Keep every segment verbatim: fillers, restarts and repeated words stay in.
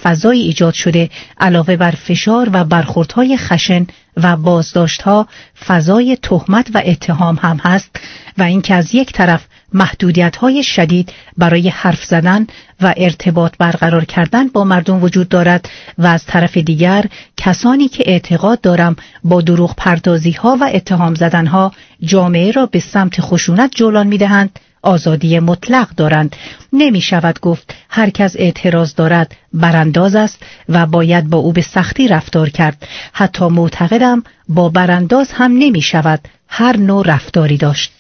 فضایی ایجاد شده علاوه بر فشار و برخوردهای خشن و بازداشت‌ها فضای تهمت و اتهام هم هست و اینکه از یک طرف محدودیت‌های شدید برای حرف زدن و ارتباط برقرار کردن با مردم وجود دارد و از طرف دیگر کسانی که اعتقاد دارم با دروغ پردازی‌ها و اتهام زدن‌ها جامعه را به سمت خشونت جولان می‌دهند آزادی مطلق دارند. نمی شود گفت هر کس اعتراض دارد برانداز است و باید با او به سختی رفتار کرد. حتی معتقدم با برانداز هم نمی شود هر نوع رفتاری داشت.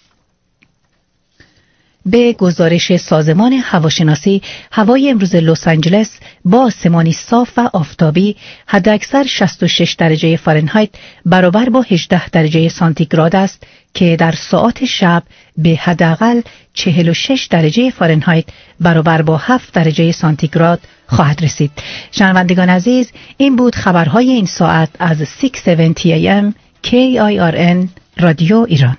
به گزارش سازمان هواشناسی، هوای امروز لس آنجلس با آسمانی صاف و آفتابی حداکثر شصت و شش درجه فارنهایت برابر با هجده درجه سانتیگراد است که در ساعات شب به حداقل چهل و شش درجه فارنهایت برابر با هفت درجه سانتیگراد خواهد رسید. شنوندگان عزیز، این بود خبرهای این ساعت از ششصد و هفتاد ای ام کی آی آر ان رادیو ایران.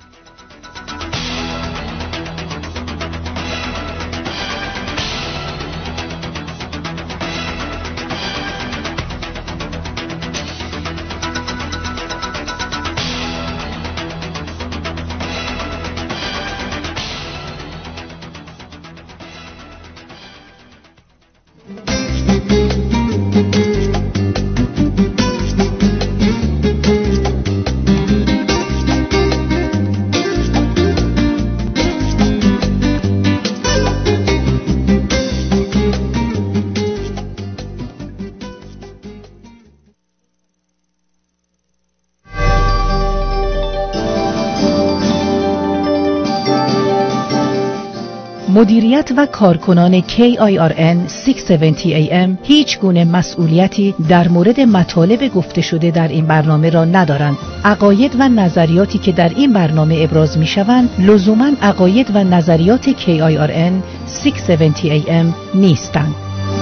مدیریت و کارکنان کی آی آر ان ششصد و هفتاد ای ام هیچ گونه مسئولیتی در مورد مطالب گفته شده در این برنامه را ندارند. عقاید و نظریاتی که در این برنامه ابراز می شوند لزوماً عقاید و نظریات کی آی آر ان ششصد و هفتاد ای ام نیستند.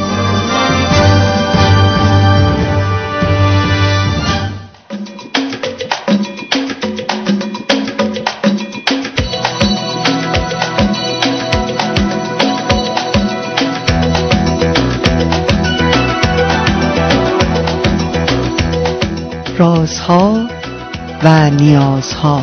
رازها و نیازها.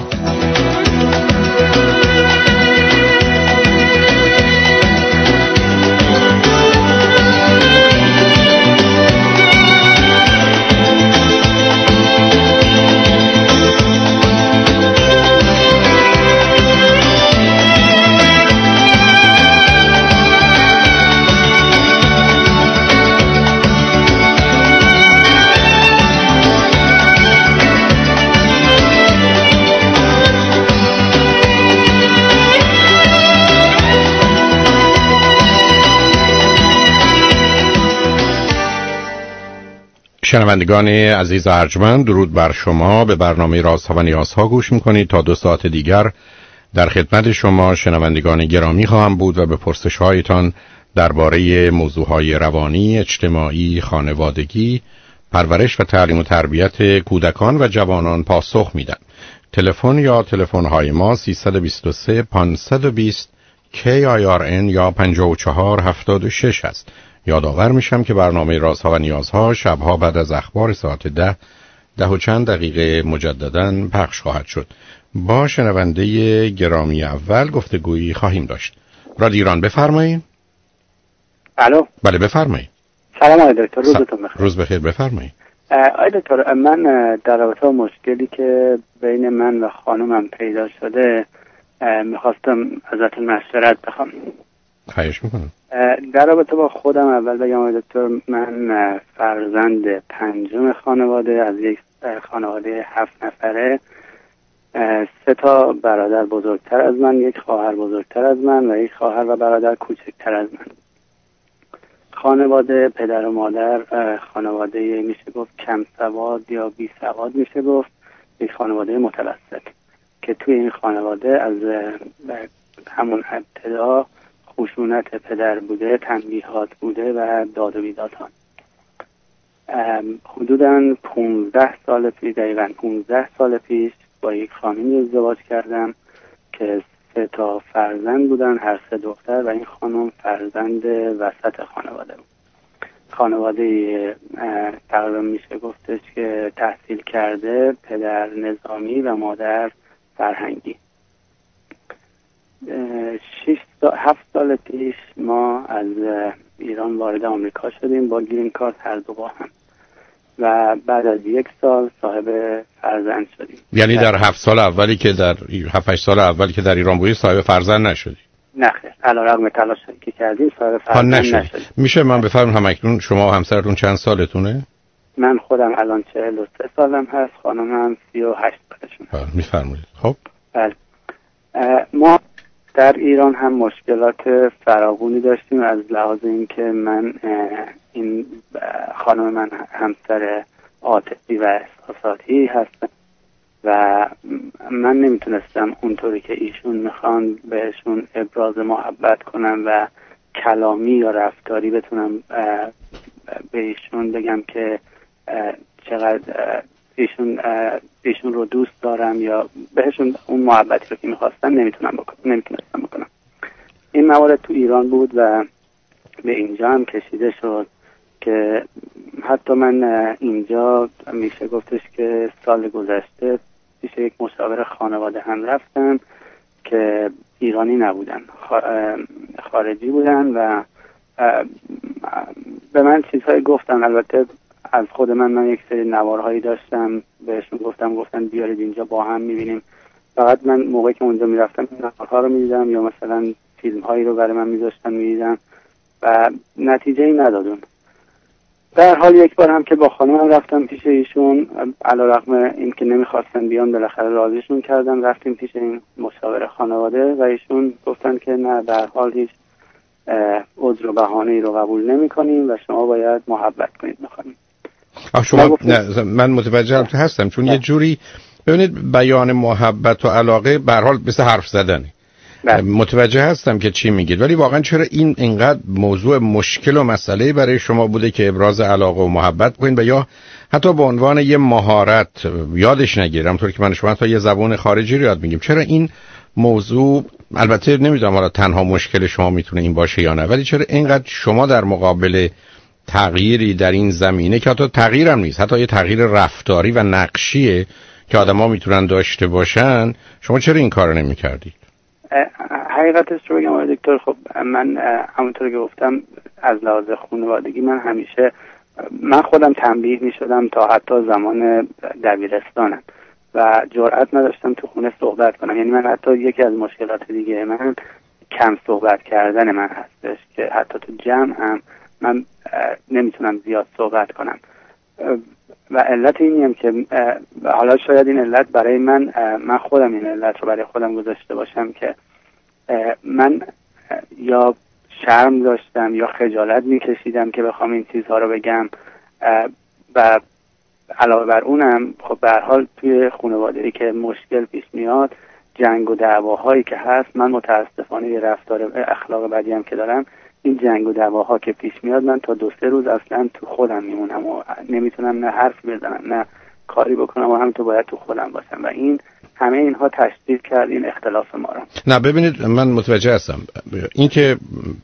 شنوندگان عزیز ارجمند، درود بر شما. به برنامه رازها و نیازها گوش میکنید. تا دو ساعت دیگر در خدمت شما شنوندگان گرامی خواهم بود و به پرسش هایتان درباره موضوعهای روانی، اجتماعی، خانوادگی، پرورش و تعلیم و تربیت کودکان و جوانان پاسخ میدم. تلفن یا تلفن های ما سیصد و بیست و سه پانصد و بیست کی آی آر ان یا پنجاه و چهار هفتاد و شش است. یادآور میشم که برنامه رازها و نیازها شبها بعد از اخبار ساعت ده ده و چند دقیقه مجدداً پخش خواهد شد. با شنونده گرامی اول گفتگویی خواهیم داشت. رادیو ایران، بفرمایید. الو. بله بفرمایید. سلام آقای دکتر، روزتون بخیر. روز بخیر، بفرمایید. آقای دکتر، من در رابطه با مشکلی که بین من و خانومم پیدا شده میخواستم ازتون مشورت بخوام. خواهش میکنم. در رابطه با خودم اول بگم آقای دکتر، من فرزند پنجم خانواده از یک خانواده هفت نفره، سه تا برادر بزرگتر از من، یک خواهر بزرگتر از من و یک خواهر و برادر کوچکتر از من. خانواده پدر و مادر خانواده میشه گفت کم سواد یا بی سواد میشه گفت، یک خانواده متوسط که توی این خانواده از همون ابتدا خشونت پدر بوده، تنبیهات بوده و داد و بیدادها. حدوداً پونزده سال پیش، دقیقاً پونزده سال پیش با یک خانمی ازدواج کردم که سه تا فرزند بودن، هر سه دختر، و این خانم فرزند وسط خانواده بود. خانواده تقریبا میشه گفتش که تحصیل کرده، پدر نظامی و مادر فرهنگی. شش تا هفت سال پیش ما از ایران وارد آمریکا شدیم با گرین کارت هر دو با هم و بعد از یک سال صاحب فرزند شدیم. یعنی در هفت سال اولی که در هفت هشت سال اولی که در ایران بودی صاحب فرزند نشدی؟ نه خیر، علیرغم تلاشی که کردیم صاحب فرزند نشدیم. میشه من بفرمایید همکنون شما و همسرتون چند سالتونه؟ من خودم الان چهل و سه سالم هست، خانمم سی و هشت سالشون. میفرمایید. خب بله، ما در ایران هم مشکلات فراوانی داشتیم از لحاظ اینکه من این خانم من همسر عاطفی و احساساتی هستم و من نمیتونستم اونطوری که ایشون میخوان بهشون ابراز محبت کنم و کلامی یا رفتاری بتونم به ایشون بگم که چقدر ایشون ایشون رو دوست دارم یا بهشون اون محبتی رو که میخواستم نمیتونم بکنم نمیتونستم بکنم. این موارد تو ایران بود و به اینجا هم کشیده شد که حتی من اینجا میشه گفتش که سال گذشته پیش یک مشاور خانواده هم رفتم که ایرانی نبودن، خارجی بودن و به من چیزهای گفتن. البته از خود من من یک سری نوارهایی داشتم، بهشون گفتم گفتن بیارید اینجا با هم میبینیم. فقط من موقعی که اونجا میرفتم نوارها رو میدیدم یا مثلا فیلم هایی رو برای من میذاشتن میدیدم و نتیجه ای ندادون. در حال یک بار هم که با خانمم رفتم پیش ایشون، علیرغم این که نمیخواستن بیان بالاخره راضیشون کردم، رفتیم پیش این مشاور خانواده و ایشون گفتن که نه، در حال هیچ عذر و بهانه ای رو قبول نمی کنیم و شما باید محبت کنید میخوانیم. شما نه من متوجه هستم چون نه. یه جوری ببینید بیان محبت و علاقه به هر حال مثل حرف زدنه. متوجه هستم که چی میگید، ولی واقعا چرا این اینقدر موضوع مشکل و مسئله برای شما بوده که ابراز علاقه و محبت کنید و یا حتی به عنوان یه مهارت یادش نگیرم؟ همونطور که من شما تا یه زبان خارجی رو یاد میگیم، چرا این موضوع، البته نمیدونم حالا تنها مشکل شما میتونه این باشه یا نه، ولی چرا اینقدر شما در مقابل تغییری در این زمینه که حتی تغییرم نیست، حتی یه تغییر رفتاری و نقشیه که آدما میتونن داشته باشن، شما چرا این کارو نمیکردید؟ حقیقتش رو بگم آقای دکتر، خب من همونطور که گفتم از لحاظ خانوادگی من همیشه من خودم تنبیه می شدم تا حتی زمان دبیرستانم و جرئت نداشتم تو خونه صحبت کنم. یعنی من حتی یکی از مشکلات دیگه من کم صحبت کردن من هستش که حتی تو جمع هم من نمیتونم زیاد صحبت کنم و علت اینی هم که حالا شاید این علت برای من من خودم این علت رو برای خودم گذاشته باشم که من یا شرم داشتم یا خجالت میکشیدم که بخوام این چیزها رو بگم و علاوه بر اونم خب به هر حال توی خانواده‌ای که مشکل پیش میاد، جنگ و دعواهایی که هست، من متاسفانه یه رفتار اخلاق بدی هم که دارم، این جنگ و دعواها که پیش میاد من تا دو سه روز اصلا تو خودم میمونم و نمیتونم نه حرف بزنم نه کاری بکنم و همینطور باید تو خودم باشم و این همه اینها تشدید کرد این اختلاف ما رو. نه ببینید من متوجه هستم این که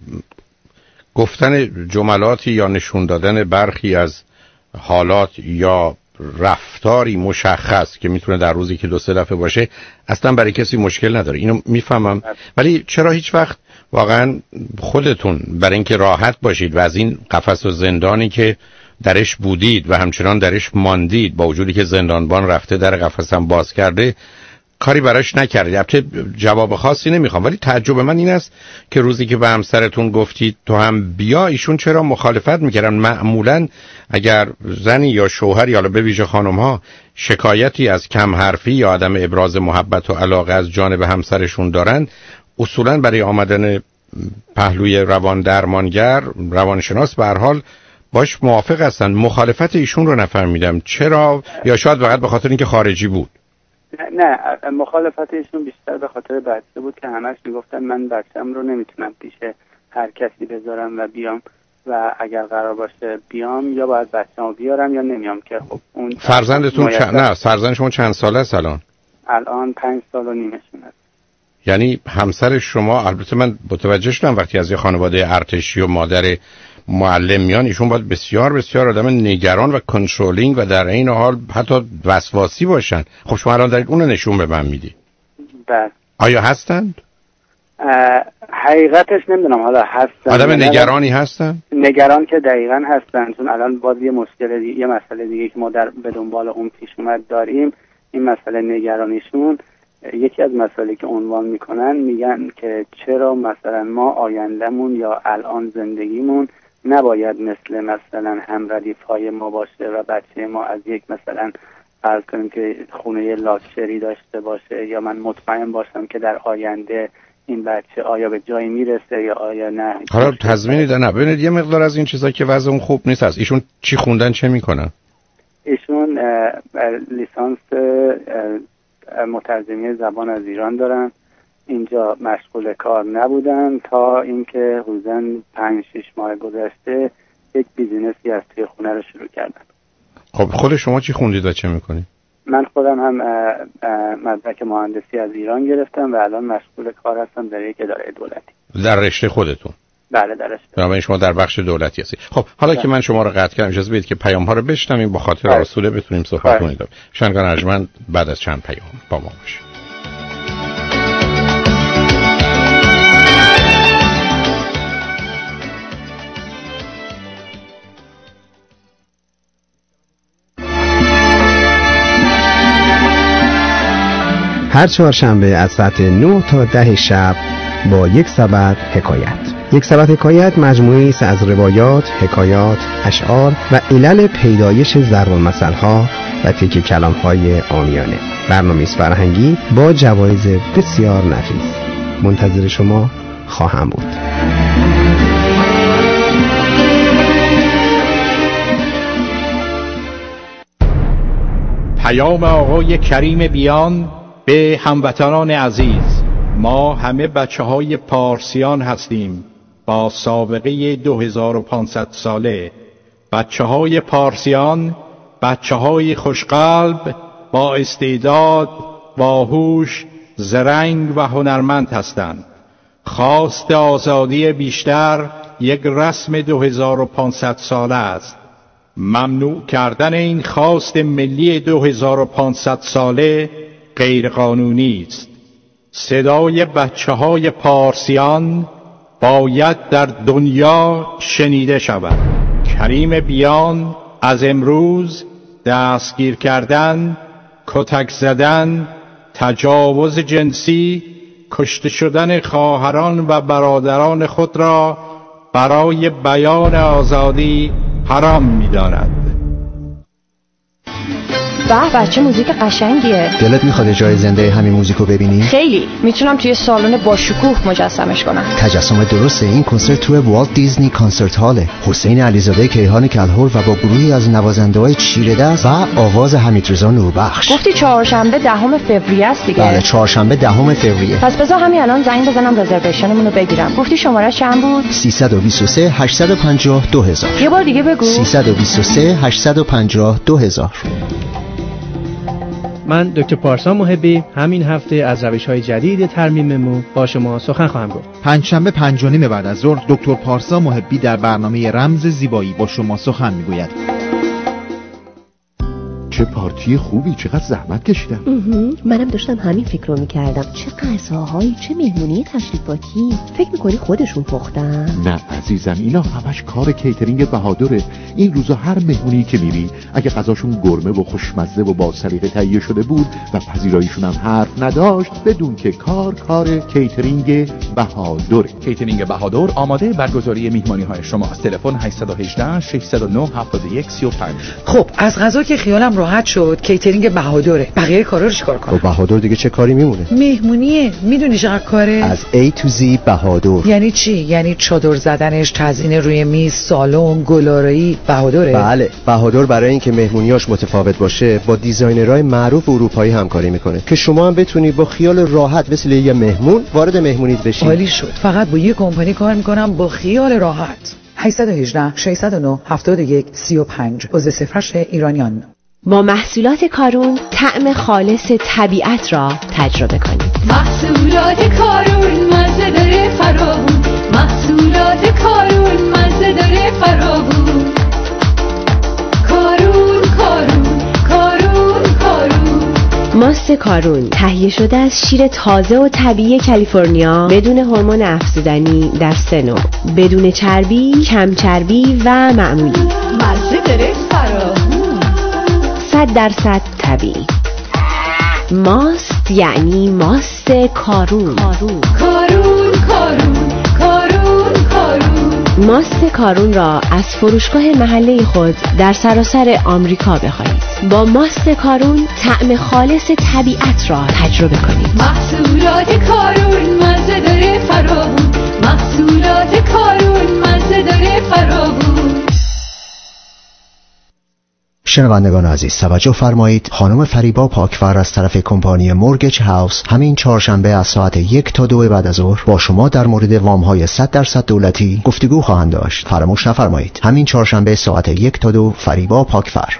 گفتن جملاتی یا نشون دادن برخی از حالات یا رفتاری مشخص که میتونه در روزی که دو سه دفعه باشه اصلا برای کسی مشکل نداره، اینو میفهمم، ولی چرا هیچ وقت واقعا خودتون برای اینکه راحت باشید و از این قفس و زندانی که درش بودید و همچنان درش ماندید با وجودی که زندانبان رفته در قفس هم باز کرده کاری براش نکردید؟ البته جواب خاصی نمیخوام، ولی تعجب من این است که روزی که به همسرتون گفتید تو هم بیا، ایشون چرا مخالفت میکردن؟ معمولا اگر زنی یا شوهری، حالا به ویژه خانم ها، شکایتی از کم حرفی یا عدم ابراز محبت و علاقه از جانب همسرشون دارن، اصولا برای آمدن پهلوی روان درمانگر، روانشناس به هر حال باش موافق هستن. مخالفت ایشون رو نفهمیدم چرا، یا شاید فقط به خاطر اینکه خارجی بود؟ نه مخالفت ایشون بیشتر به خاطر بچه بود که همش میگفتن من بچه‌م رو نمیتونم پیش هر کسی بذارم و بیام و اگر قرار باشه بیام یا باید بچه‌مو بیارم یا نمیام که خب اون فرزندتون چ... نه فرزند شما چند ساله است الان؟ الان پنج سال و نیمشون است. یعنی همسر شما، البته من متوجه شدم وقتی از یه خانواده ارتشی و مادر معلم میان ایشون باید بسیار بسیار آدم نگران و کنترلینگ و در این حال حتی وسواسی باشن. خب شما الان دارید اون رو نشون به من میدی. بله. آیا هستند؟ حقیقتش نمیدونم، حالا هستن. آدم نگرانی هستن؟ نگران که دقیقاً هستن، چون الان باز یه مشکل دیگه، یه مسئله دیگه که ما در به دنبال اون پیش اومد داریم، این مسئله نگرانیشون. یکی از مسائلی که عنوان میکنن میگن که چرا مثلا ما آیندهمون یا الان زندگیمون نباید مثل مثلا هم ردیف‌های ما باشه و بچه ما از یک مثلا فرض کنیم که خونه لاکچری داشته باشه، یا من مطمئن باشم که در آینده این بچه آیا به جایی میرسه یا آیا نه. حالا تضمینی ده نه. ببینید یه مقدار از این چیزا که وضع اون خوب نیست هست. ایشون چی خوندن، چه میکنن؟ ایشون لیسانس مترجمی زبان از ایران دارن. اینجا مشغول کار نبودن تا اینکه حدوداً پنج شش ماه گذشته یک بیزینسی از توی خونه رو شروع کردن. خب خود شما چی خوندید و چه میکنید؟ من خودم هم مدرک مهندسی از ایران گرفتم و الان مشغول کار هستم در یک اداره دولتی. در رشته خودتون؟ بله در رشته. بنابراین شما در بخش دولتی هستید. خب حالا بله. که من شما رو قطع کردم اجازه بدید که پیام ها رو بشنویم، با خاطر بله. آسوده بتونیم صحبت کنیم. بله. شنگان ارجمند بعد از چند پیام با ما باشید. هر چهارشنبه از ساعت نه تا ده شب با یک سبد حکایت. یک سبد حکایت مجموعه‌ای است از روایات، حکایات، اشعار و علل پیدایش ضرب المثل‌ها و تیکه کلام‌های عامیانه. برنامه‌ای فرهنگی با جوایز بسیار نفیس. منتظر شما خواهم بود. پیام آقای کریم بیان به هموطنان عزیز. ما همه بچه های پارسیان هستیم با سابقه دو هزار و پانصد ساله. بچه های پارسیان بچه های خوشقلب، با استعداد، باهوش، زرنگ و هنرمند هستند. خواست آزادی بیشتر یک رسم دو هزار و پانصد ساله است. ممنوع کردن این خواست ملی دو هزار و پانصد ساله غیر قانونی است. صدای بچه های پارسیان باید در دنیا شنیده شود. کریم بیان از امروز دستگیر کردن، کتک زدن، تجاوز جنسی، کشته شدن خواهران و برادران خود را برای بیان آزادی حرام می‌داند. به بچه موزیک قشنگیه. دلت میخواد جای زنده همین موزیکو ببینی؟ خیلی. میتونم توی سالن با شکوه مجسمش کنم. تجسم درسته. این کنسرت توی والت دیزنی کنسرت هاله. حسین علیزاده کیهان کلهر و با گروهی از نوازنده‌های چیره دست و آواز حمیدرضا نوربخش. گفتی چهارشنبه دهم فوریه است دیگه؟ بله چهارشنبه دهم فوریه. پس بذار همین الان زنگ بزنم رزرویشنمون رو بگیرم. گفتی شماره چند بود؟ سیصد و بیست و سه هشتصد و پنجاه دو هزار. یه بار دیگه بگو. سیصد و بیست و سه هشتصد و پنجاه دو هزار. من دکتر پارسا محبی همین هفته از روش‌های جدید ترمیم مو با شما سخن خواهم گفت. پنجشنبه پنج و نیم بعد از ظهر دکتر پارسا محبی در برنامه رمز زیبایی با شما سخن میگوید. چه پارتی خوبی، چقدر زحمت کشیدم. منم داشتم همین فکر رو میکردم. چه غذاهایی، چه مهمونی تشریفاتی. فکر میکنی خودشون پختن؟ نه عزیزم، اینا همش کار کیترینگ بهادره. این روزا هر مهمونی که میری اگه غذاشون گرمه و خوشمزه و با سلیقه تهیه شده بود و پذیراییشون هم حرف نداشت، بدون که کار کار کیترینگ بهادره. کیترینگ بهادر آماده برگزاری مهمانی های شماست. تلفن هشت یک هشت شش صفر نه هفت یک سه پنج. خب از غذا که خیالم راحت شد، کیترینگ بهادره. بقیه کارا رو چیکار کنم؟ خب بهادر دیگه چه کاری میمونه؟ مهمونیه. میدونی چقدر کاره؟ از A to Z بهادر. یعنی چی؟ یعنی چادر زدنش، تزیین روی میز، سالن، گلارایی، بهادره. بله، بهادر برای اینکه مهمونیاش متفاوت باشه با دیزاینرهای معروف اروپایی همکاری میکنه که شما هم بتونی با خیال راحت مثل یه مهمون وارد مهمونیت بشی. عالی شد. فقط با یه کمپانی کار میکنم با خیال راحت. هشت یک هشت شش صفر نه هفت یک سه پنج عضو صفرش ایرانیان. با محصولات کارون طعم خالص طبیعت را تجربه کنید. محصولات کارون مزه داره فراوون، محصولات کارون مزه داره فراوون. کارون کارون کارون کارون. ماست کارون تهیه شده از شیر تازه و طبیعی کالیفرنیا بدون هورمون افزودنی در سه نوع، بدون چربی، کم چربی و معمولی. مزه داره فراوون. صد درصد طبیعی. ماست یعنی ماست کارون. کارون کارون کارون کارون. ماست کارون را از فروشگاه محله خود در سراسر آمریکا بخرید. با ماست کارون طعم خالص طبیعت را تجربه کنید. محصولات کارون مزه داره فراوون. محصولات کارون مزه داره فراوون. شنوندگان عزیز توجه فرمایید، خانم فریبا پاکفر از طرف کمپانی مورگج هاوس همین چهارشنبه از ساعت یک تا دو بعد از ظهر با شما در مورد وام‌های صد درصد دولتی گفتگو خواهند داشت. فراموش نفرمایید، همین چهارشنبه ساعت یک تا دو. فریبا پاکفر.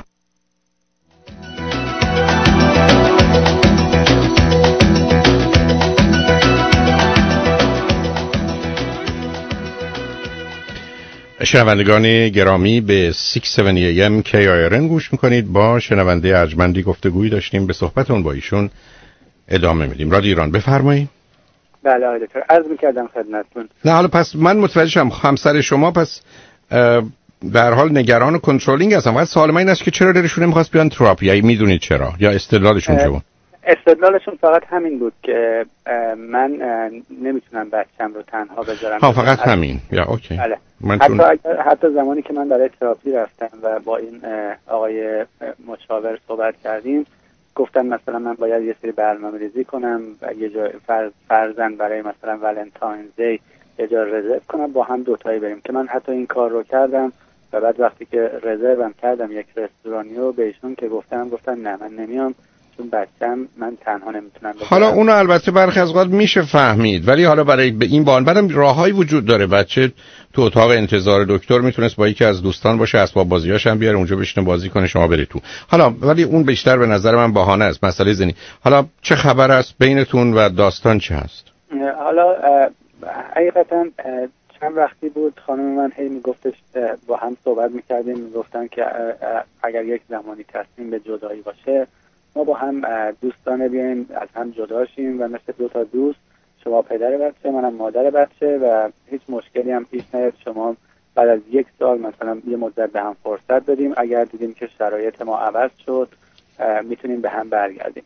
شنوندگان گرامی به ششصد و هفت ای ام کی آی آر ان گوش میکنید. با شنونده ارجمندی گفتگویی داشتیم، به صحبتون با ایشون ادامه میدیم. رادیو ایران بفرمایید. بله آقای دکتر، عرض میکردم خدمتتون. نه حالا پس من متوجه شدم همسر شما پس در حال نگران و کنترلینگ هستن. ولی سوال من این است که چرا دلشون نمیخواست بیان تراپی؟ یا میدونید چرا؟ یا استدلالشون چه بود؟ استدلالشون فقط همین بود که من نمیتونم بچه‌م رو تنها بذارم. ها فقط همین. یا اوکی. بله. من حتی چون... حتی زمانی که من برای تراپی رفتم و با این آقای مشاور صحبت کردیم، گفتن مثلا من باید یه سری برنامه‌ریزی کنم و یه جا فرض فرضاً برای مثلا ولنتاین دی یه جا رزرو کنم با هم دوتایی بریم، که من حتی این کار رو کردم و بعد وقتی که رزروم کردم یک رستورانیو به ایشون که گفتم گفتن نه من نمیام چون بچه‌م من تنها نمیتونم بذارم. حالا اونو البته برخی از اوقات میشه فهمید، ولی حالا برای به این بان بعدم راههایی وجود داره. بچه تو اتاق انتظار دکتر میتونست با یکی از دوستان باشه، اسباب بازیاش هم بیاره اونجا بشینه بازی کنه، شما برید تو. حالا ولی اون بیشتر به نظر من بهانه است، مسئله زنی. حالا چه خبر است بینتون و داستان چه هست؟ حالا حقیقتا چند وقتی بود خانم من هی میگفتش، با هم صحبت میکردیم، میگفتن که اگر یک زمانی تصمیم به جدایی باشه ما با هم دوستانه بیایم از هم جدا شیم و مثل دو تا دوست، شما پدر بچه منم مادر بچه و هیچ مشکلی هم پیش نیاد، شما بعد از یک سال مثلا یه مدت به هم فرصت بدیم، اگر دیدیم که شرایط ما عوض شد میتونیم به هم برگردیم.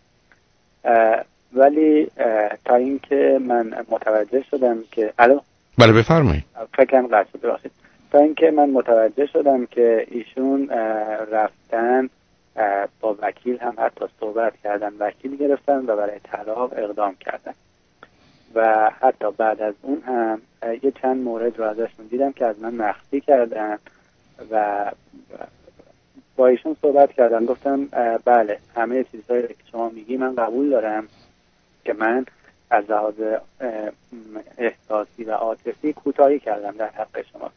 ولی تا اینکه من متوجه شدم که الو بله بفرمایید. فکرم قطع شد ببخشید. تا اینکه من متوجه شدم که ایشون رفتن با وکیل هم حتی صحبت کردن، وکیل گرفتن و برای طلاق اقدام کردن و حتی بعد از اون هم یه چند مورد رو ازشون دیدم که از من مخفی کردن و با ایشون صحبت کردم، گفتم بله همه چیزهایی که شما میگی من قبول دارم که من از لحاظ احساسی و عاطفی کوتاهی کردم در حق شما.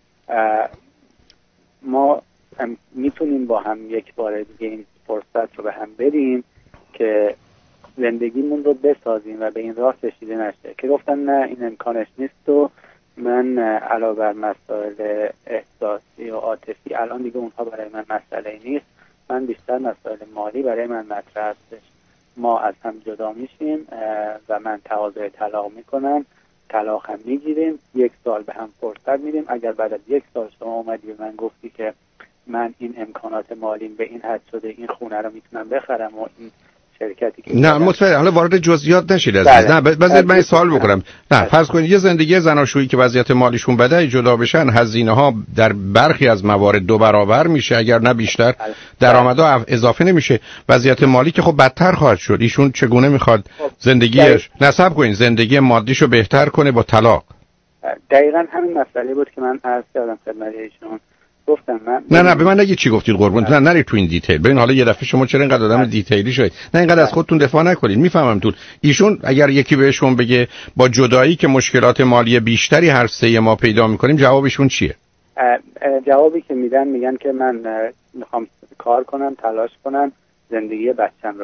ما میتونیم با هم یک بار دیگه این فرصت رو به هم بدیم که زندگیمون رو بسازیم و به این راه کشیده نشه. که گفتن نه این امکانش نیست و من علاوه بر مسائل احساسی و عاطفی الان دیگه اونها برای من مسئله نیست، من بیشتر مسائل مالی برای من مطرح هستش. ما از هم جدا میشیم و من تقاضای طلاق میکنم، طلاق هم میگیریم، یک سال به هم فرصت میدیم. اگر بعد از یک سال شما اومدی به من گفتی که من این امکانات مالیم به این حد شده این خونه رو میتونم بخرم و این شرکتی که نه مطمئن، حالا وارد جزئیات نشید عزیز. بله. نه بذارید من سوال بکنم. نه فرض کنید یه زندگی زناشویی که وضعیت مالیشون بده جدا بشن، هزینه ها در برخی از موارد دو برابر میشه اگر نه بیشتر، درآمدها اضافه نمیشه، وضعیت مالی که خب بدتر خواهد شد. ایشون چگونه میخواد زندگیش نصب کنین زندگی مادیشو بهتر کنه با طلاق؟ دقیقاً همین مسئله بود که من عرض کردم خدمت ایشون. گفتم من نه نه به من نگید چی گفتید قربونت، نه نرید تو این دیتیل. ببین حالا یه دفعه شما چرا اینقدر آدم دیتیلی شدید؟ نه اینقدر از خودتون دفاع نکنید، میفهمم تو. ایشون اگر یکی بهشون بگه با جدایی که مشکلات مالی بیشتری هر سه ما پیدا میکنیم، جوابشون چیه؟ جوابی که میدن میگن که من میخوام کار کنم، تلاش کنم، زندگی بچه‌م رو بسازم.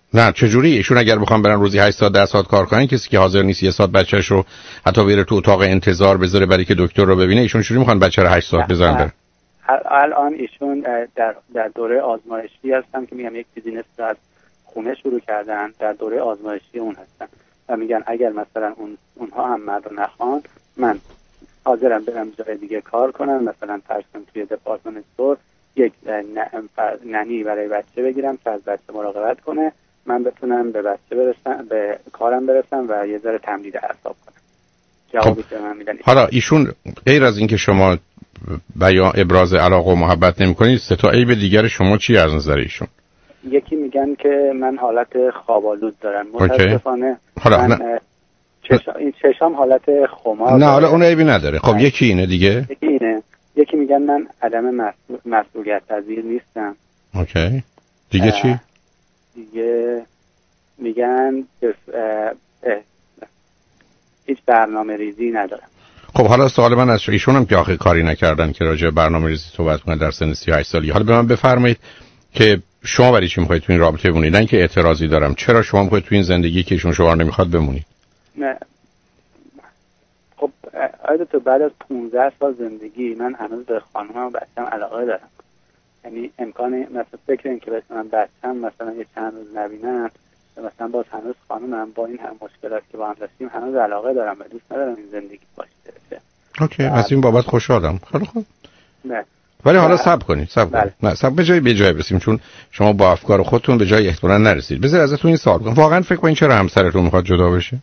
نه چجوری؟ ایشون اگر بخوام برن روزی هشت ساعت ده ساعت کار کنن، کسی که حاضر نیست یه ساعت بچه‌ش رو حتی بره تو اتاق انتظار بذاره برای که دکتر رو ببینه، ایشون چجوری میخوان بچه رو هشت ساعت بذارن بره؟ الان ایشون در در دوره آزمایشی هستن که میگم یک بیزینس رو از خونه شروع کردن، در دوره آزمایشی اون هستن و میگن اگر مثلا اون اونها هم من رو نخوان، من حاضرم برم جای دیگه کار کنم، مثلا فرضاً توی دپارتمان استور یک ننی برای بچه بگیرم که از بچه مراقبت کنه، من بتونم به بچه برسم، به کارم برسم و یه ذره تمدید اعصاب کنم. جوابی که من میدن. حالا ایشون غیر از اینکه شما بیان ابراز علاقه و محبت نمی‌کنید، سه تا عیب دیگر شما چی از نظر ایشون؟ یکی میگن که من حالت خواب‌آلود دارم. متأسفانه حالا من نه. چشم این چشام حالت خمار. نه حالا اون عیبی نداره. خب یکی اینه دیگه. یکی اینه. یکی میگن من عدم مسئولیت پذیر نیستم. اوکی. دیگه چی؟ دیگه میگن اه اه هیچ برنامه ریزی ندارم. خب حالا سوال من از ایشون هم که آخه کاری نکردن که راجع به برنامه ریزی صحبت کنن در سن سی و هشت سالگی. حالا به من بفرمایید که شما برای چی میخواید تو این رابطه بمونید؟ نه که اعتراضی دارم، چرا شما میخواید تو این زندگی که ایشون شما نمیخواد بمونید؟ نه خب آید تو بعد از پانزده سال زندگی من هنوز به خانومم و بچه‌م علاقه دارم. یعنی امکان مثلا فکر این که مثلا بچه‌م مثلا یه چند روز نبینم، مثلا باز هنوز خانومم با این هم مشکلات که با هم داشتیم هنوز علاقه دارم و دوست ندارم این زندگی باشه. اوکی، از این بابت خوشحالم. خیلی خوب. نه. ولی حالا صبر کنید، صبر کنید. نه، صبر به جای به جای برسیم، چون شما با افکار خودتون به جای احتمالاً نرسید. بذار ازتون این سوال کنم. واقعا فکر کنید چرا همسرتون میخواد جدا بشه؟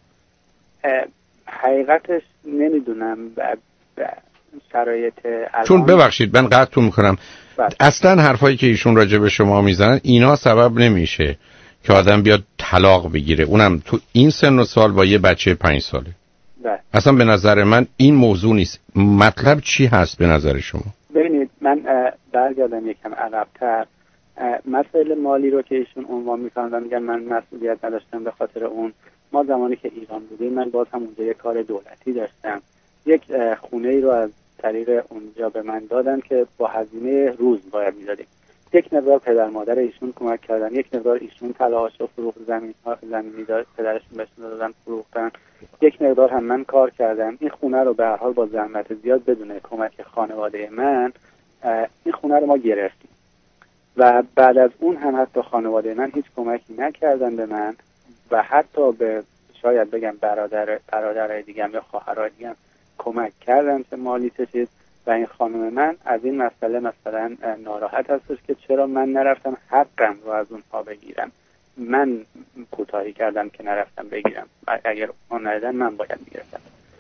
حقیقتش نمیدونم. شرایط الان چون ببخشید من قطعتون میکنم. اصلا حرفایی که ایشون راجع به شما میزنن اینا سبب نمیشه که آدم بیاد طلاق بگیره، اونم تو این سن و سال با یه بچه پنج ساله. بله. اصلا به نظر من این موضوع نیست. مطلب چی هست به نظر شما؟ ببینید من برگردم یکم عقب‌تر. مسائل مالی رو که ایشون عنوان میکنن و میگن من مسئولیت نداشتم به خاطر اون. ما زمانی که ایران بودیم من باز هم اونجا یه کار دولتی داشتم. یک خونه ای رو از طریق اونجا به من دادن که با هزینه روز باید میدادیم. یک مقدار پدر مادر ایشون کمک کردن، یک مقدار ایشون طلاهاش رو فروخت، زمین ها زمینی داد پدرشون بهشون دادن فروختن، یک مقدار هم من کار کردم. این خونه رو به هر حال با زحمت زیاد بدون کمک خانواده من این خونه رو ما گرفتیم و بعد از اون هم حتی خانواده من هیچ کمکی نکردن به من و حتی به شاید بگم برادر برادرای دیگم یا خواهرای دیگم کمک کردن که مالی چشید و این خانم من از این مسئله مثلا ناراحت هستش که چرا من نرفتم حقم رو از اونها بگیرم. من کوتاهی کردم که نرفتم بگیرم. اگر اون ندادن من باید میگرفتم.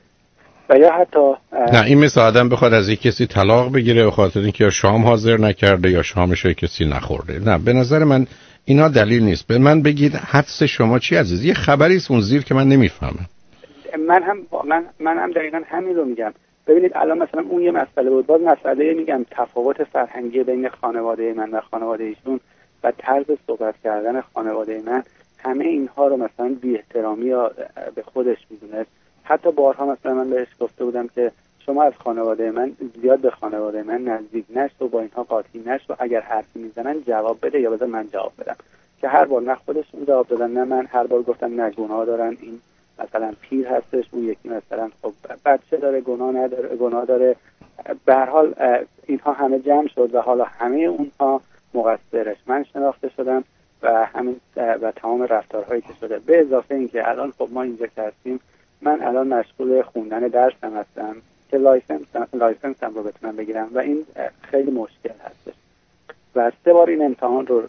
و یا حتی نه این مثل آدم بخواد از یک کسی طلاق بگیره به خاطر اینکه یا شام حاضر نکرده یا شامش رو کسی نخورده. نه به نظر من اینا دلیل نیست. به من بگید حدس شما چی عزیز؟ یه خبری است اون زیر که من نمیفهمم. من هم من من هم دقیقاً همین رو میگم. ببینید الان مثلا اون یه مسئله بود، باز مسئله میگم تفاوت فرهنگی بین خانواده من و خانواده ایشون و طرز صحبت کردن خانواده من، همه اینها رو مثلا بی احترامی یا به خودش میدونه. حتی بارها مثلا من بهش گفته بودم که شما از خانواده من زیاد به خانواده من نزدیک نشو و با اینها قاطی نشو، اگر حرفی میزنن جواب بده یا بذار من جواب بدم. که هر بار نه خودشون جواب دادن نه من. هر بار گفتم نه گناه دارن، این مثلا پیر هستش، اون یکی مثلا خب بچه داره گناه نداره گناه داره. به هر حال اینها همه جمع شد و حالا همه اونها مقصرش من شناخته شدم و همین و تمام رفتارهایی که شده. به اضافه اینکه الان خب ما اینجا که هستیم من الان مشغول خوندن درسم هستم که لایسنس لایسنسم رو بتونم بگیرم و این خیلی مشکل هستش و سه بار این امتحان رو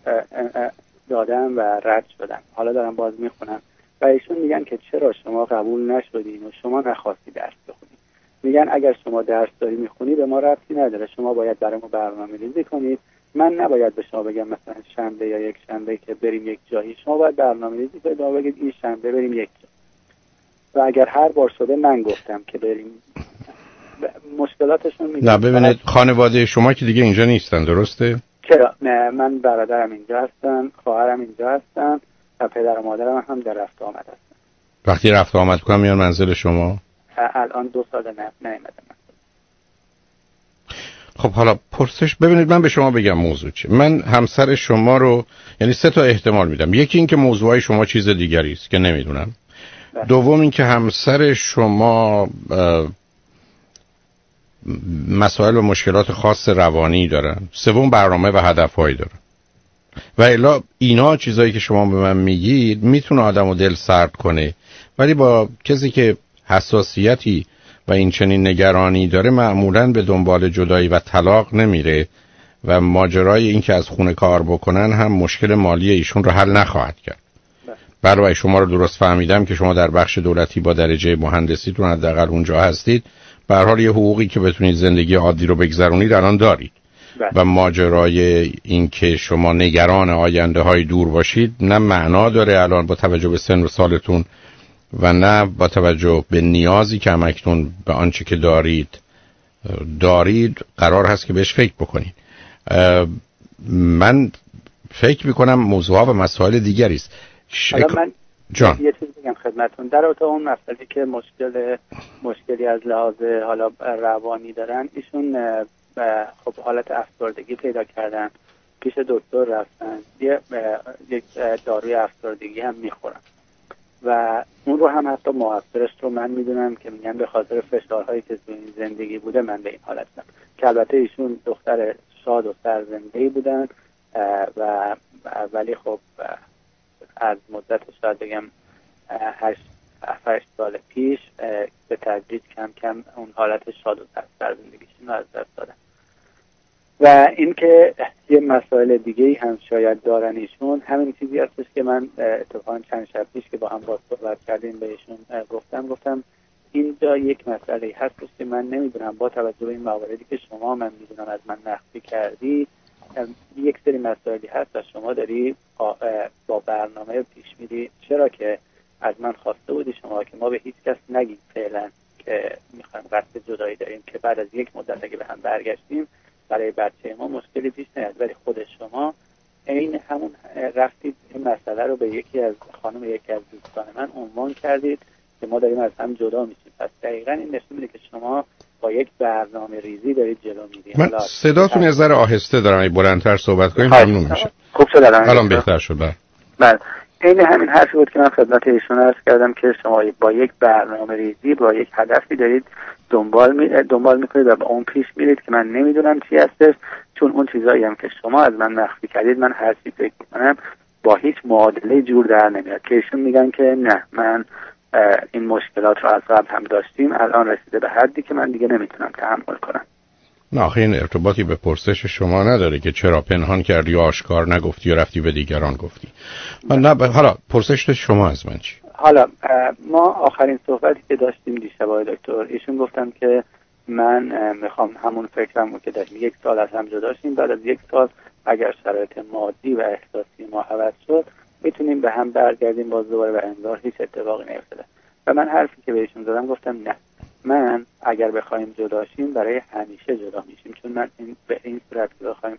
دادم و رد شدم. حالا دارم باز میخونم و ایشون میگن که چرا شما قبول نشدین و شما نخواستی درس بخونی. میگن اگر شما درس داری میخونی به ما ربطی نداره، شما باید برای ما برنامه ریزی کنید. من نباید به شما بگم مثلا شنبه یا یک شنبه که بریم یک جایی، شما باید برنامه ریزی کنید و بگید این شنبه بریم یک جا. و اگر هر بار شده من گفتم که بریم مشکلاتشون میگن. نه ببینید خانواده شما که دیگه اینجا نیستن درسته؟ چرا؟ نه من برادرم اینجا هستن، خواهرم اینجا هستن و پدر و مادرم هم در رفت آمد هستن. وقتی رفت آمد کنم میان منزل شما؟ الان دو سال نه نیومدن. خب حالا پرسش، ببینید من به شما بگم موضوع چیه. من همسر شما رو، یعنی سه تا احتمال میدم. یکی این که موضوعای شما چیز دیگری است که نمیدونم. دوم این که همسر شما مسائل و مشکلات خاص روانی دارن. سوم برنامه و هدفهایی دارن. و الا اینا چیزایی که شما به من میگید میتونه آدمو دل سرد کنه، ولی با کسی که حساسیتی و این چنین نگرانی داره معمولاً به دنبال جدایی و طلاق نمیره و ماجرای این که از خونه کار بکنن هم مشکل مالی ایشون رو حل نخواهد کرد. برای شما رو درست فهمیدم که شما در بخش دولتی با درجه مهندسیتون حداقل اونجا هستید، به هر حال یه حقوقی که بتونید زندگی عادی رو بگذرونید الان دارید. و ماجرای این که شما نگران آینده های دور باشید نه معنا داره الان با توجه به سن و سالتون و نه با توجه به نیازی که همکنون به آنچه که دارید دارید قرار هست که بهش فکر بکنید. من فکر میکنم موضوعها و مسائل دیگری است. حالا من جان یه چیزی بگم خدمتتون در رابطه اون مسئله که مشکل مشکلی از لحاظ حالا روانی دارن، ایشون خب حالت افسردگی پیدا کردن، پیش دکتر رفتن، یه یک داروی افسردگی هم میخورن و اون رو هم حتی موثرش رو من میدونم که میگن به خاطر فشارهایی که تو این زندگی بوده من به این حالت شدم. که البته ایشون دختر شاد و سرزنده‌ای بودن و ولی خب از مدت شاید بگم هشت هشت سال پیش به تدریج کم کم اون حالت شاد و سرزندگیشون رو از دست دادن. و اینکه یه مسائل دیگه هم شاید دارن ایشون، همین چیزی هستش که من اتفاقا چند شب پیش که با هم باز صحبت کردیم بهشون گفتم گفتم اینجا یک مسئله هستش که من نمیدونم با توجه به این مواردی که شما من میدونم از من مخفی کردی، یک سری مسائلی هست و شما داری با برنامه پیش میری. چرا که از من خواسته بودی شما که ما به هیچ کس نگیم فعلا که میخوایم قصد جدایی داریم، که بعد از یک مدت اگه به هم برگشتیم برای بچه ما مشکلی پیش نیاد. ولی خود شما این همون رفتید این مسئله رو به یکی از خانم یکی از دوستان من عنوان کردید که ما داریم از هم جدا میشیم. پس دقیقاً این نشون میده که شما با یک برنامه ریزی دارید جلو میرید. من صداتون یه ذره آهسته دارم، اگه بلندتر صحبت کنیم ممنون میشه. خوب شد الان بهتر شد. بله این همین حرفی بود که من خدمت ایشون عرض کردم که شما با یک برنامه ریزی با یک هدفی دارید دنبال می دنبال میکنید و به اون پیش میرید که من نمیدونم چی هستش، چون اون چیزایی هم که شما از من مخفی کردید من هر چی فکر میکنم با هیچ معادله جور در نمیاد. که ایشون میگن که نه من این مشکلات رو از قبل هم داشتیم، الان رسیده به حدی که من دیگه نمیتونم تحمل کنم. نه آخه این ارتباطی به پرسش شما نداره که چرا پنهان کردی و آشکار نگفتی یا رفتی به دیگران گفتی. من نه ب... حالا پرسش شما از من چی؟ حالا ما آخرین صحبتی که داشتیم دیشب آقای دکتر ایشون گفتم که من میخوام همون فکرمو که داشتیم یک سال از هم جدا شیم، بعد از یک سال اگر شرایط مادی و احساسی ما عوض شد میتونیم به هم برگردیم باز دوباره و انگار هیچ اتفاقی نیفتاده. و من حرفی که بهشون زدم گفتم نه، من اگر بخوایم جدا شیم برای همیشه جدا میشیم، چون من این به این صورت که بخوایم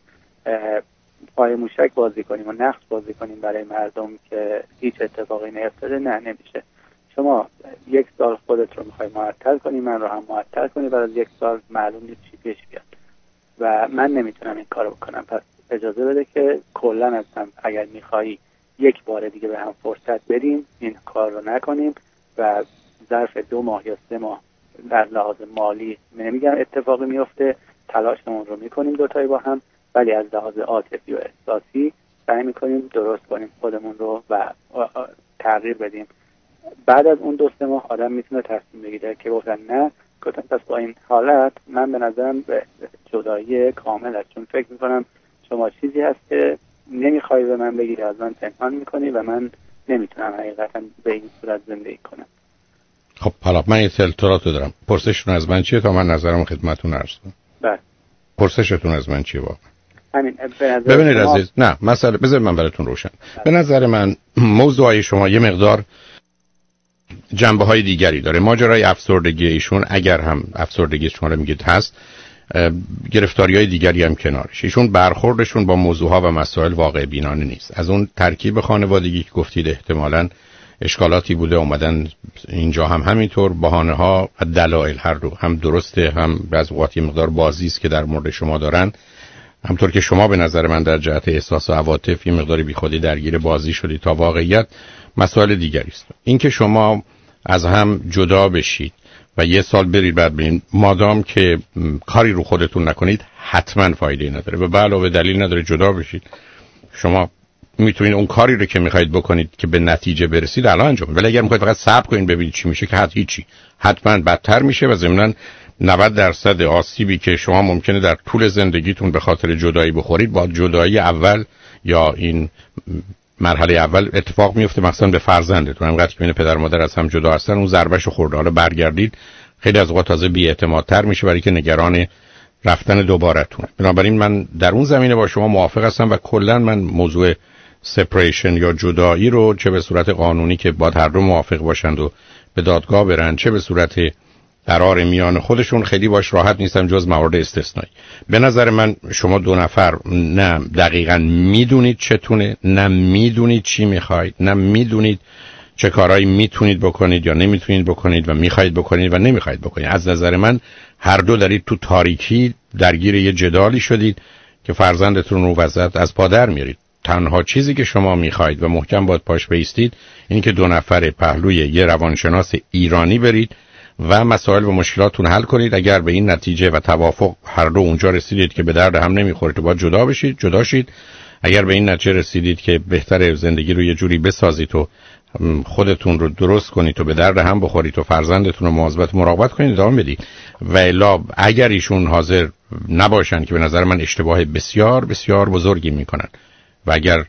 پای موشک بازی کنیم و نقش بازی کنیم برای مردم که هیچ اتفاقی نیفتاده نه نمیشه. شما یک سال خودت رو میخوای معطل کنی، من رو هم معطل کنی، بعد از یک سال معلوم نیست چی پیش بیاد و من نمیتونم این کارو بکنم. پس اجازه بده که کلا از هم اگر میخوایی یک بار دیگه به هم فرصت بدیم، این کار رو نکنیم و ظرف دو ماه یا سه ماه در لحاظ مالی نمیگم اتفاقی میفته، تلاشمون رو میکنیم دوتایی با هم، ولی از لحاظ عاطفی و احساسی سعی میکنیم درست کنیم خودمون رو و تغییر بدیم. بعد از اون دو سه ماه آدم میتونه تصمیم بگیره که گفتن نه، گفتم پس با این حالت من به نظرم به جدایی کامل است، چون فکر میکنم شما چیزی هست که نمیخوای به من بگیری، از من پنهان میکنی و من نمیتونم حقیقتا به این صورت زندگی کنم. خب حالا من یه اطلاعات دارم. پرسشتون از من چیه تا من نظرم خدمتتون عرض کنم؟ بله. پرسشتون از من چیه واقعا؟ همین به ببینید شما... عزیز، نه مسئله بذارید من براتون روشن. بله. به نظر من موضوعی شما یه مقدار جنبه های دیگری داره. ماجرای افسردگی ایشون اگر هم افسردگی شما رو میگید هست، گرفتاری های دیگری هم کنارش. ایشون برخوردشون با موضوعها و مسائل واقع بینانه نیست. از اون ترکیب خانوادگی که گفتید احتمالاً اشکالاتی بوده اومدن اینجا هم همینطور. بهانه ها و دلایل هر دو هم درسته، هم بعضی اوقات یه مقدار بازی است که در مورد شما دارن. همطور که شما به نظر من در جهت احساس و عواطف یه مقداری بیخودی درگیر بازی شدید تا واقعیت مسائل دیگری است. اینکه شما از هم جدا بشید و یه سال برید بعد برید، مادام که کاری رو خودتون نکنید حتما فایده نداره و به علاوه دلیل نداره جدا بشید. شما میتونید اون کاری رو که میخواید بکنید که به نتیجه برسید الان انجام بدید، ولی اگر میخواید فقط صبر کنید ببینید چی میشه که حت هیچی، حتما بدتر میشه و ضمناً نود درصد آسیبی که شما ممکنه در طول زندگیتون به خاطر جدایی بخورید با جدایی اول یا این مرحله اول اتفاق میفته، مثلا به فرزندتون. همونقدر که بین پدر و مادر از هم جدا هستن اون ضربهشو خورده، حالا برگردید خیلی از اوقات تازه بی‌اعتمادتر میشه برای که نگران رفتن دوباره‌تونه. بنابراین من در اون زمینه با شما موافق هستم و کلا من موضوع سپریشن یا جدایی رو چه به صورت قانونی که باید هر دو موافق باشند و به دادگاه برن، چه به صورت قرار میان خودشون، خیلی باش راحت نیستم جز موارد استثنایی. به نظر من شما دو نفر نه دقیقاً میدونید چتونه، نه میدونید چی میخواید، نه میدونید چه کارهایی میتونید بکنید یا نمیتونید بکنید و میخواید بکنید و نمیخواید بکنید. از نظر من هر دو دارید تو تاریکی درگیر یه جدالی شدید که فرزندتون رو وضعیت از پا در میارید. تنها چیزی که شما میخواید و محکم باید پاش بایستید اینه که دو نفر پهلوی یه روانشناس ایرانی برید و مسائل و مشکلاتتون حل کنید. اگر به این نتیجه و توافق هر دو اونجا رسیدید که به درد هم نمیخورید و باید جدا بشید، جدا شید. اگر به این نتیجه رسیدید که بهتره زندگی رو یه جوری بسازید و خودتون رو درست کنید و به درد هم بخورید و فرزندتون رو مواظبت مراقبت کنید، ادامه بدید. و الا اگر ایشون حاضر نباشن که به نظر من اشتباه بسیار بسیار بزرگی میکنن و اگر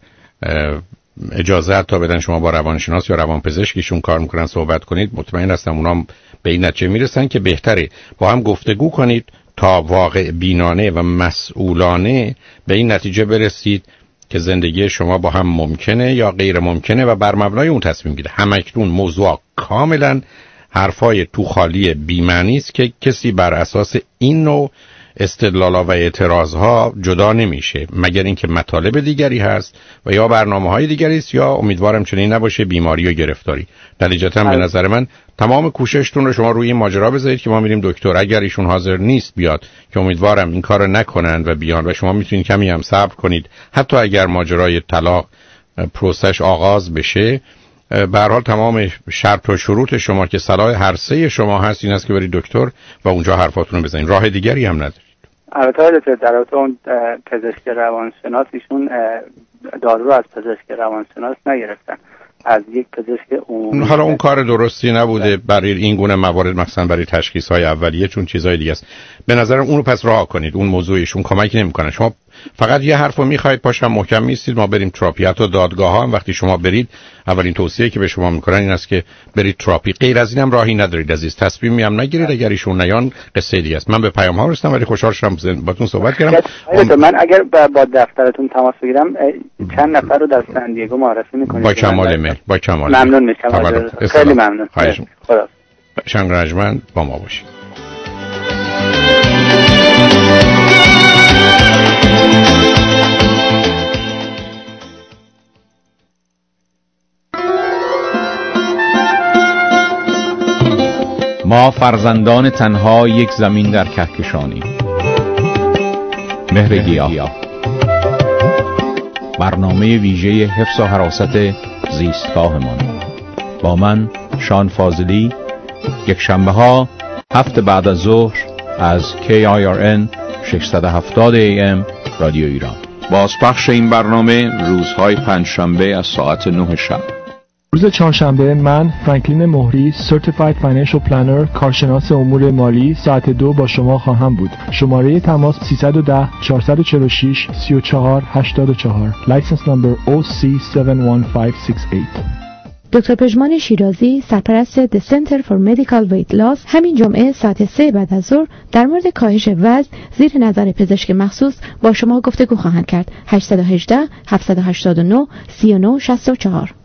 اجازه تا بدن شما با روانشناس یا روانپزشکیشون کار میکنن صحبت کنید، مطمئن هستم اونا به این نتیجه میرسن که بهتره با هم گفتگو کنید تا واقع بینانه و مسئولانه به این نتیجه برسید که زندگی شما با هم ممکنه یا غیر ممکنه و بر مبنای اون تصمیم گیره. همکنون موضوع کاملا حرفای تو خالی بی‌معنی است که کسی بر اساس این نوع استدلال‌ها و اعتراضها جدا نمیشه، مگر اینکه مطالب دیگری هست و یا برنامه‌های دیگری است یا امیدوارم چنین نباشه بیماری و گرفتاری. نتیجتاً به نظر من تمام کوششتون رو شما روی این ماجرا بذارید که ما میریم دکتر. اگر ایشون حاضر نیست بیاد، که امیدوارم این کارو نکنن و بیان و شما میتونید کمی هم صبر کنید، حتی اگر ماجرای طلاق پروسش آغاز بشه، به هر حال تمام شرط و شروط شما که صلاح هر سه شما هست این است که برید دکتر و اونجا حرفاتون رو بزنید. راه دیگری هم ندارید. البته در رابطه اون پزشک روانشناس ایشون دارو رو از پزشک روانشناس نگرفتن، از یک پزشک عمومی. حالا اون کار درستی نبوده برای این گونه موارد، مثلا برای تشخیص های اولیه، چون چیزای دیگه است. به نظرم اونو پس رها کنید. اون موضوعشون کمک نمیکنه. شما فقط یه حرفو میخواید پاشم محکم میستید ما بریم تراپی. حتی دادگاه ها هم وقتی شما برید اولین توصیه که به شما میکنن این است که برید تراپی. غیر از اینم راهی ندارید عزیز. تصمیمی هم نگیرید. اگر ایشون نیان قصه دیگه است. من به پیام ها رسیدم ولی خوشحال شدم باهاتون صحبت کردم. من اگر با دفترتون تماس بگیرم چند نفر رو در سن دیگو معرفی میکنید؟ با کمال میل. با کمال ممنون میشم. خیلی ممنون. خدا. شنگرجمند با ما باشید. ما فرزندان تنها یک زمین در کهکشانیم. مهر گیاه، برنامه ویژه حفظ و حراست زیستگاهمان. با من شان فاضلی، یک شنبه ها هفت بعد از ظهر از کی آی آر ان ششصد و هفتاد ای ام رادیو ایران. بازپخش این برنامه روزهای پنجشنبه از ساعت نه شب. روز چهارشنبه من فرانکلین مهری Certified Financial Planner کارشناس امور مالی ساعت دو با شما خواهم بود. شماره تماس سیصد و ده چهارصد و چهل و شش سی و چهار هشتاد و چهار. لایسنس نمبر او سی هفت یک پنج شش هشت. دکتر پژمان شیرازی سرپرست The Center for Medical Weight Loss همین جمعه ساعت سه بعد از ظهر در مورد کاهش وزن زیر نظر پزشک مخصوص با شما گفتگو خواهند کرد. هشت یک هشت هفت هشت نه سه نه شش چهار.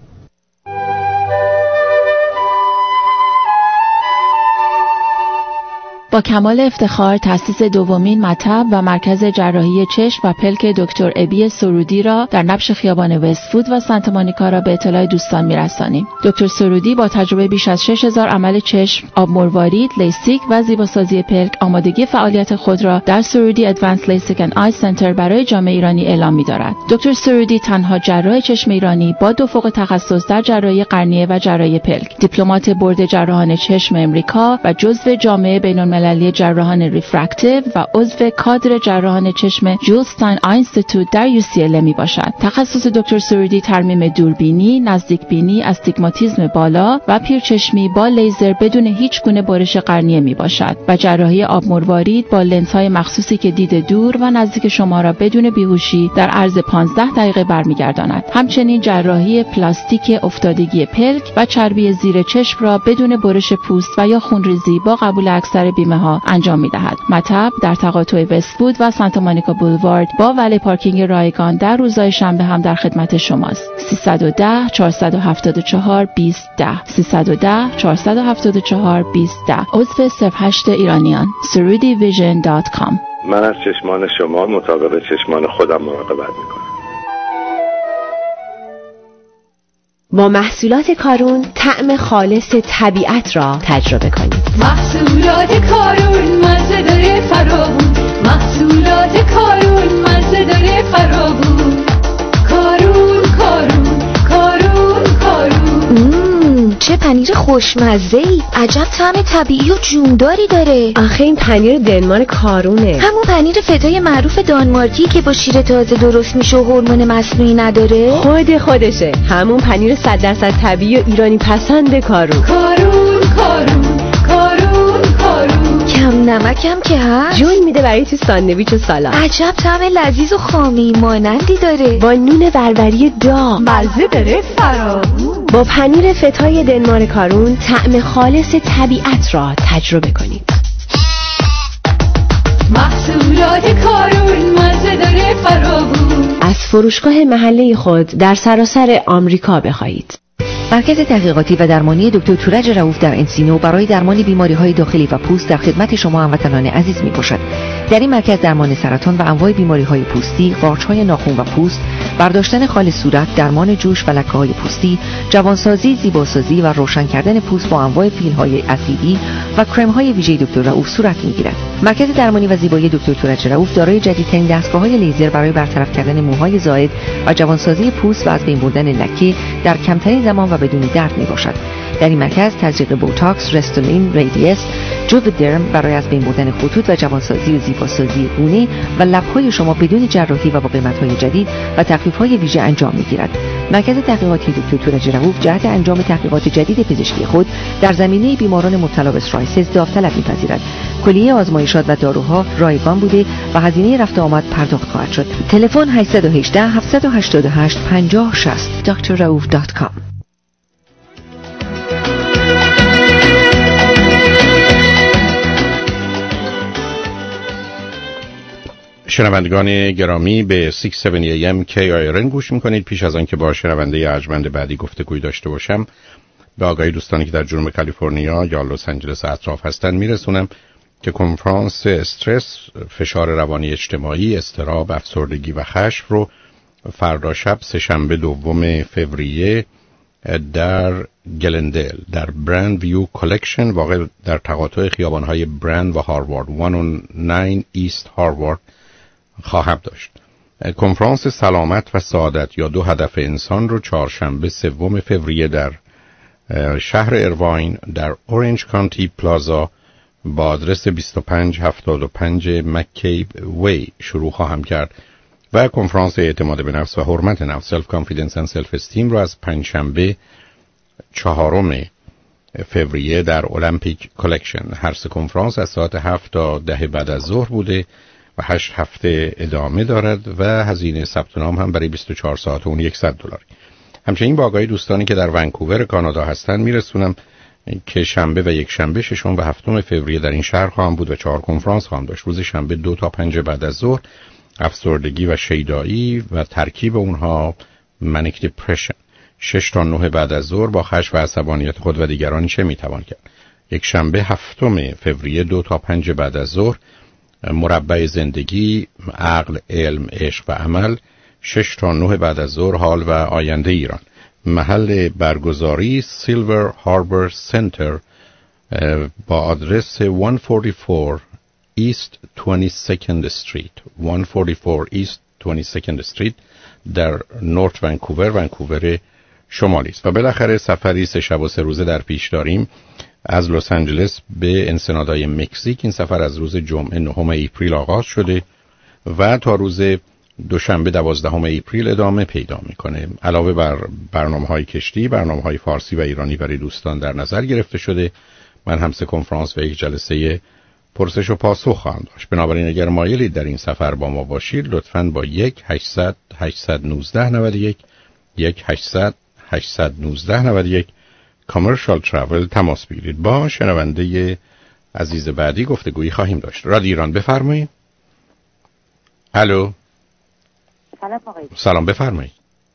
با کمال افتخار تأسیس دومین مطب و مرکز جراحی چشم و پلک دکتر ابی سرودی را در نبش خیابان وستفود و سانتا مونیکا را به اطلاع دوستان می‌رسانیم. دکتر سرودی با تجربه بیش از شش هزار عمل چشم، آب مروارید، لیسیک و زیباسازی پلک آمادگی فعالیت خود را در سرودی ادوانس لیسیک اند آی سنتر برای جامعه ایرانی اعلام می‌دارد. دکتر سرودی تنها جراح چشم ایرانی با دو فوق تخصص در جراحی قرنیه و جراحی پلک، دیپلمات بورد جراحان چشم امریکا و جزو جامعه بین‌المللی جراحان ریفرکتیو و عضو کادر جراحان چشم جولستاین آی اینستیتوت در یو سی ال می باشد. تخصص دکتر سرودی ترمیم دوربینی، نزدیک بینی، استیگماتیسم بالا و پیرچشمی با لیزر بدون هیچ گونه برش قرنیه می باشد و جراحی آب مروارید با لنزهای مخصوصی که دید دور و نزدیک شما را بدون بیهوشی در عرض پانزده دقیقه برمیگرداند. همچنین جراحی پلاستیک افتادگی پلک و چربی زیر چشم را بدون برش پوست و یا خونریزی با قبول اکثر بیمه ها انجام می دهد. مطب در تقاطع وستفود و سانتا مونیکا بولوارد با ولی پارکینگ رایگان در روزهای شنبه هم در خدمت شماست. سیصد و ده چهارصد و هفتاد و چهار بیست ده سیصد و ده چهارصد و هفتاد و چهار بیست ده عضو صفر هشت ایرانیان سرودی ویژن دات کام. من از چشمان شما مطابق چشمان خودم مراقبت میکنم. با محصولات کارون طعم خالص طبیعت را تجربه کنید. محصولات کارون مزه داره فراوون، محصولات کارون مزه داره فراوون. کارون کارون کارون کارون. چه پنیر خوشمزه‌ای، عجب طعم طبیعی و جونداری داره. آخه این پنیر دنمارک کارونه، همون پنیر فدای معروف دانمارکی که با شیر تازه درست میشه و هورمون مصنوعی نداره. خود خودشه، همون پنیر صد درصد طبیعی و ایرانی پسند کارون. کارون کارون کارون کارون. کم نمکم که هست، جون میده برای تو ساندویچ و سالاد. عجب طعم لذیذ و خامی مانندی داره، با نون بربری داغ مزه داره فراوون. با پنیر فتای دنمارک کارون طعم خالص طبیعت را تجربه کنید. محصولات کارون مزه داره فراوون. از فروشگاه محله خود در سراسر آمریکا بخواهید. مرکز تحقیقاتی و درمانی دکتر تورج رؤوف در انسینو برای درمان بیماری‌های داخلی و پوست در خدمت شما هموطنان عزیز می‌باشد. در این مرکز درمان سرطان و انواع بیماری‌های پوستی، قارچ‌های ناخن و پوست، برداشتن خال صورت، درمان جوش و لکه‌های پوستی، جوانسازی، زیباسازی و روشن کردن پوست با انواع فیل‌های اسیدی و کرم‌های ویژه دکتر رؤوف صورت می‌گیرد. مرکز درمانی و زیبایی دکتر تورج رؤوف دارای جدیدترین دستگاه‌های لیزر برای برطرف کردن موهای زائد و جوانسازی پوست و از بین بردن لکه در کمترین زمان و بدون درد میباشد. در این مرکز تزریق بوتاکس، رستولین، ریدیس، جوودرم برای از بین بردن خطوط و جوانسازی و زیباسازی گونه و لب‌های شما بدون جراحی و با قیمت‌های جدید و تخفیف‌های ویژه انجام می‌گیرد. مرکز تحقیقاتی دکتر تورج رؤوف جهت انجام تحقیقات جدید پزشکی خود در زمینه بیماران مبتلا به استرایسیس داوطلب می‌پذیرد. کلیه آزمایشات و داروها رایگان بوده و هزینه رفت و آمد پرداخت خواهد شد. تلفن هشت یک هشت هفت هشت هشت پنجاه شصت دکتر رؤوف دات کام. شنوندگان گرامی به شش هفت ای ام کی آی آر ان گوش میکنید. پیش از آن که با شنونده ارجمند بعدی گفتگوی داشته باشم، به آگاهی دوستانی که در جنوب کالیفرنیا یا لس آنجلس اطراف هستند میرسونم که کنفرانس استرس، فشار روانی اجتماعی، اضطراب، افسردگی و خشم رو فردا شب سه‌شنبه دوم فوریه در گلندل در برند ویو کالکشن واقع در تقاطع خیابان‌های برند و هاروارد صد و نه ایست هاروارد خواهم داشت. کنفرانس سلامت و سعادت یا دو هدف انسان رو چهارشنبه سوم فوریه در شهر ایرواین در اورنج کانتی پلازا با آدرس بیست و پنج هفتاد و پنج مکیب وی شروع خواهم کرد و کنفرانس اعتماد به نفس و حرمت نفس سلف کانفیدنس اند سلف استیم رو از پنجشنبه چهارم فوریه در المپیک کالکشن. هر سه کنفرانس از ساعت هفت تا ده بعد از ظهر بوده و هشت هفته ادامه دارد و هزینه ثبت نام هم برای بیست و چهار ساعت اون صد دلار. همچنین با آگاهی دوستانی که در ونکوور کانادا هستند میرسونم که شنبه و یک شنبه ششم و هفتم فوریه در این شهر خواهم بود و چهار کنفرانس خواهم داشت. روز شنبه دو تا پنج بعد از ظهر افسردگی و شیدایی و ترکیب اونها منیک دپرشن. شش تا نه بعد از ظهر با خشم و عصبانیت خود و دیگران چه میتوان کرد. یک شنبه هفتم فوریه دو تا پنج بعد از ظهر، مربع زندگی، عقل، علم، عشق و عمل، شش تا نه بعد از ظهر، حال و آینده ایران. محل برگزاری سیلور هاربر سنتر با آدرس صد و چهل و چهار East twenty-second Street صد و چهل و چهار East twenty-second Street در نورت ونکوور، ونکوور شمالی است. و بالاخره سفری سه شب و سه روزه در پیش داریم از لس آنجلس به انسنادای مکزیک. این سفر از روز جمعه نهم اپریل آغاز شده و تا روز دوشنبه دوازدهم اپریل ادامه پیدا میکنه. علاوه بر برنامه‌های کشتی، برنامه‌های فارسی و ایرانی برای دوستان در نظر گرفته شده. من هم سه کنفرانس و یک جلسه پرسش و پاسخ خواهم داشت. بنابراین اگر مایلید در این سفر با ما باشید، لطفاً با یک هشتصد هشتصد و نوزده نود و یک یک هشتصد هشتصد و نوزده نود و یک کامرشال ترافل تماس بگیرید. با شنونده عزیز بعدی گفتگویی خواهیم داشت. رادیو ایران بفرمایید. الو. سلام آقای. سلام بفرمایید.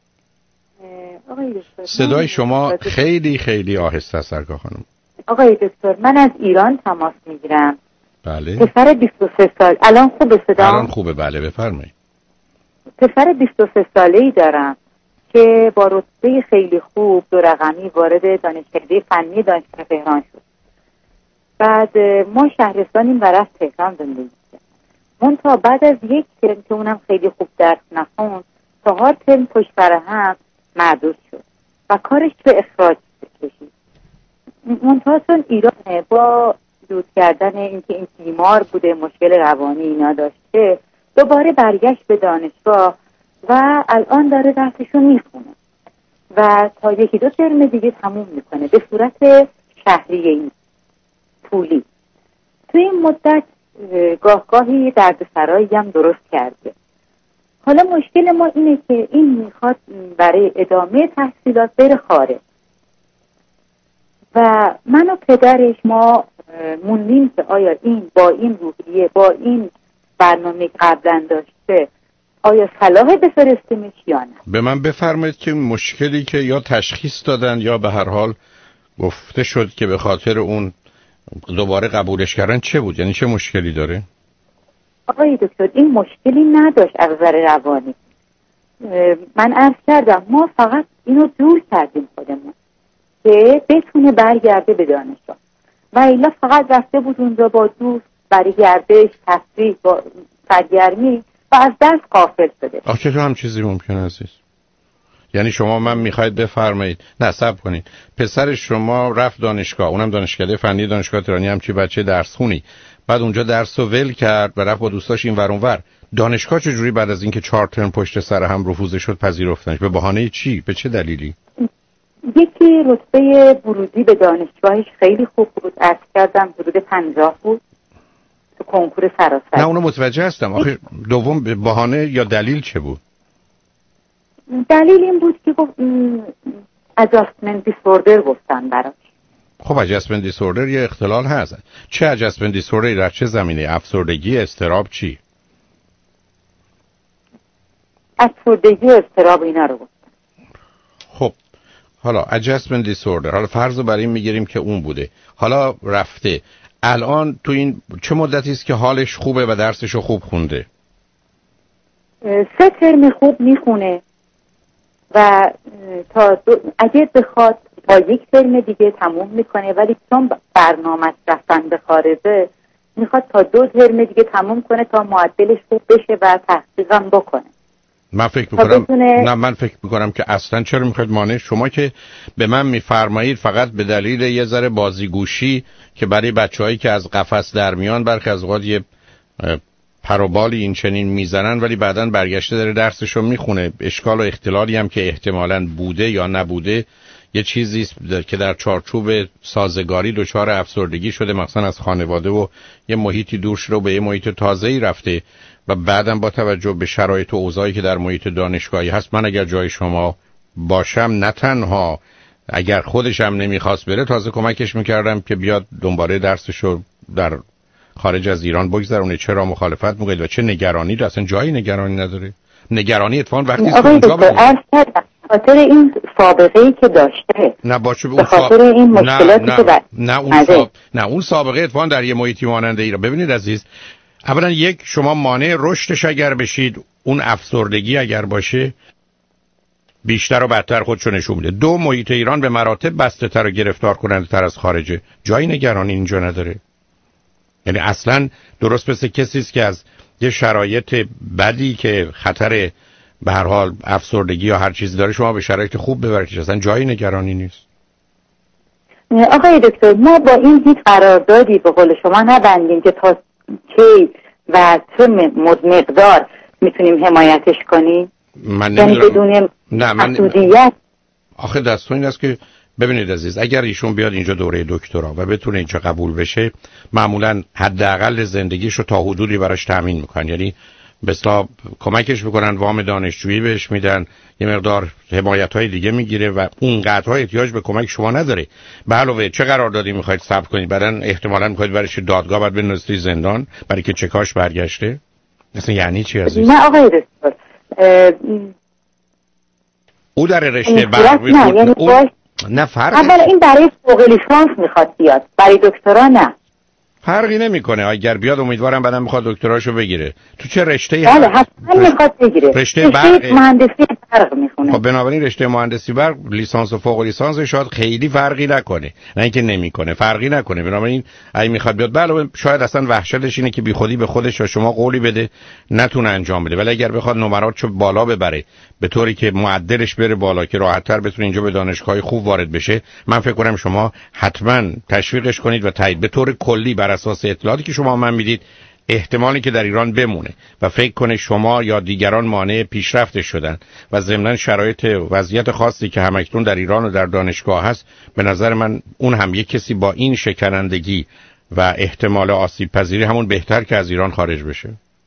آقای دکتر، صدای شما خیلی خیلی آهسته است سرکار خانم. آقای دکتر، من از ایران تماس میگیرم. بله. پسر بیست و سه سال. الان خوبه صدا؟ الان خوبه، بله بفرمایید. پسر بیست و سه ساله‌ای دارم که با رتبه خیلی خوب دو رقمی وارد دانشکده فنی دانشگاه تهران شد. بعد ما شهرستانیم و رفت تهران زندگی کرد. منتها بعد از یک ترم که اونم خیلی خوب درس نخوند، چهار ترم پشت سر هم معدود شد و کارش به اخراج کشید. منتها چون ایرانه، با دود کردن اینکه این بیمار بوده، مشکل روانی اینا داشته، دوباره برگشت به دانشگاه و الان داره درسشو میخونه و تا یکی دو ترم دیگه تموم میکنه به صورت شهریه‌ای پولی. تو این مدت گاه گاهی دردسرایی هم درست کرده. حالا مشکل ما اینه که این میخواد برای ادامه تحصیلات بره خارج و من و پدرش ما موندیم که آیا این با این روحیه، با این برنامه قبلا داشته، آیا صلاح بفرستیمش یا نه؟ به من بفرمایید که مشکلی که یا تشخیص دادن یا به هر حال گفته شد که به خاطر اون دوباره قبولش کردن چه بود؟ یعنی چه مشکلی داره؟ آقای دکتر، این مشکلی نداشت از نظر روانی. من عرض کردم ما فقط اینو دور کردیم خودمون که بتونه برگرده به دانشگاه و الا فقط رفته بود اونجا با دوست برای گردش، تفریح، با سرگرمی و از دست غافل شده. آخه چطور هم چیزی ممکن عزیز؟ یعنی شما من میخواید بفرمایید نه صبر کنید، پسر شما رفت دانشگاه، اونم دانشکده فنی دانشگاه تهرانی، هم چی بچه درس خونی، بعد اونجا درس رو ول کرد و رفت با دوستاش این ور اون ور. دانشگاه چجوری بعد از اینکه چهار ترم پشت سر هم رفوزه شد پذیرفتنش؟ به بهانه چی؟ به چه دلیلی؟ یکی رتبه ورودی به دانشگاهش خیلی خوب بود، عرض کردم حدود پنجاه بود تو کنکور سراسری. نه اونو متوجه هستم. آخه دوم به بهانه یا دلیل چه بود؟ دلیل این بود که گفت adjustment disorder گفتن براش. خب adjustment disorder یه اختلال هست. چه adjustment disorder در چه زمینه؟ افسردگی، اضطراب، چی؟ افسردگی، اضطراب اینا رو گفتن. خب حالا adjustment disorder، حالا فرض رو بر این میگیریم که اون بوده، حالا رفته، الان تو این چه مدتی است که حالش خوبه و درسشو خوب خونده؟ سه ترم خوب میخونه و تا دو... اگه بخواد با یک ترم دیگه تموم میکنه، ولی چون برنامه رفتن به خارجه میخواد تا دو ترم دیگه تموم کنه تا معدلش خوب بشه و تحقیقم بکنه. من فکر میکنم بتونه... نه من فکر میکنم که اصلا چرا میخواید مانع؟ شما که به من میفرمایید فقط به دلیل یه ذره بازیگوشی که برای بچه‌هایی که از قفس در میان برخی از اوقات یه پروبالی این چنین میزنن ولی بعداً برگشته داره درسشو میخونه، اشکال و اختلالی هم که احتمالاً بوده یا نبوده یه چیزی که در چارچوب سازگاری دچار افسردگی شده، مثلا از خانواده و یه محیطی دور شده و به یه محیط تازه‌ای رفته و بعداً با توجه به شرایط و اوضاعی که در محیط دانشگاهی هست، من اگر جای شما باشم نه تنها اگر خودش هم نمیخواست بره، تازه کمکش میکردم که بیاد دنباله درسشو در خارج از ایران بگذرونه. چرا مخالفت میکنید و چه نگرانی داره؟ اصلا جایی نگرانی نداره. نگرانی اتفاقا وقتی است که اونجا بمونه. خاطر این سابقه ای که داشته. نه باشه به خاطر ساب... این مشکلاتی نه، که بر... نه اون ساب... نه اون سابقه اتفاقا در یه محیطی مانند ایران. ببینید عزیز، اولا یک، شما مانع رشدش اگر بشید، اون افسردگی اگر باشه بیشتر و بدتر خودشو نشون میده. دو، محیط ایران به مراتب بسته تر و گرفتار کننده تر از خارجه. جایی نگرانی اینجا نداره. یعنی اصلا درست مثل کسی است که از یه شرایط بدی که خطر به هر حال افسردگی یا هر چیزی داره شما به شرایط خوب ببریدش، اصلا جایی نگرانی نیست. آقای دکتر، ما با این هیچ قراردادی به قول شما نبندیم که تا کی و چه مقدار میتونیم حمایتش کنیم؟ من یعنی بدون محدودیت. آخه دستور این است که ببینید عزیز، اگر ایشون بیاد اینجا دوره دکترا و بتونه اینجا قبول بشه، معمولا حداقل زندگیش رو تا حدودی براش تامین میکنن. یعنی بسلا کمکش میکنن، وام دانشجویی بهش میدن، یه مقدار حمایت‌های دیگه میگیره و اونقدرها احتیاج به کمک شما نداره. به علاوه چه قراردادی میخواید ثبت کنید؟ بعدن احتمالاً میخواید برش دادگاه بعد بنویسید زندان برای که چکاش برگشته. مثلا یعنی چی عزیز؟ نه آقای دکتر، او در رشته برق میخواد. یعنی اون... نه فرق. اولا این برای فوق لیسانس میخواد بیاد، برای دکترا نه. فرقی نمیکنه. اگر بیاد امیدوارم بعدم میخواد دکتراشو بگیره. تو چه رشته‌ای؟ بله حتما میخواد بگیره. رشته برق، مهندسی برق میخونه. خب بنابراین رشته مهندسی برق لیسانس و فوق لیسانس شاید خیلی فرقی نکنه، نه اینکه نمیکنه، فرقی نکنه. بنابراین اگه میخواد بیاد، بله شاید اصلا وحشتش اینه که بیخودی به خودش و شما قولی بده نتونه انجام بده، ولی اگر بخواد نمراتشو بالا ببره به طوری که معدلش بره بالا که راحت‌تر بتونه اینجا به دانشگاه خوب وارد بشه، من فکر کنم شما حتما تشویقش کنید و تایید. به طور کلی بر اساس اطلاعاتی که شما من میدید، احتمالی که در ایران بمونه و فکر کنه شما یا دیگران مانع پیشرفتش شدن و ضمن شرایط وضعیت خاصی که همکنون در ایران و در دانشگاه هست، به نظر من اون هم یک کسی با این شکنندگی و احتمال آسیب پذیری همون بهتر که از ایران خارج بشه.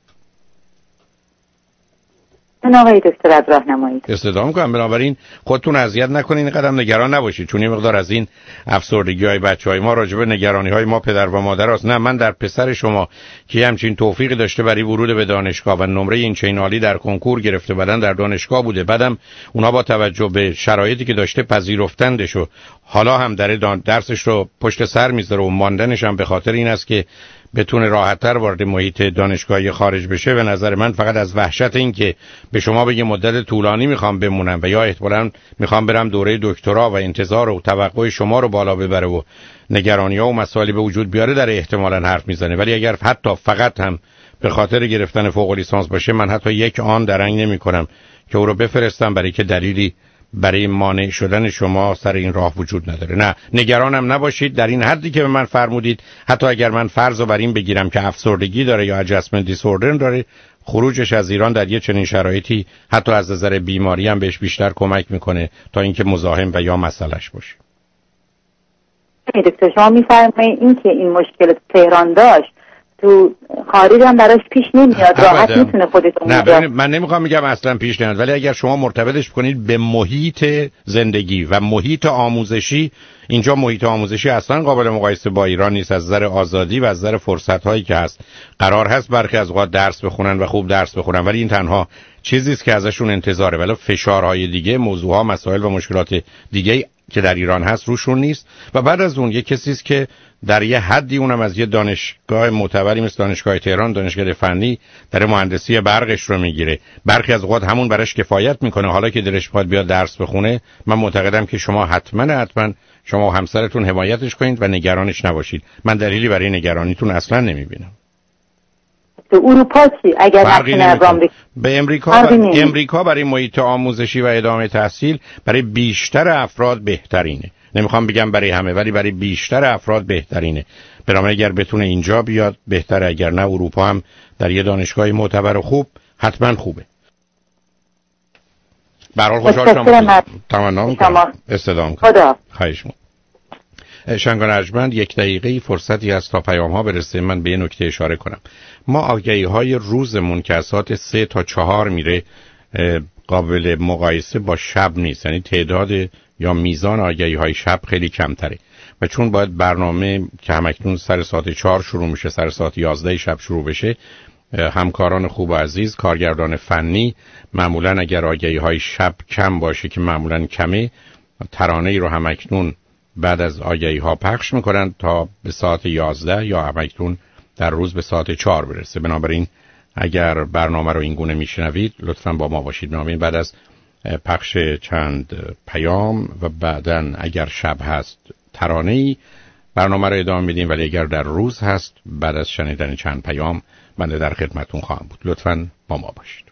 من آقای دکتر از راهنمایی استفاده می‌کنم. بنابراین خودتون اذیت نکنین، این قدم نگران نباشید، چون یه مقدار از این افسردگی‌های بچه‌های ما راجع به نگرانی‌های ما پدر و مادر است. نه، من در پسر شما که همچین توفیقی داشته برای ورود به دانشگاه و نمره این چین عالی در کنکور گرفته، بعدن در دانشگاه بوده، بعدم اونا با توجه به شرایطی که داشته پذیرفتندش و حالا هم در درسش رو پشت سر میذاره و ماندنش هم به خاطر این است که بتونه راحت‌تر وارد محیط دانشگاهی خارج بشه. به نظر من فقط از وحشت این که به شما بگه مدت طولانی میخوام بمونم و یا احتمالاً میخوام برم دوره دکترا و انتظار و توقع شما رو بالا ببره و نگرانی‌ها و مسائلی به وجود بیاره، در احتمالاً حرف میزنه. ولی اگر حتی فقط هم به خاطر گرفتن فوق لیسانس باشه، من حتی یک آن درنگ نمی‌کنم که او رو بفرستم، برای که دلیلی برای مانع شدن شما سر این راه وجود نداره. نه، نگرانم نباشید در این حدی که به من فرمودید. حتی اگر من فرض رو بر این بگیرم که افسردگی داره یا ادجاستمنت دیسوردر داره، خروجش از ایران در یه چنین شرایطی حتی از نظر بیماری هم بهش بیشتر کمک میکنه تا اینکه مزاحم و یا مسئلهش باشه. دکتر شما میفرمایید این که این مشکل تهران داشت تو خارج هم براش پیش نمیاد، راحت میتونه خودتون. نه ببینید، من نمیخوام میگم اصلا پیش نمیاد، ولی اگر شما مرتبطش کنید به محیط زندگی و محیط آموزشی، اینجا محیط آموزشی اصلا قابل مقایسه با ایران نیست از نظر آزادی و از نظر فرصت‌هایی که هست. قرار هست برخی از اوقات درس بخونن و خوب درس بخونن، ولی این تنها چیزی است که ازشون انتظاره، ولی فشارهای دیگه، موضوعها، مسائل و مشکلات دیگه که در ایران هست روشون نیست. و بعد از اون یک کسی است که در یه حدی، اونم از یه دانشگاه معتبری مثل دانشگاه تهران، دانشگاه فنی، در مهندسی برقش رو میگیره، برخی از اوقات همون براش کفایت میکنه. حالا که دلش میخواد بیاد درس بخونه، من معتقدم که شما حتما حتما شما و همسرتون حمایتش کنید و نگرانش نباشید. من دلیلی برای نگرانیتون اصلا نمیبینم. تو اروپا چی؟ اگر نتونه به امریکا برای امریکا برای محیط آموزشی و ادامه تحصیل برای بیشتر افراد بهترینه. نمیخوام بگم برای همه، ولی برای بیشتر افراد بهترینه. برای اگر بتونه اینجا بیاد بهتره، اگر نه اروپا هم در یه دانشگاه معتبر و خوب حتما خوبه. برحال خوشحال شدم. تمنا می‌کنم. استدام کنم. خدا. خواهش می‌کنم. شنگان ارجمند، یک دقیقه فرصتی هست تا پیام ها برسه. من به یه نکته اشاره کنم. ما آگهی های روزمون که از ساعت سه تا چهار میره قابل مقایسه با شب نیست، یعنی تعداد یا میزان آگهی های شب خیلی کمتره و چون باید برنامه که همکنون سر ساعت چهار شروع میشه سر ساعت یازده شب شروع بشه، همکاران خوب و عزیز، کارگردان فنی معمولا اگر آگهی های شب کم باشه که معمولا کمه، ترانه ای رو همکنون بعد از آگهی ها پخش میکنن تا به ساعت یازده یا همکنون در روز به ساعت چهار برسه. بنابراین اگر برنامه رو این گونه میشنوید لطفاً با ما باشید. بنابراین بعد از پخش چند پیام و بعداً اگر شب هست ترانه‌ای برنامه رو ادامه میدیم، ولی اگر در روز هست بعد از شنیدن چند پیام بنده در خدمتون خواهم بود. لطفاً با ما باشید.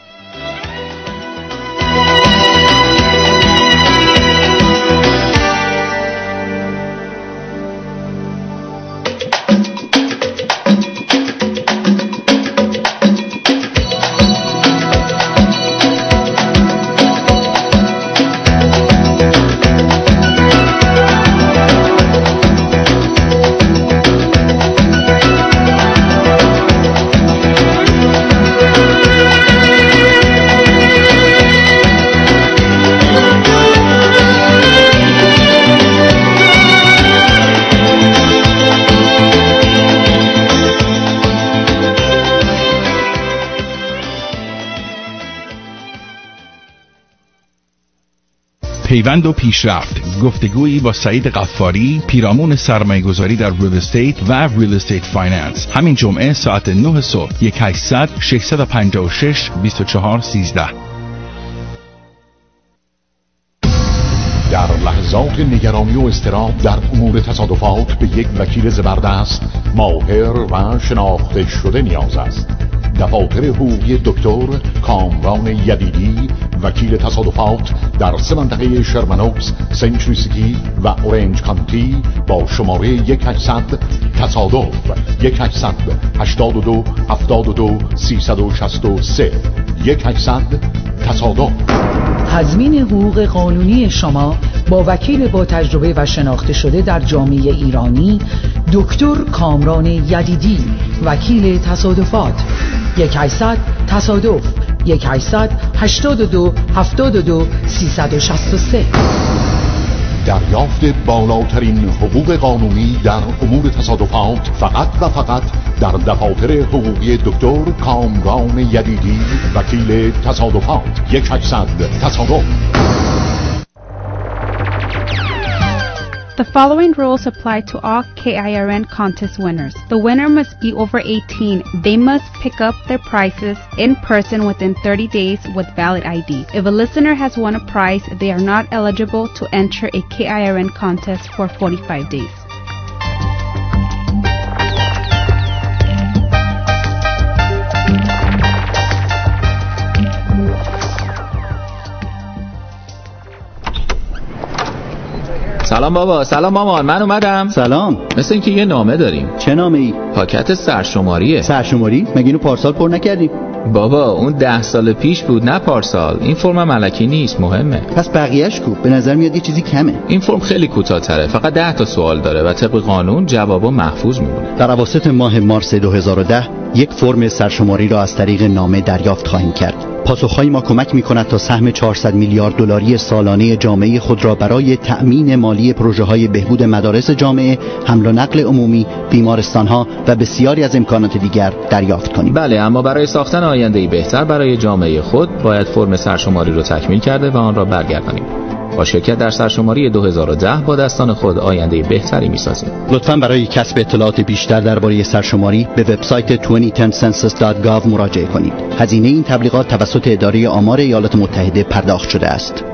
پیوند و پیشرفت، گفتگویی با سعید غفاری، پیرامون سرمایه‌گذاری در ریل استیت و ریل استیت فایننس، همین جمعه ساعت نه صبح. یک هشتصد ششصد و پنجاه و شش بیست و چهار سیزده. در لحظات نگرانی و اضطراب در امور تصادفات به یک وکیل زبردست ماهر و شناخته شده نیاز است. دفاتر حقوقی دکتر کامران یدیدی، وکیل تصادفات در سه منطقه شرمنوکس، سنچوری سیتی و اورنج کانتی با شماره یک هشتصد تصادف یک هشتصد هشتاد و دو هفتاد و دو سیصد و شصت و سه یک هشتصد تصادف. تضمین حقوق قانونی شما با وکیل با تجربه و شناخته شده در جامعه ایرانی دکتر کامران یدیدی، وکیل تصادفات. یک هشتصد تصادف یک هشتصد هشتاد و دو هفتاد و دو سیصد و شصت و سه. دریافت بالاترین حقوق قانونی در امور تصادفات فقط و فقط در دفاتر حقوقی دکتر کامران یدیدی، وکیل تصادفات. یک هشتصد تصادف. The following rules apply to all K I R N contest winners. The winner must be over eighteen. They must pick up their prizes in person within thirty days with valid I D. If a listener has won a prize, they are not eligible to enter a K I R N contest for forty-five days. سلام بابا. سلام مامان، من اومدم. سلام. مثل اینکه یه نامه داریم. چه نامه ای؟ پاکت سرشماریه. سرشماری؟ مگه اینو پارسال پر نکردیم؟ بابا اون ده سال پیش بود، نه پارسال. این فرم ملکی نیست، مهمه. پس بقیه‌اش کو؟ به نظر میاد یه چیزی کمه. این فرم خیلی کوتاه‌تره، فقط ده تا سوال داره و طبق قانون جوابا محفوظ میمونه. در اواسط ماه مارس دو هزار و ده یک فرم سرشماری را از طریق نامه دریافت خواهیم کرد. پاسخهای ما کمک می‌کند تا سهم چهارصد میلیارد دلاری سالانه جامعه خود را برای تأمین مالی پروژه‌های بهبود مدارس جامعه، حمل و نقل عمومی، بیمارستان‌ها و بسیاری از امکانات دیگر دریافت کنیم. بله، اما برای ساختن آینده‌ای بهتر برای جامعه خود باید فرم سرشماری را تکمیل کرده و آن را برگردانیم. با شرکت در سرشماری دو هزار و ده با دستان خود آینده بهتری می‌سازیم. لطفاً برای کسب اطلاعات بیشتر درباره سرشماری به وبسایت دو هزار و ده census دات گاو مراجعه کنید. هزینه این تبلیغات توسط اداره آمار ایالات متحده پرداخت شده است.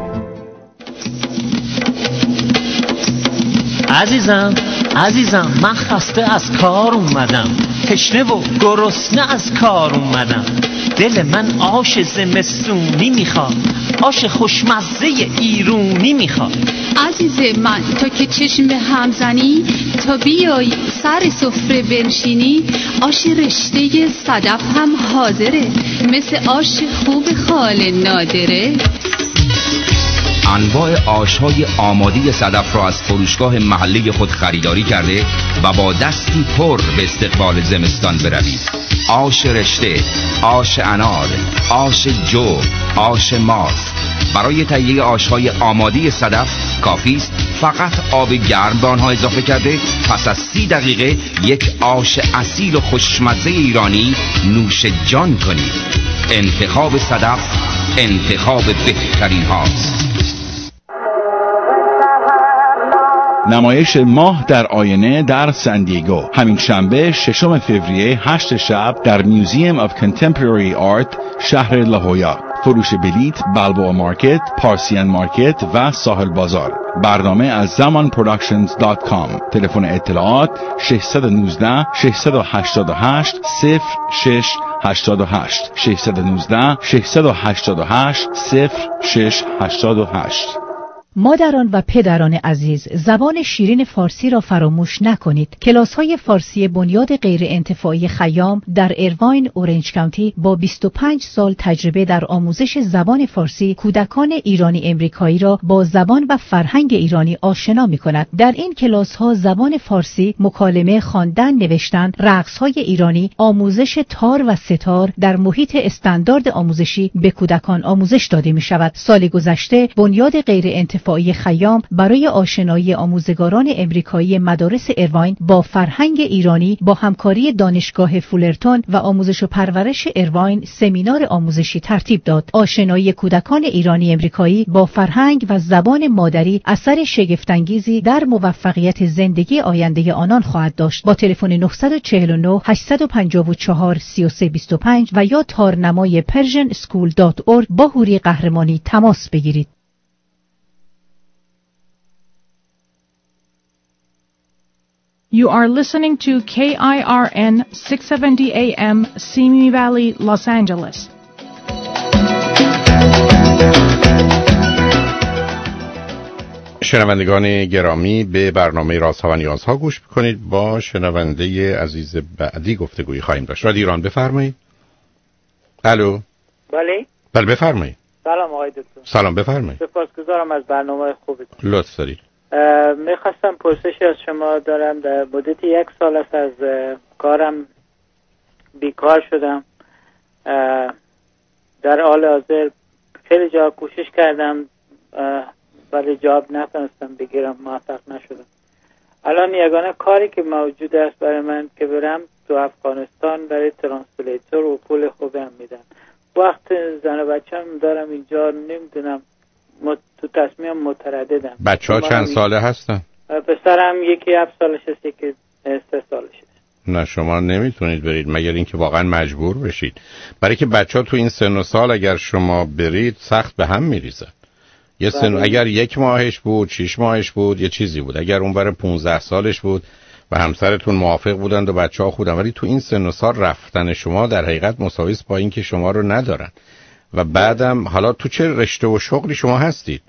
عزیزم عزیزم من خسته از کار اومدم، تشنه و گرسنه از کار اومدم. دل من آش زمستونی میخواد، آش خوشمزه ایرونی میخواد. عزیز من تا که چشم هم زنی، تا بیای سر سفره بنشینی، آش رشته صدف هم حاضره، مثل آش خوب خال نادره. انواع آش‌های آماده صدف را از فروشگاه محلی خود خریداری کرده و با دستی پر به استقبال زمستان بروید. آش رشته، آش انار، آش جو، آش ماست، برای تهیه آش‌های آماده صدف کافی است فقط آب گرم به آنها اضافه کرده پس از سی دقیقه یک آش اصیل و خوشمزه ایرانی نوش جان کنید. انتخاب صدف انتخاب بهترین هاست. نمایش ماه در آینه در سندیگو همین شنبه ششم فوریه هشت شب در میوزیم آف کنتمپرری آرت شهر لاهویا. فروش بلیت بالبوآ مارکت، پارسیان مارکت و ساحل بازار. برنامه از زمان پروداکشنز دات کام. تلفن اطلاعات شش یک نه شش هشت هشت صفر شش هشت هشت شش یک نه شش هشت هشت صفر شش هشت هشت. مادران و پدران عزیز، زبان شیرین فارسی را فراموش نکنید. کلاس‌های فارسی بنیاد غیر انتفاعی خیام در ایرواین اورنج کانتی با بیست و پنج سال تجربه در آموزش زبان فارسی کودکان ایرانی امریکایی را با زبان و فرهنگ ایرانی آشنا می‌کند. در این کلاس‌ها زبان فارسی، مکالمه، خواندن، نوشتن، رقص‌های ایرانی، آموزش تار و ستار در محیط استاندارد آموزشی به کودکان آموزش داده می‌شود. سال گذشته بنیاد غیر انتفاعی خیام برای آشنایی آموزگاران امریکایی مدارس ایرواین با فرهنگ ایرانی با همکاری دانشگاه فولرتون و آموزش و پرورش ایرواین سمینار آموزشی ترتیب داد. آشنایی کودکان ایرانی امریکایی با فرهنگ و زبان مادری اثر شگفت‌انگیزی در موفقیت زندگی آینده آنان خواهد داشت. با تلفن نه چهار نه هشت پنج چهار سه سه دو پنج و یا تارنمای پرژن اسکول دات اورگ با حوری قهرمانی تماس بگیرید. You are listening to K I R N six seventy A M, Simi Valley, Los Angeles. شنوندگان گرامی، به برنامه رازها و نیازها گوش بکنید. با شنونده عزیز بعدی گفتگویی خواهیم داشت. رادیو ایران بفرمایید. الو. بله. بله بفرمایید. سلام آقای دکتر. سلام بفرمایید. سپاسگزارم از برنامه خوبتون. لطف دارید. میخواستم پرسشی از شما دارم. در مدت یک سال است از کارم بیکار شدم. در حال حاضر خیلی جا کوشش کردم ولی جواب نتونستم بگیرم، موفق نشدم. الان یگانه کاری که موجود است برای من که برم تو افغانستان برای ترانسلیتور و پول خوبی هم میدن. وقت زن و بچه‌م دارم اینجا، نمیدونم، تو تصمیم مترددم. بچه ها چند ساله هستن؟ پسرم یکی هفت سالش است، یکی سه سالش است. نه شما نمیتونید برید مگر اینکه واقعا مجبور بشید، برای که بچه ها تو این سن و سال اگر شما برید سخت به هم میریزن. یه سن اگر یک ماهش بود، شش ماهش بود، یه چیزی بود. اگر اون برای پونزده سالش بود و همسرتون موافق بودند و بچه ها خودن، ولی تو این سن و سال رفتن شما در حقیقت مساوی است با این که شما رو ندارن. و بعدم حالا تو چه رشته و شغلی شما هستید؟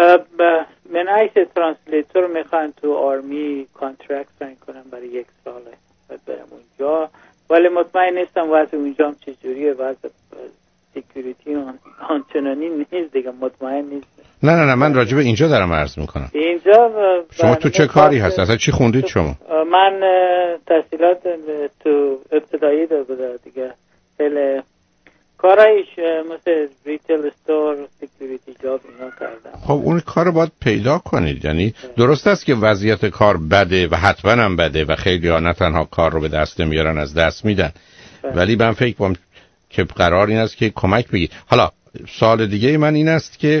من عیس ترانسلیتور میخوان تو آرمی کانترکت ساین کنم برای یک ساله بعد برم اونجا، ولی مطمئن نیستم وضع اونجا هم چجوریه. وضع سکیوریتی آنچنانی نیست دیگه، مطمئن نیست. نه نه نه من راجع به اینجا دارم عرض میکنم. اینجا شما تو چه کاری هست؟ اصلا چی خوندید شما؟ من تحصیلات تو ابتدایی دارم دیگه. خیلی کارایش مثل ریتیل استور، سکیوریتی جاب اینا کردم. خب اون کار رو باید پیدا کنید. یعنی درست است که وضعیت کار بده و حتما هم بده و خیلی ها نه تنها کار رو به دست نمیارن، از دست میدن. ولی من فکر کنم که قرار این است که کمک بگید. حالا سوال دیگه من این است که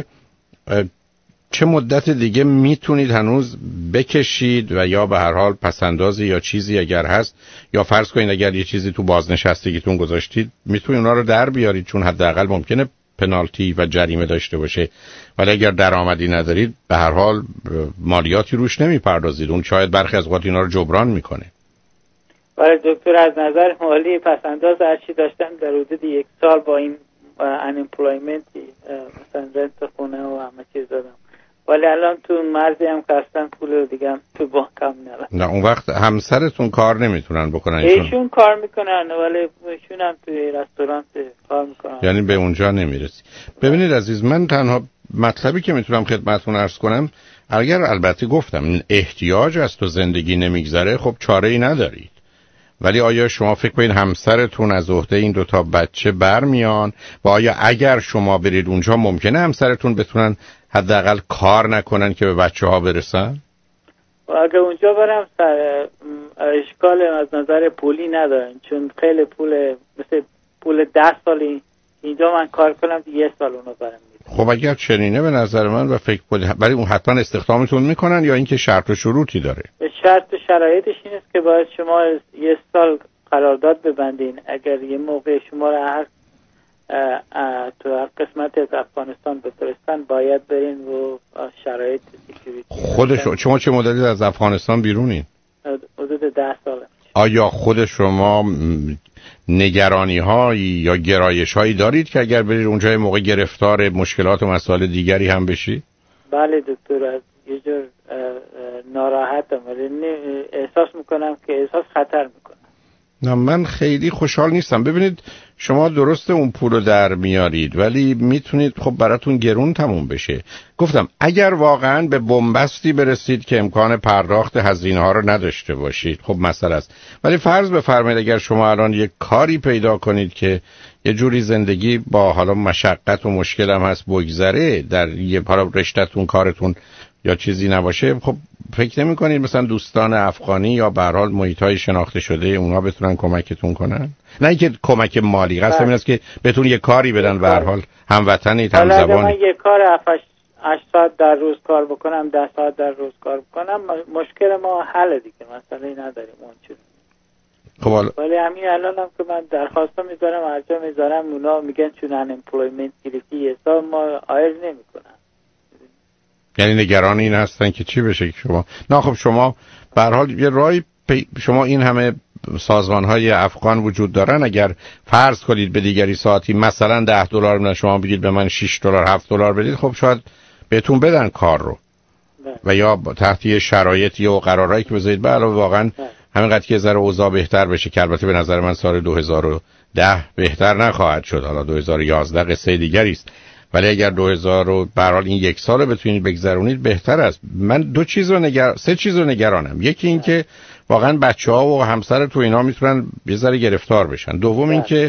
چه مدت دیگه میتونید هنوز بکشید و یا به هر حال پسندازی یا چیزی اگر هست، یا فرض کنید اگر یه چیزی تو بازنشستگیتون گذاشتید میتونید اونا رو در بیارید، چون حداقل ممکنه پنالتی و جریمه داشته باشه، ولی اگر درآمدی ندارید به هر حال مالیاتی روش نمیپردازید. اون شاید برخی از اوقات اینا رو جبران میکنه. ولی دکتر از نظر مالی پسنداز هرچی داشتم در حدود یک سال با این انیمپلویمنتی مثلا رنت خونه و همه چیز دادم، ولی الان تو مرزی هم کستن پول دیگه هم تو بانک هم نرم. نه اون وقت همسرتون کار نمیتونن بکنن؟ ایشون, ایشون کار میکنن ولی ایشون هم توی رستوران کار میکنن، یعنی به اونجا نمیرسی. ببینید عزیز، من تنها مطلبی که میتونم خدمتتون عرض کنم، اگر البته گفتم این احتیاج از تو زندگی نمیگذره، خب چاره ای ندارید. ولی آیا شما فکر کنید همسرتون از عهده این دوتا بچه برمیان و آیا اگر شما برید اونجا ممکنه همسرتون بتونن حداقل کار نکنن که به بچه ها برسن؟ اگه اونجا برم اشکال از نظر پولی ندارن، چون خیلی پول مثل پول ده سالی اینجا من کار کنم یه سال اونو برم. خب اگر چنینه به نظر من و فکر کنید برای اون حتما استخدامتون میکنن یا اینکه شرط و شروطی داره؟ شرط و شرایطش این است که باید شما یه سال قرارداد ببندین. اگر یه موقع شما را هر تو هر قسمت از افغانستان بفرستن باید برین و شرایط سکیوریتی. خود شما چه مدتی از افغانستان بیرونین؟ حدود ده ساله. آیا خود شما نگرانی هایی یا گرایش هایی دارید که اگر برید اونجا موقع گرفتار مشکلات و مسائل دیگری هم بشید؟ بله دکتر، از یه جور ناراحتم، احساس میکنم که احساس خطر میکنم. نه من خیلی خوشحال نیستم. ببینید شما درسته اون پولو در میارید ولی میتونید خب براتون گرون تموم بشه. گفتم اگر واقعا به بنبستی برسید که امکان پرداخت هزینه ها رو نداشته باشید خب مسئله است، ولی فرض بفرمایید اگر شما الان یک کاری پیدا کنید که یه جوری زندگی با حالا مشقت و مشکل هم هست بگذره، در یه حالا رشته‌تون کارتون یا چیزی نباشه، خب فکر نمی کنید مثلا دوستان افغانی یا به هر حال محیط‌های شناخته شده اونا بتونن کمکتون کنن؟ نه اینکه کمک مالی، قصد این است که بهتون یه کاری بدن، به هر حال هموطنید، هم زبانی. حالا من یه کار هشت ساعت در روز کار بکنم، ده ساعت در روز کار بکنم، مشکل ما حل دیگه، مسئله نداریم اونجوری. خب ولی همین الانم که من درخواستم میذارم هر جا میذارم اونا میگن چون ان امپلویمنت گرفتی حساب ما آیر نمیکنن. یعنی نگران این هستن که چی بشه که شما نه خب شما به هر حال یه رای پی... شما این همه سازمان‌های افغان وجود دارن، اگر فرض کنید به دیگری ساعتی مثلا ده دلار میدن شما بگید به من شش دلار هفت دلار بدید، خب شاید بهتون بدن کار رو نه. و یا تحت یه شرایطی و قرارایی که بذارید به علاوه واقعا همینقدر که ذره اوضاع بهتر بشه که البته به نظر من سال دو هزار و ده بهتر نخواهد شد، حالا دو هزار و یازده قصه دیگری است، ولی اگر دو هزار و به هر حال این یک سال بتونید بگذرونید بهتر است. من دو چیز رو نگر... سه چیز رو نگرانم. یکی این که واقعا بچه‌ها و همسر تو اینا میتونن یه ذره گرفتار بشن. دوم این که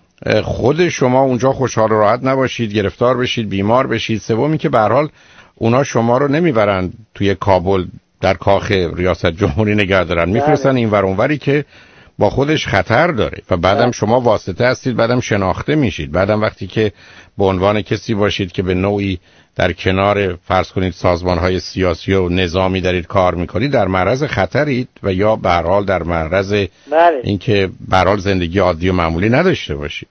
خود شما اونجا خوشحال و راحت نباشید، گرفتار بشید، بیمار بشید. سوم این که به هر حال اونا شما رو نمیبرن توی کابل در کاخ ریاست جمهوری نگه دارن، میفرستن این ور اونوری که با خودش خطر داره و بعدم شما واسطه هستید، بعدم شناخته میشید، بعدم وقتی که به عنوان کسی باشید که به نوعی در کنار فرض کنید سازمان‌های سیاسی و نظامی دارید کار میکنید در معرض خطرید و یا به هر حال در معرض اینکه به هر حال زندگی عادی و معمولی نداشته باشید.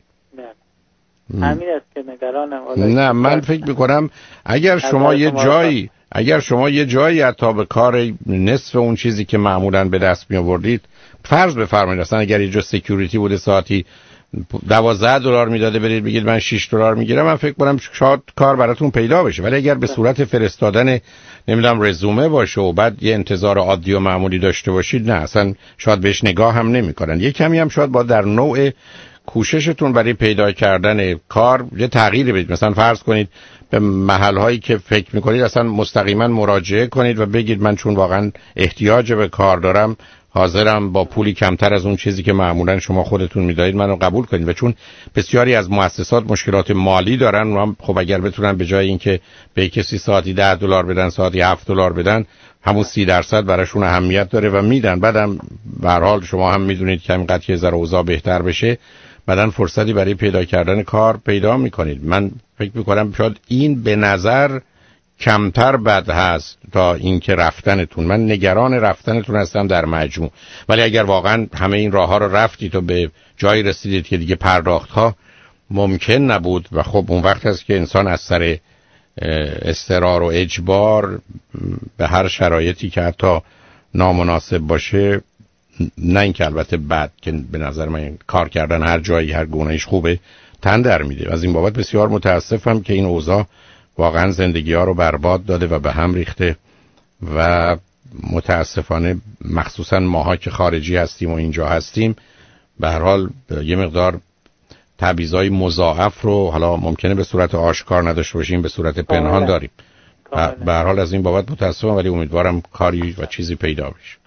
نه همین است که نگرانم. نه من فکر میکنم اگر شما یه جایی اگر شما یه جایی حتی به کار نصف اون چیزی که معمولاً به دست می آوردید فرض بفرمایید اصلا اگر یه جا سکیوریتی بوده ساعتی دوازده دلار میداده برید بگید من شش دلار میگیرم، من فکر کنم شاید کار براتون پیدا بشه. ولی اگر به صورت فرستادن نمیدونم رزومه باشه و بعد یه انتظار عادی و معمولی داشته باشید، نه اصلا شاید بهش نگاه هم نمیکنن. یه کمی هم شاید با در نوع کوششتون برای پیدا کردن کار یه تغییری بدید. مثلا فرض کنید به محل‌هایی که فکر می‌کنید اصلا مستقیما مراجعه کنید و بگید من چون واقعا احتیاج به کار دارم حاضرم با پولی کمتر از اون چیزی که معمولا شما خودتون میدادید منو قبول کنید. و چون بسیاری از مؤسسات مشکلات مالی دارن و خب اگر بتونن به جای اینکه به کسی ساعتی ده دلار بدن ساعتی هفت دلار بدن همون سی درصد براشون اهمیت داره و میدن. بعدم به هر حال شما هم میدونید که همینقدر که ذره اوضاع بهتر بشه بعدن فرصتی برای پیدا کردن کار پیدا میکنید. من فکر میکنم شاید این به نظر کمتر بد هست تا اینکه رفتنتون. من نگران رفتنتون هستم در مجموع، ولی اگر واقعا همه این راه ها رو رفتید و به جایی رسیدید که دیگه پرداخت ها ممکن نبود و خب اون وقت هست که انسان از سر اضطرار و اجبار به هر شرایطی که حتی نامناسب باشه، نه اینکه البته بد که به نظر من کار کردن هر جایی هر گونه‌ایش خوبه، تن در میده. از این بابت بسیار متاسفم که این اوضاع واقعا زندگی ها رو برباد داده و به هم ریخته و متاسفانه مخصوصا ماها که خارجی هستیم و اینجا هستیم به هر حال یه مقدار تبعیضای مضاعف رو حالا ممکنه به صورت آشکار نداشته باشیم، به صورت پنهان داریم. به هر حال از این بابت متاسفم، ولی امیدوارم کاری و چیزی پیدا بشه.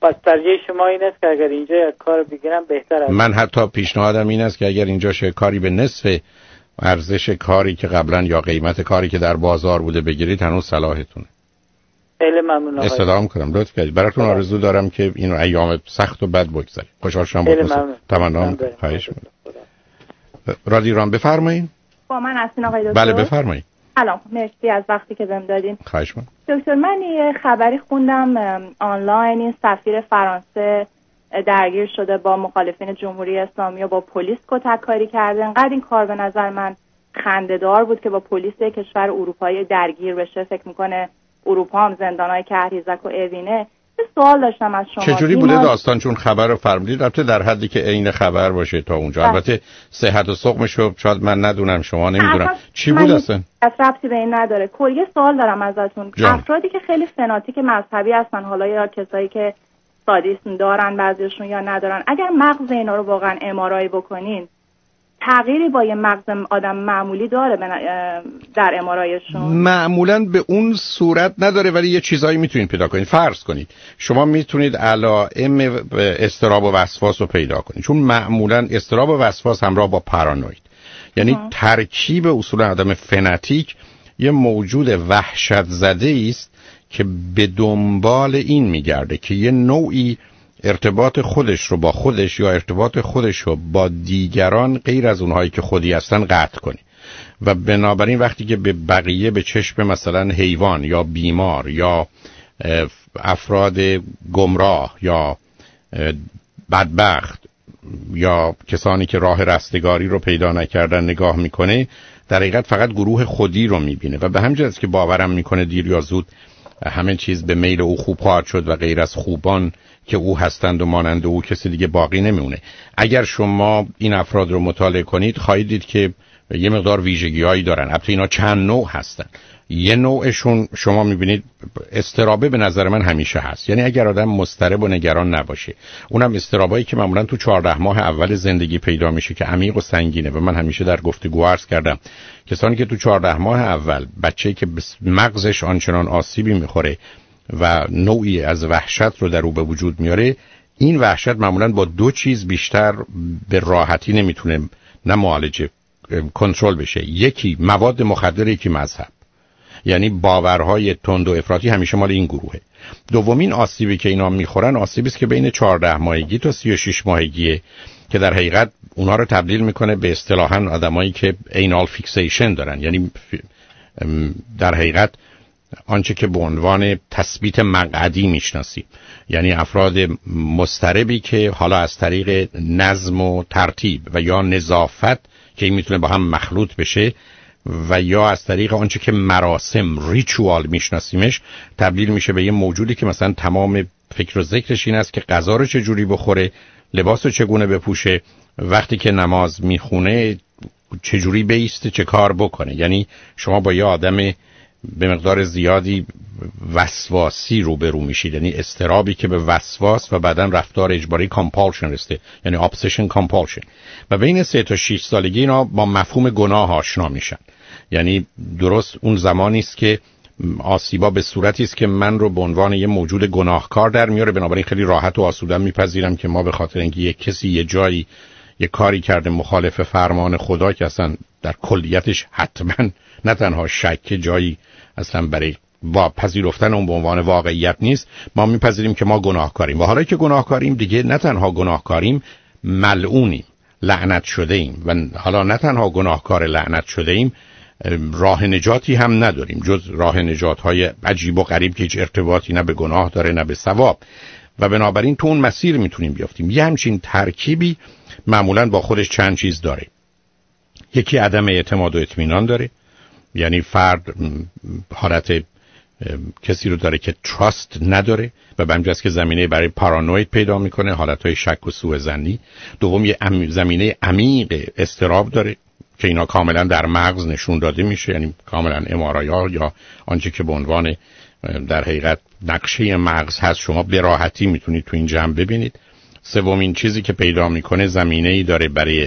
پس ترجیح شما این است که اگر اینجا یک کار بگیرم بهتر است؟ من حتی پیشنهادم این است که اگر اینجا شه کاری به نصف ارزش کاری که قبلا یا قیمت کاری که در بازار بوده بگیرید هنوز صلاحتونه. خیلی ممنون آقای. استدام کنم لطف کردید. براتون آرزو دارم که این ایام سخت و بد بگذره. خوشحال شدم باهاتون. تمام. خواهش می‌کنم. رادیو رام بفرمایید. با من هستین آقای دکتر؟ بله بفرمایید. سلام، مرسی از وقتی که بهم دادین. خواهش می‌کنم. دکتر من یه خبری خوندم آنلاین، این سفیر فرانسه درگیر شده با مخالفین جمهوری اسلامی و با پلیس کتککاری کرده. انقدر این کار به نظر من خنده‌دار بود که با پلیس کشور اروپایی درگیر بشه. فکر می‌کنه اروپا هم زندان‌های کهریزک و اوینه. یه سوال داشتم از شما. چجوری بوده داستان؟ چون خبر رو فرمودید البته در حدی که عین خبر باشه تا اونجا. بس. البته صحت و سقمشو شاید من ندونم، شما نمیدونم چی بود اصلا. ربطی به این نداره. کلیه سوال دارم ازتون. افرادی که خیلی فناتیک مذهبی هستن، حالا یا کسایی که سادیسم دارن بعضیشون یا ندارن، اگر مغز اینا رو واقعا ام آر آی بکنین تغییری با یه مغز آدم معمولی داره در ام آر آیشون؟ معمولاً به اون صورت نداره، ولی یه چیزایی میتونید پیدا کنید. فرض کنید شما میتونید علائم اضطراب و وسواس رو پیدا کنید، چون معمولاً اضطراب و وسواس همراه با پارانوید، یعنی اه. ترکیب اصولا آدم فناتیک یه موجود وحشت زده است که به دنبال این میگرده که یه نوعی ارتباط خودش رو با خودش یا ارتباط خودش رو با دیگران غیر از اونهایی که خودی هستن قطع کنه و بنابراین وقتی که به بقیه به چشم مثلا حیوان یا بیمار یا افراد گمراه یا بدبخت یا کسانی که راه رستگاری رو پیدا نکردن نگاه میکنه، در حقیقت فقط گروه خودی رو میبینه و به همین جهت که باورم میکنه دیر یا زود همه چیز به میل او خوب خواهد شد و غیر از خوبان که او هستند و مانند او کسی دیگه باقی نمیمونه. اگر شما این افراد رو مطالعه کنید خواهید دید که یه مقدار ویژگی‌هایی دارن. البته اینا چند نوع هستن. یه نوعشون شما میبینید اضطرابه به نظر من همیشه هست، یعنی اگر آدم مضطرب و نگران نباشه، اونم اضطرابایی که معمولا تو چهارده ماه اول زندگی پیدا میشه که عمیق و سنگینه و من همیشه در گفتگو عرض کردم کسانی که تو چهارده ماه اول بچه‌ای که مغزش آنچنان آسیبی میخوره و نوعی از وحشت رو در او به وجود میاره، این وحشت معمولا با دو چیز بیشتر به راحتی نمیتونه نه معالجه کنترل بشه. یکی مواد مخدر، یکی مذهب، یعنی باورهای تند و افراطی همیشه مال این گروهه. دومین آسیبی که اینا میخورن آسیبی است که بین چهارده ماهگی تا سی و شش ماهگیه که در حقیقت اونا رو تبدیل میکنه به اصطلاحاً آدمایی که اینال فیکسیشن دارن، یعنی در حقیقت آنچه که به عنوان تثبیت مقعدی میشناسیم، یعنی افراد مضطربی که حالا از طریق نظم و ترتیب و یا نظافت که این میتونه با هم مخلوط بشه و یا از طریق آنچه که مراسم ریچوال میشناسیمش تبدیل میشه به یه موجودی که مثلا تمام فکر و ذکرش این است که غذا رو چجوری بخوره، لباس رو چگونه بپوشه، وقتی که نماز میخونه چجوری بیسته، چه کار بکنه. یعنی شما با یه آدم به مقدار زیادی وسواسی روبرو میشید، یعنی اضطرابی که به وسواس و بعدن رفتار اجباری کامپالشن رسته، یعنی obsession compulsion. و بین سه تا شش سالگی اینا با مفهوم گناه آشنا میشن، یعنی درست اون زمانی است که آسیبا به صورتی است که من رو به عنوان یه موجود گناهکار در میاره. بنابراین خیلی راحت و آسوده میپذیرم که ما به خاطر اینکه یک کسی یه جایی یه کاری کرده مخالف فرمان خدا که اصلا در کلیتش حتما نه تنها شک جایی اصلا برای با پذیرفتن اون به عنوان واقعیت نیست، ما میپذیریم که ما گناهکاریم و حالا که گناهکاریم دیگه نه تنها گناهکاریم، ملعونیم، لعنت شده ایم و حالا نه تنها گناهکار لعنت شده ایم، راه نجاتی هم نداریم جز راه نجات های عجیب و غریب که هیچ ارتباطی نه به گناه داره نه به ثواب و بنابراین تو اون مسیر میتونیم بیافتیم. یه همچین ترکیبی معمولا با خودش چند چیز داره. یکی عدم اعتماد و اطمینان داره، یعنی فرد حالت کسی رو داره که تراست نداره و به همجاست که زمینه برای پارانوید پیدا میکنه، حالتهای شک و سوء ظنی. دوم یه زمینه عمیق اضطراب داره که اینا کاملا در مغز نشون داده میشه، یعنی کاملا ام آر آی یا آنچه که به عنوان در حقیقت نقشه مغز هست شما به راحتی میتونید تو این جمع ببینید. سومین چیزی که پیدا میکنه زمینه‌ای داره برای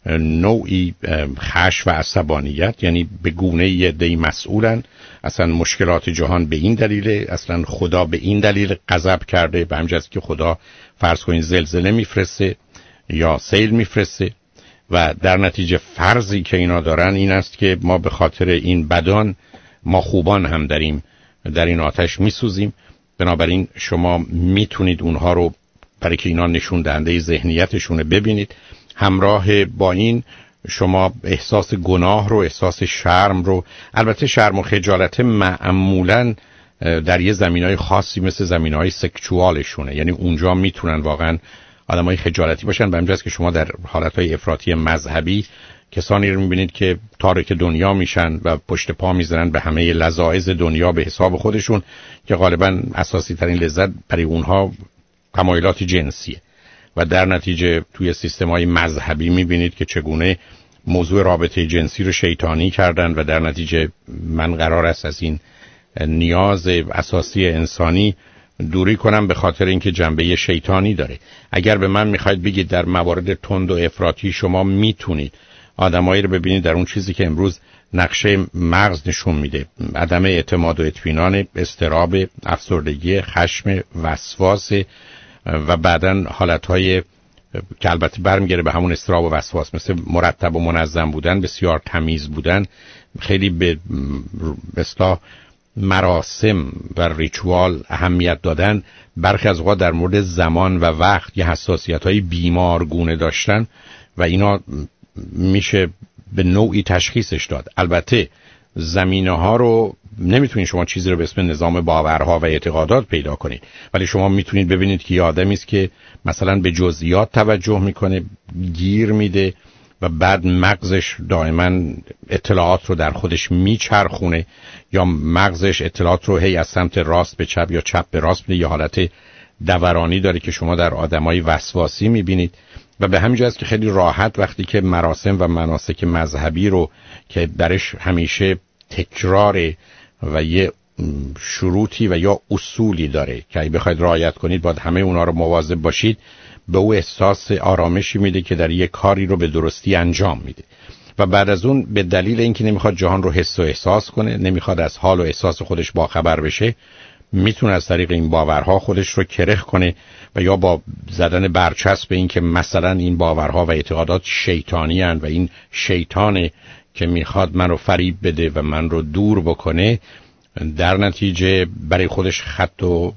نوعی خشم و عصبانیت، یعنی به گونه یه عده‌ای مسئولن، اصلا مشکلات جهان به این دلیله، اصلا خدا به این دلیل غضب کرده، به همین جهت که خدا فرض کنید زلزله میفرسته یا سیل میفرسته و در نتیجه فرضی که اینا دارن این است که ما به خاطر این بدان ما خوبان هم داریم در این آتش میسوزیم. بنابراین شما میتونید اونها رو برای که اینا نشون دهنده ذهنیتشونه ببینید، همراه با این شما احساس گناه رو، احساس شرم رو، البته شرم و خجالت معمولاً در یه زمینای خاصی مثل زمینای سکشوالشونه، یعنی اونجا میتونن واقعاً آدمای خجالتی باشن. به همین جهت که شما در حالتهای افراطی مذهبی کسانی رو میبینید که تارک دنیا میشن و پشت پا میزنن به همه لذاذ دنیا به حساب خودشون که غالباً اساسی ترین لذت برای اونها تمایلات جنسیه و در نتیجه توی سیستم‌های مذهبی می‌بینید که چگونه موضوع رابطه جنسی رو شیطانی کردن و در نتیجه من قرار است از این نیاز اساسی انسانی دوری کنم به خاطر اینکه جنبه شیطانی داره. اگر به من می‌خواید بگید در موارد تند و افراطی شما میتونید آدمایی رو ببینید در اون چیزی که امروز نقشه مغز نشون میده، عدم اعتماد و اطمینان، اضطراب، افسردگی، خشم، وسواس و بعدن حالتهای که البته برمیگره به همون اضطراب و وسواس، مثل مرتب و منظم بودن، بسیار تمیز بودن، خیلی به اصطلاح مراسم و ریچوال اهمیت دادن، برخی از اوقات در مورد زمان و وقت یه حساسیت‌های بیمارگونه داشتن و اینا میشه به نوعی تشخیصش داد. البته زمینه‌ها رو نمیتونید شما چیزی رو به اسم نظام باورها و اعتقادات پیدا کنید، ولی شما میتونید ببینید که یه آدمی است که مثلا به جزئیات توجه میکنه، گیر میده و بعد مغزش دائما اطلاعات رو در خودش میچرخونه یا مغزش اطلاعات رو هی از سمت راست به چپ یا چپ به راست میده، یا حالت دورانی داره که شما در آدمای وسواسی میبینید. و به همین جهت که خیلی راحت وقتی که مراسم و مناسک مذهبی رو که درش همیشه تکرار و یه شروطی و یا اصولی داره که اگه بخواید رعایت کنید باید همه اونا رو مواظب باشید، به او احساس آرامشی میده که در یک کاری رو به درستی انجام میده. و بعد از اون به دلیل اینکه نمیخواد جهان رو حس و احساس کنه، نمیخواد از حال و احساس خودش باخبر بشه، میتونه از طریق این باورها خودش رو کره کنه و یا با زدن برچسب به این که مثلا این باورها و اعتقادات شیطانی هستند و این شیطانه که میخواد من رو فریب بده و من رو دور بکنه، در نتیجه برای خودش خط و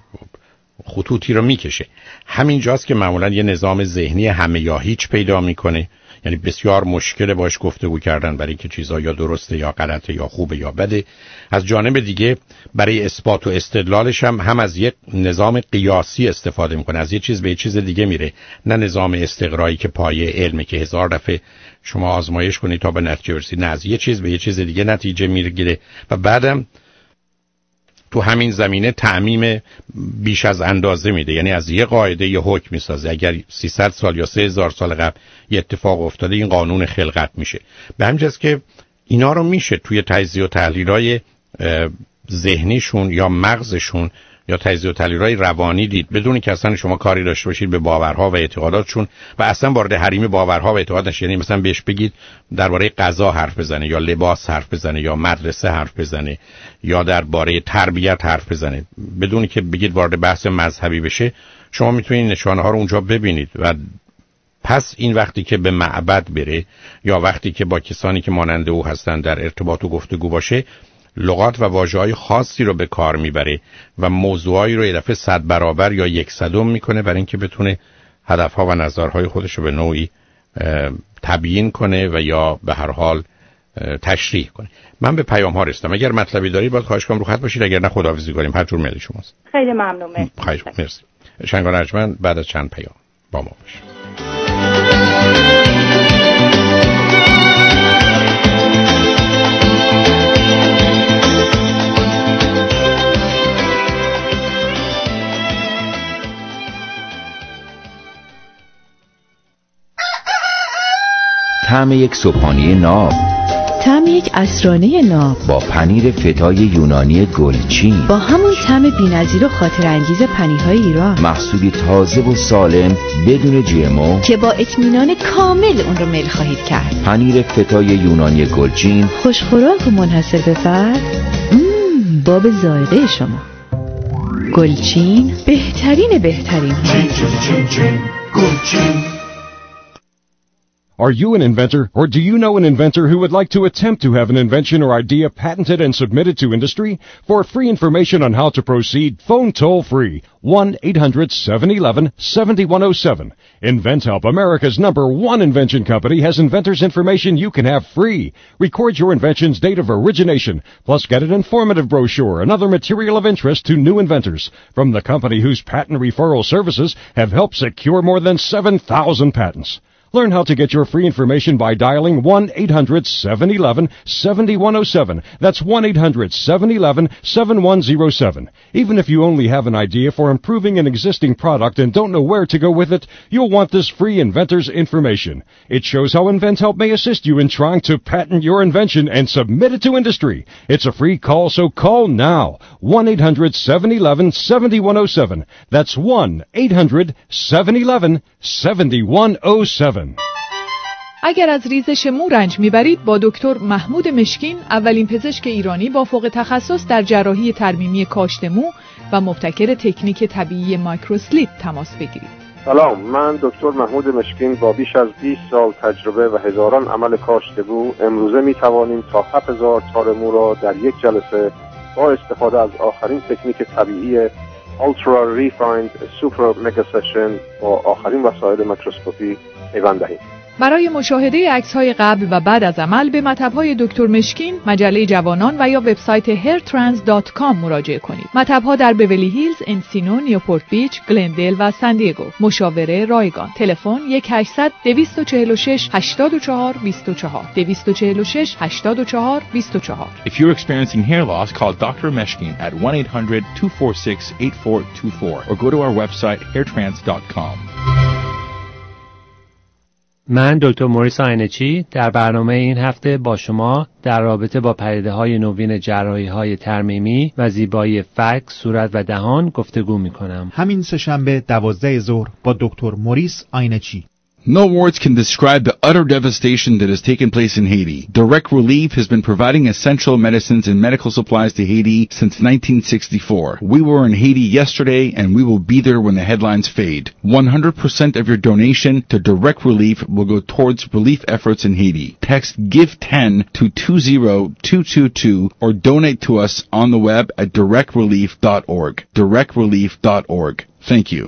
خطوطی رو میکشه. همین جاست که معمولا یه نظام ذهنی همه یا هیچ پیدا میکنه، یعنی بسیار مشکل باش گفتگو کردن برای که چیزا یا درسته یا غلطه یا خوبه یا بده. از جانب دیگه برای اثبات و استدلالش هم هم از یک نظام قیاسی استفاده میکنه، از یه چیز به یه چیز دیگه میره، نه نظام استقرایی که پایه علمه که هزار دفعه شما آزمایش کنید تا به نتیجه برسید، نه از یه چیز به یه چیز دیگه نتیجه میگیره و بعدم تو همین زمینه تعمیم بیش از اندازه میده، یعنی از یه قاعده یه حکم میسازه. اگر سیصد سال یا سه هزار سال قبل یه اتفاق افتاده این قانون خلقت میشه. به همین جاست که اینا رو میشه توی تجزیه و تحلیل‌های ذهنیشون یا مغزشون یا تجزیه و تحلیل‌های روانی دید، بدون که اصلا شما کاری داشته باشید به باورها و اعتقاداتشون و اصلا وارد حریم باورها و اعتقادات نشید. یعنی مثلا بهش بگید درباره غذا حرف بزنه یا لباس حرف بزنه یا مدرسه حرف بزنه یا درباره تربیت حرف بزنه، بدون که بگید وارد بحث مذهبی بشه، شما میتونید نشانه ها رو اونجا ببینید. و پس این وقتی که به معبد بره یا وقتی که با کسانی که مانند او هستن در ارتباط و گفتگو باشه، لغات و واژه‌های خاصی رو به کار میبره و موضوعایی رو یه دفعه صد برابر یا یک صدم میکنه برای اینکه بتونه هدفها و نظرهای خودش رو به نوعی تبیین کنه و یا به هر حال تشریح کنه. من به پیام ها رسیدم، اگر مطلبی دارید باید خواهش کنم رو خط باشید، اگر نه خداحافظی کنیم. هر جور میل شماست. خیلی ممنون. خواهش می‌کنم. مرسی. شنگان ارجمند بعد از چند پیام با ما باشید. طعم یک صبحانه ناب، طعم یک عصرانه ناب با پنیر فتای یونانی گلچین، با همون طعم بی‌نظیر و خاطرانگیز پنیرهای ایران، محصولی تازه و سالم بدون جی ام او که با اطمینان کامل اون رو میل خواهید کرد. پنیر فتای یونانی گلچین، خوشخوراک و منحصر به فرد، مم، باب ذائقه شما. گلچین بهترین بهترین Are you an inventor, or do you know an inventor who would like to attempt to have an invention or idea patented and submitted to industry? For free information on how to proceed, phone toll-free one eight hundred seven one one seven one zero seven. InventHelp, America's number one invention company, has inventors' information you can have free. Record your invention's date of origination, plus get an informative brochure and other material of interest to new inventors from the company whose patent referral services have helped secure more than seven thousand patents. Learn how to get your free information by dialing one eight hundred seven one one seven one zero seven. That's one eight hundred seven one one seven one zero seven. Even if you only have an idea for improving an existing product and don't know where to go with it, you'll want this free inventor's information. It shows how InventHelp may assist you in trying to patent your invention and submit it to industry. It's a free call, so call now. one eight hundred seven one one seven one zero seven. That's one eight hundred seven one one seven one zero seven. اگر از ریزش مو رنج میبرید با دکتر محمود مشکین، اولین پزشک ایرانی با فوق تخصص در جراحی ترمیمی کاشت مو و مبتکر تکنیک طبیعی مایکروسلیپ تماس بگیرید. سلام، من دکتر محمود مشکین با بیش از بیست سال تجربه و هزاران عمل کاشت مو امروزه میتوانیم تا هفت هزار تار مو را در یک جلسه با استفاده از آخرین تکنیک طبیعی Ultra Refined Super Mega Session با آخرین وسایل میکروسکوپی پیوند دهیم. برای مشاهده عکس‌های قبل و بعد از عمل به مطب‌های دکتر مشکین، مجله جوانان و یا وبسایت هیر ترانس دات کام مراجعه کنید. مطب‌ها در بیولی هیلز، انسینو، نیوپورت بیچ، گلندل و سان دیگو. مشاوره رایگان. تلفن یک هشتصد دویست و چهل و شش هشتاد و چهار بیست و چهار دویست و چهل و شش هشتاد و چهار بیست و چهار. If you're experiencing hair loss, call doctor Meshkin at one eight hundred two four six eight four two four or go to our website hair trans dot com. من دکتر موریس آینچی در برنامه این هفته با شما در رابطه با پدیده‌های نوین جراحی‌های ترمیمی و زیبایی فک، صورت و دهان گفتگو می‌کنم. همین سه‌شنبه دوازده ظهر با دکتر موریس آینچی. No words can describe the utter devastation that has taken place in Haiti. Direct Relief has been providing essential medicines and medical supplies to Haiti since nineteen sixty-four. We were in Haiti yesterday and we will be there when the headlines fade. one hundred percent of your donation to Direct Relief will go towards relief efforts in Haiti. Text give ten to two zero two two two or donate to us on the web at direct relief dot org. direct relief dot org. Thank you.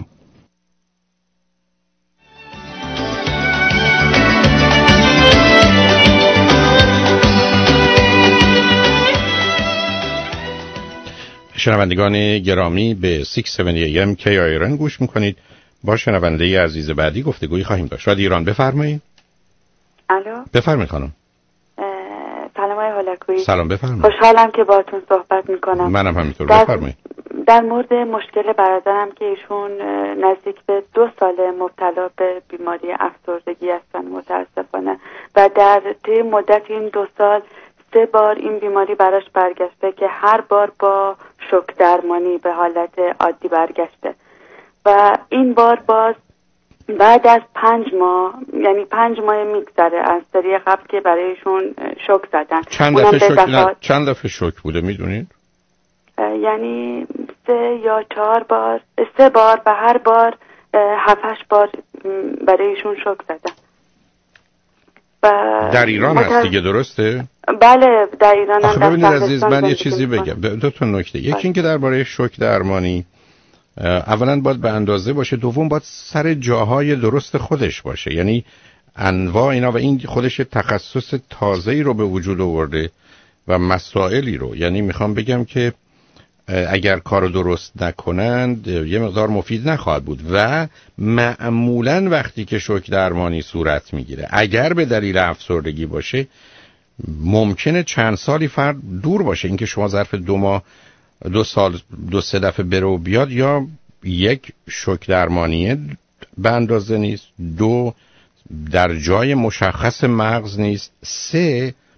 شنوندگان گرامی به ششصد و هفتاد ای ام کی آی آر ان گوش میکنید. با شنونده عزیز بعدی گفتگویی خواهیم داشت. رادیو ایران، بفرمایید. الو، بفرمایید خانم. سلام آقای هولاکویی. سلام، بفرمایید. خوشحالم که باهاتون صحبت میکنم. منم همینطور. بفرمایید. در مورد مشکل برادرم که ایشون نزدیک به دو سال مبتلا به بیماری افسردگی هستن متاسفانه و در طی مدت این دو سال سه بار این بیماری براش برگشته که هر بار با شوک درمانی به حالت عادی برگشته و این بار باز بعد از پنج ماه، یعنی پنج ماه میگذره از سری قبل که برایشون شوک زدن. چند دفعه شوک نه... چند دفعه شوک بوده میدونید؟ یعنی سه یا چهار بار، سه بار و هر بار هفتش بار برایشون شوک زدن. و در ایران متر... هست دیگه، درسته؟ بله در ایران هم. ببینید عزیز، من یه چیزی بگم، دو تا نکته. یکی این که درباره شوک درمانی اولا باید به اندازه باشه، دوم باید سر جاهای درست خودش باشه. یعنی انواع اینا و این خودش تخصص تازه‌ای رو به وجود آورده و مسائلی رو، یعنی میخوام بگم که اگر کارو درست نکنند یه مقدار مفید نخواهد بود و معمولاً وقتی که شوک درمانی صورت میگیره اگر به دلیل افسردگی باشه ممکنه چند سالی فرد دور باشه. اینکه شما ظرف دو ماه دو سال دو سه دفعه بره و بیاد، یا یک شوک درمانیه به اندازه نیست، دو در جای مشخص مغز نیست، سه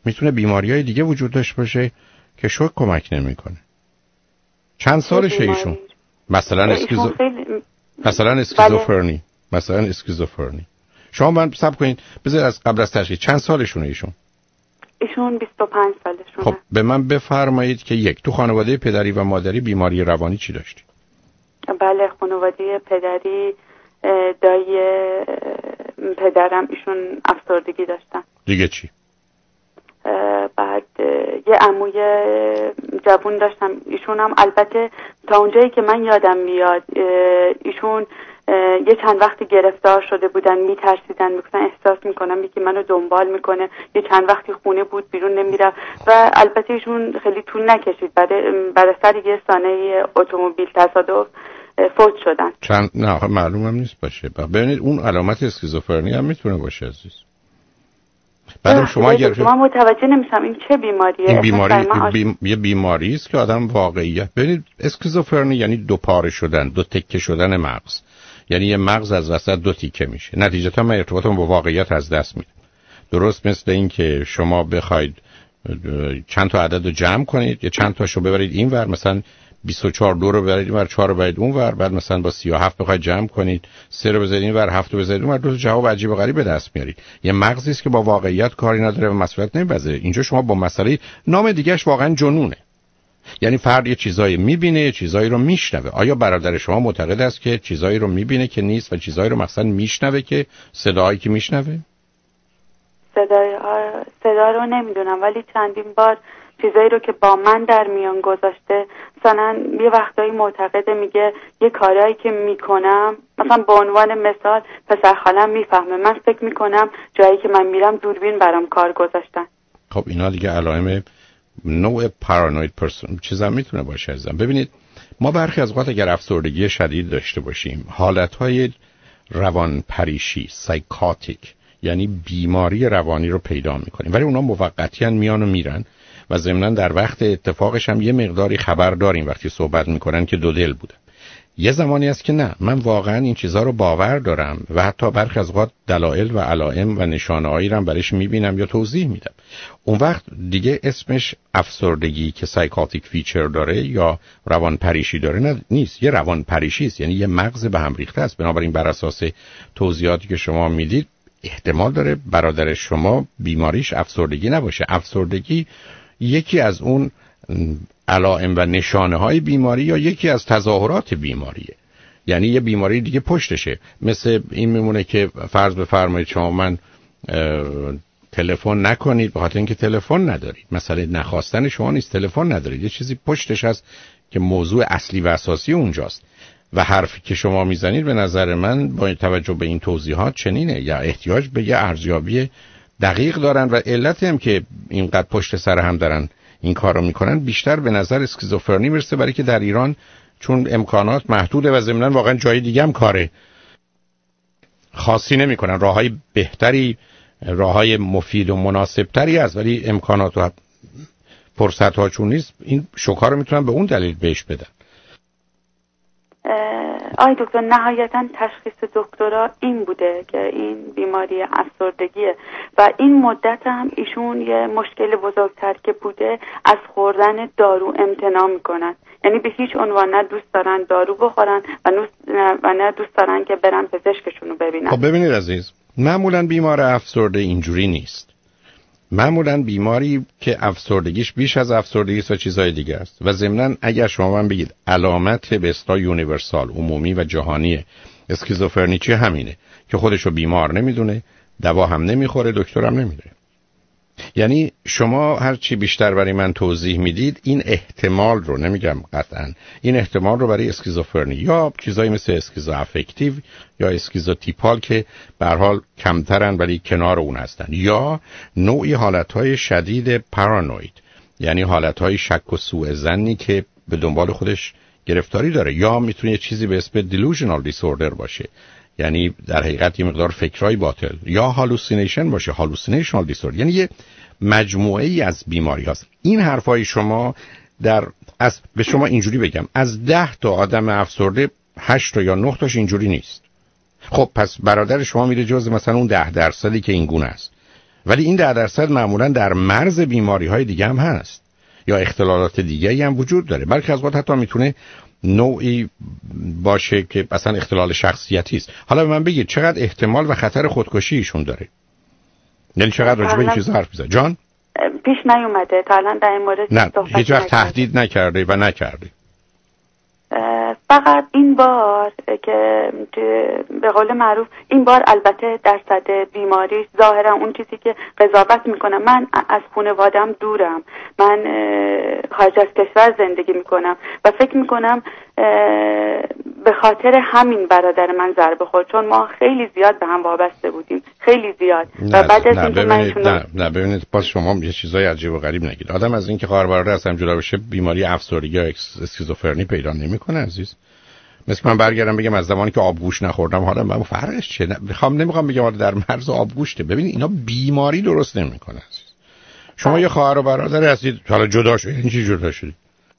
میتونه بیماریهای دیگه وجود داشته باشه که شوک کمک نمیکنه. چند سالشه ایشون؟ مثلا اسکیزو مثلا اسکیزوفرنی مثلا اسکیزوفرنی شما من حساب کنید بذار از قبل از تشخیص چند سالشونه ایشون؟ ایشون بیست و پنج سالشونه. خب به من بفرمایید که یک تو خانواده پدری و مادری بیماری روانی چی داشتی؟ بله خانواده پدری دایی پدرم ایشون افسردگی داشتن. دیگه چی؟ بعد یه عموی جوون داشتم ایشون هم البته تا اونجایی که من یادم میاد ایشون یه چند وقتی گرفتار شده بودن میترسیدن میکنن احساس میکنم یکی منو دنبال میکنه یه چند وقتی خونه بود بیرون نمیره و البته ایشون خیلی طول نکشید بعد بعد سر یه سانحه اتومبیل تصادف فوت شدن. چند نه معلومم نیست باشه. ببینید اون علامت اسکیزوفرنی هم میتونه باشه عزیز. بعد شما اگر من متوجه نمیشم این چه بیماریه. این بیماری آش... بیم... یه بیماری است که آدم واقعیت ببینید اسکیزوفرنی یعنی دو پاره شدن، دو تکه شدن مغز. یعنی یه مغز از وسط دو تیکه میشه. نتیجتا من ارتباطم با واقعیت از دست میدم. درست مثل این که شما بخواید چند تا عدد رو جمع کنید، یا چند تاشو ببرید اینور، مثلا بیست و چهار دو رو ببرید اینور، چهار رو ببرید اونور، بعد مثلا با سی و هفت بخواید جمع کنید، سه رو بذارید اینور، هفت رو بذارید اونور، دو تا جواب عجیب و غریب به دست میارید. یه مغزی است که با واقعیت کاری نداره و مسئولیت نمیپذیره. اینجا شما با مسئله نام دیگه‌اش واقعا جنونه. یعنی فرد یه چیزایی میبینه، یه چیزایی رو میشنوه. آیا برادر شما معتقد است که چیزایی رو میبینه که نیست و چیزایی رو مثلا میشنوه که صدایی که میشنوه؟ صدای صدا رو نمیدونم ولی چندین بار چیزایی رو که با من در میان گذاشته مثلا یه وقتایی معتقده میگه یه کارهایی که میکنم مثلا به عنوان مثال پسر خالم میفهمه من فکر میکنم جایی که من میرم دوربین برام کار گذاشتن. خب اینا دیگه علائم نوع پارانوید پرسون چیزا میتونه باشه ازم. ببینید ما برخی از اوقات اگر افسردگی شدید داشته باشیم حالتهای روان پریشی سایکاتیک یعنی بیماری روانی رو پیدا میکنیم ولی اونا موقتاً میان و میرن و ضمناً در وقت اتفاقش هم یه مقداری خبر داریم وقتی صحبت میکنن که دو دل بودن. یه زمانی است که نه من واقعا این چیزها رو باور دارم و حتی برخی از اوقات دلایل و علائم و نشانه‌هایی رو برایش میبینم یا توضیح میدم. اون وقت دیگه اسمش افسردگی که سایکاتیک فیچر داره یا روان پریشی داره نه نیست، یه روان پریشی است، یعنی یه مغز به هم ریخته است. بنابراین بر اساس توضیحاتی که شما میدید احتمال داره برادر شما بیماریش افسردگی نباشه. افسردگی یکی از اون علائم و نشانه های بیماری یا یکی از تظاهرات بیماریه، یعنی یه بیماری دیگه پشتشه. مثل این میمونه که فرض بفرمایید شما من تلفن نکنید به خاطر اینکه تلفن ندارید، مثلا نخواستن شما نیست، تلفن ندارید، یه چیزی پشتش هست که موضوع اصلی و اساسی اونجاست و حرفی که شما میزنید به نظر من با توجه به این توضیحات چنینه یا احتیاج به یه ارزیابی دقیق دارن و علت هم که اینقدر پشت سر هم دارن این کار رو میکنن بیشتر به نظر اسکیزوفرنی میرسه، برای که در ایران چون امکانات محدوده و ضمناً واقعا جای دیگه هم کاره خاصی نمیکنن، راههای بهتری راههای مفید و مناسبتری هست ولی امکانات و فرصت ها چون نیست این شوکا رو میتونن به اون دلیل بهش بدن. آی دکتر نهایتا تشخیص دکترا این بوده که این بیماری افسردگیه و این مدت هم ایشون یه مشکل بزرگتر که بوده از خوردن دارو امتناع میکنن، یعنی به هیچ عنوان نه دوست دارن دارو بخورن و, و نه دوست دارن که برن پزشکشون رو ببینن. خب ببینید عزیز معمولا بیمار افسرده اینجوری نیست، معمولا بیماری که افسردگیش بیش از افسردگی است و چیزای دیگه است و ضمناً اگر شما من بگید علامت به اصطلاح یونیورسال عمومی و جهانی اسکیزوفرنی چی همینه که خودشو بیمار نمیدونه، دوا هم نمیخوره، دکتر هم نمیده. یعنی شما هر چی بیشتر برای من توضیح میدید این احتمال رو نمیگم قطعاً این احتمال رو برای اسکیزوفرنی یا چیزایی مثل اسکیزو افکتیو یا اسکیزوتیپال که به هر حال کمترن ولی کنار اون هستن یا نوعی حالتهای شدید پارانوید یعنی حالتهای شک و سوء ظنی که به دنبال خودش گرفتاری داره، یا میتونه یه چیزی به اسم دیلوژنال دیسوردر باشه یعنی در حقیقت یه مقدار فکرای باطل، یا هالوسینیشن باشه هالوسینیشنال دیسوردر، یعنی یه مجموعه ای از بیماری هست. این حرفای شما در از به شما اینجوری بگم از ده تا آدم افسرده هشت تا یا نه تاش اینجوری نیست. خب پس برادر شما میره جز مثلا اون ده درصدی که این گونه است ولی این ده درصد معمولا در مرز بیماری‌های دیگه هم هست یا اختلالات دیگه‌ای هم وجود داره. بلکه از وقت حتی میتونه نوعی باشه که مثلا اختلال شخصیتی است. حالا به من بگید چقدر احتمال و خطر خودکشی ایشون داره؟ یعنی چقدر راجع به این چیزا حرف می‌زنه؟ جان پیش نیومده تا الان در این مورد نه هیچ وقت تهدید نکرده و نکرده. فقط این بار که به قول معروف این بار البته درصد بیماری ظاهرا اون چیزی که قضاوت میکنم، من از خانواده‌ام دورم، من خارج از کشور زندگی میکنم و فکر میکنم به خاطر همین برادر من ضربه خورد، چون ما خیلی زیاد به هم وابسته بودیم، خیلی زیاد. و بعد از اینکه من شونم نه نه ببینید باز شما یه چیزای عجیب و غریب نگید. آدم از اینکه خواهر برادر از هم جدا بشه بیماری افسردگی یا اسکیزوفرنی پیدا نمیکنه عزیز. مثل من برگردم بگم از زمانی که آبگوشت نخوردم حالا من فرقش چیه؟ میخوام نمیخوام بگم در مرز آبگوشته. ببین اینا بیماری درست نمیکنه عزیز. شما یه خواهر و برادر هستید، حالا جدا شدید، این چی جدا شدید؟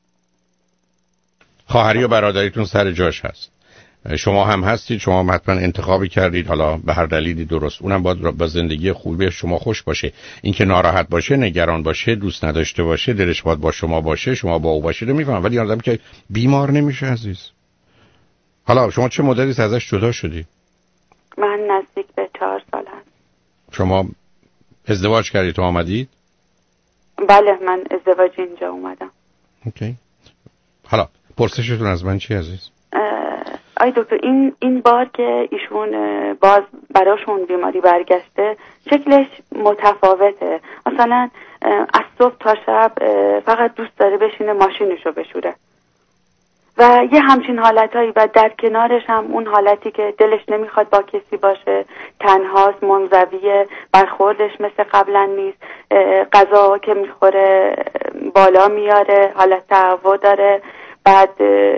خواهری و برادریتون سر جاش هست، شما هم هستید، شما هم حتما انتخابی کردید، حالا به هر دلیلی درست، اونم باید با زندگی خوبی شما خوش باشه. اینکه ناراحت باشه، نگران باشه، دوست نداشته باشه، دلش باید با شما باشه، شما با او باشید میفهمم، ولی آدم که بیمار نمیشه عزیز. حالا شما چه مدتی ازش جدا شدی؟ من نزدیک به چهار سال هست. شما ازدواج کردید و آمدید؟ بله من ازدواج اینجا اومدم. اوکی. حالا پرسشتون از من چی عزیز؟ آی دکتر این این بار که ایشون باز براشون بیماری برگشته شکلش متفاوته. مثلا از صبح تا شب فقط دوست داره بشینه ماشینشو بشوره و یه همچین حالتایی و در کنارش هم اون حالتی که دلش نمیخواد با کسی باشه، تنهاست، منزویه، برخوردش مثل قبلا نیست، غذا که میخوره بالا میاره، حالت تهوع داره، بعد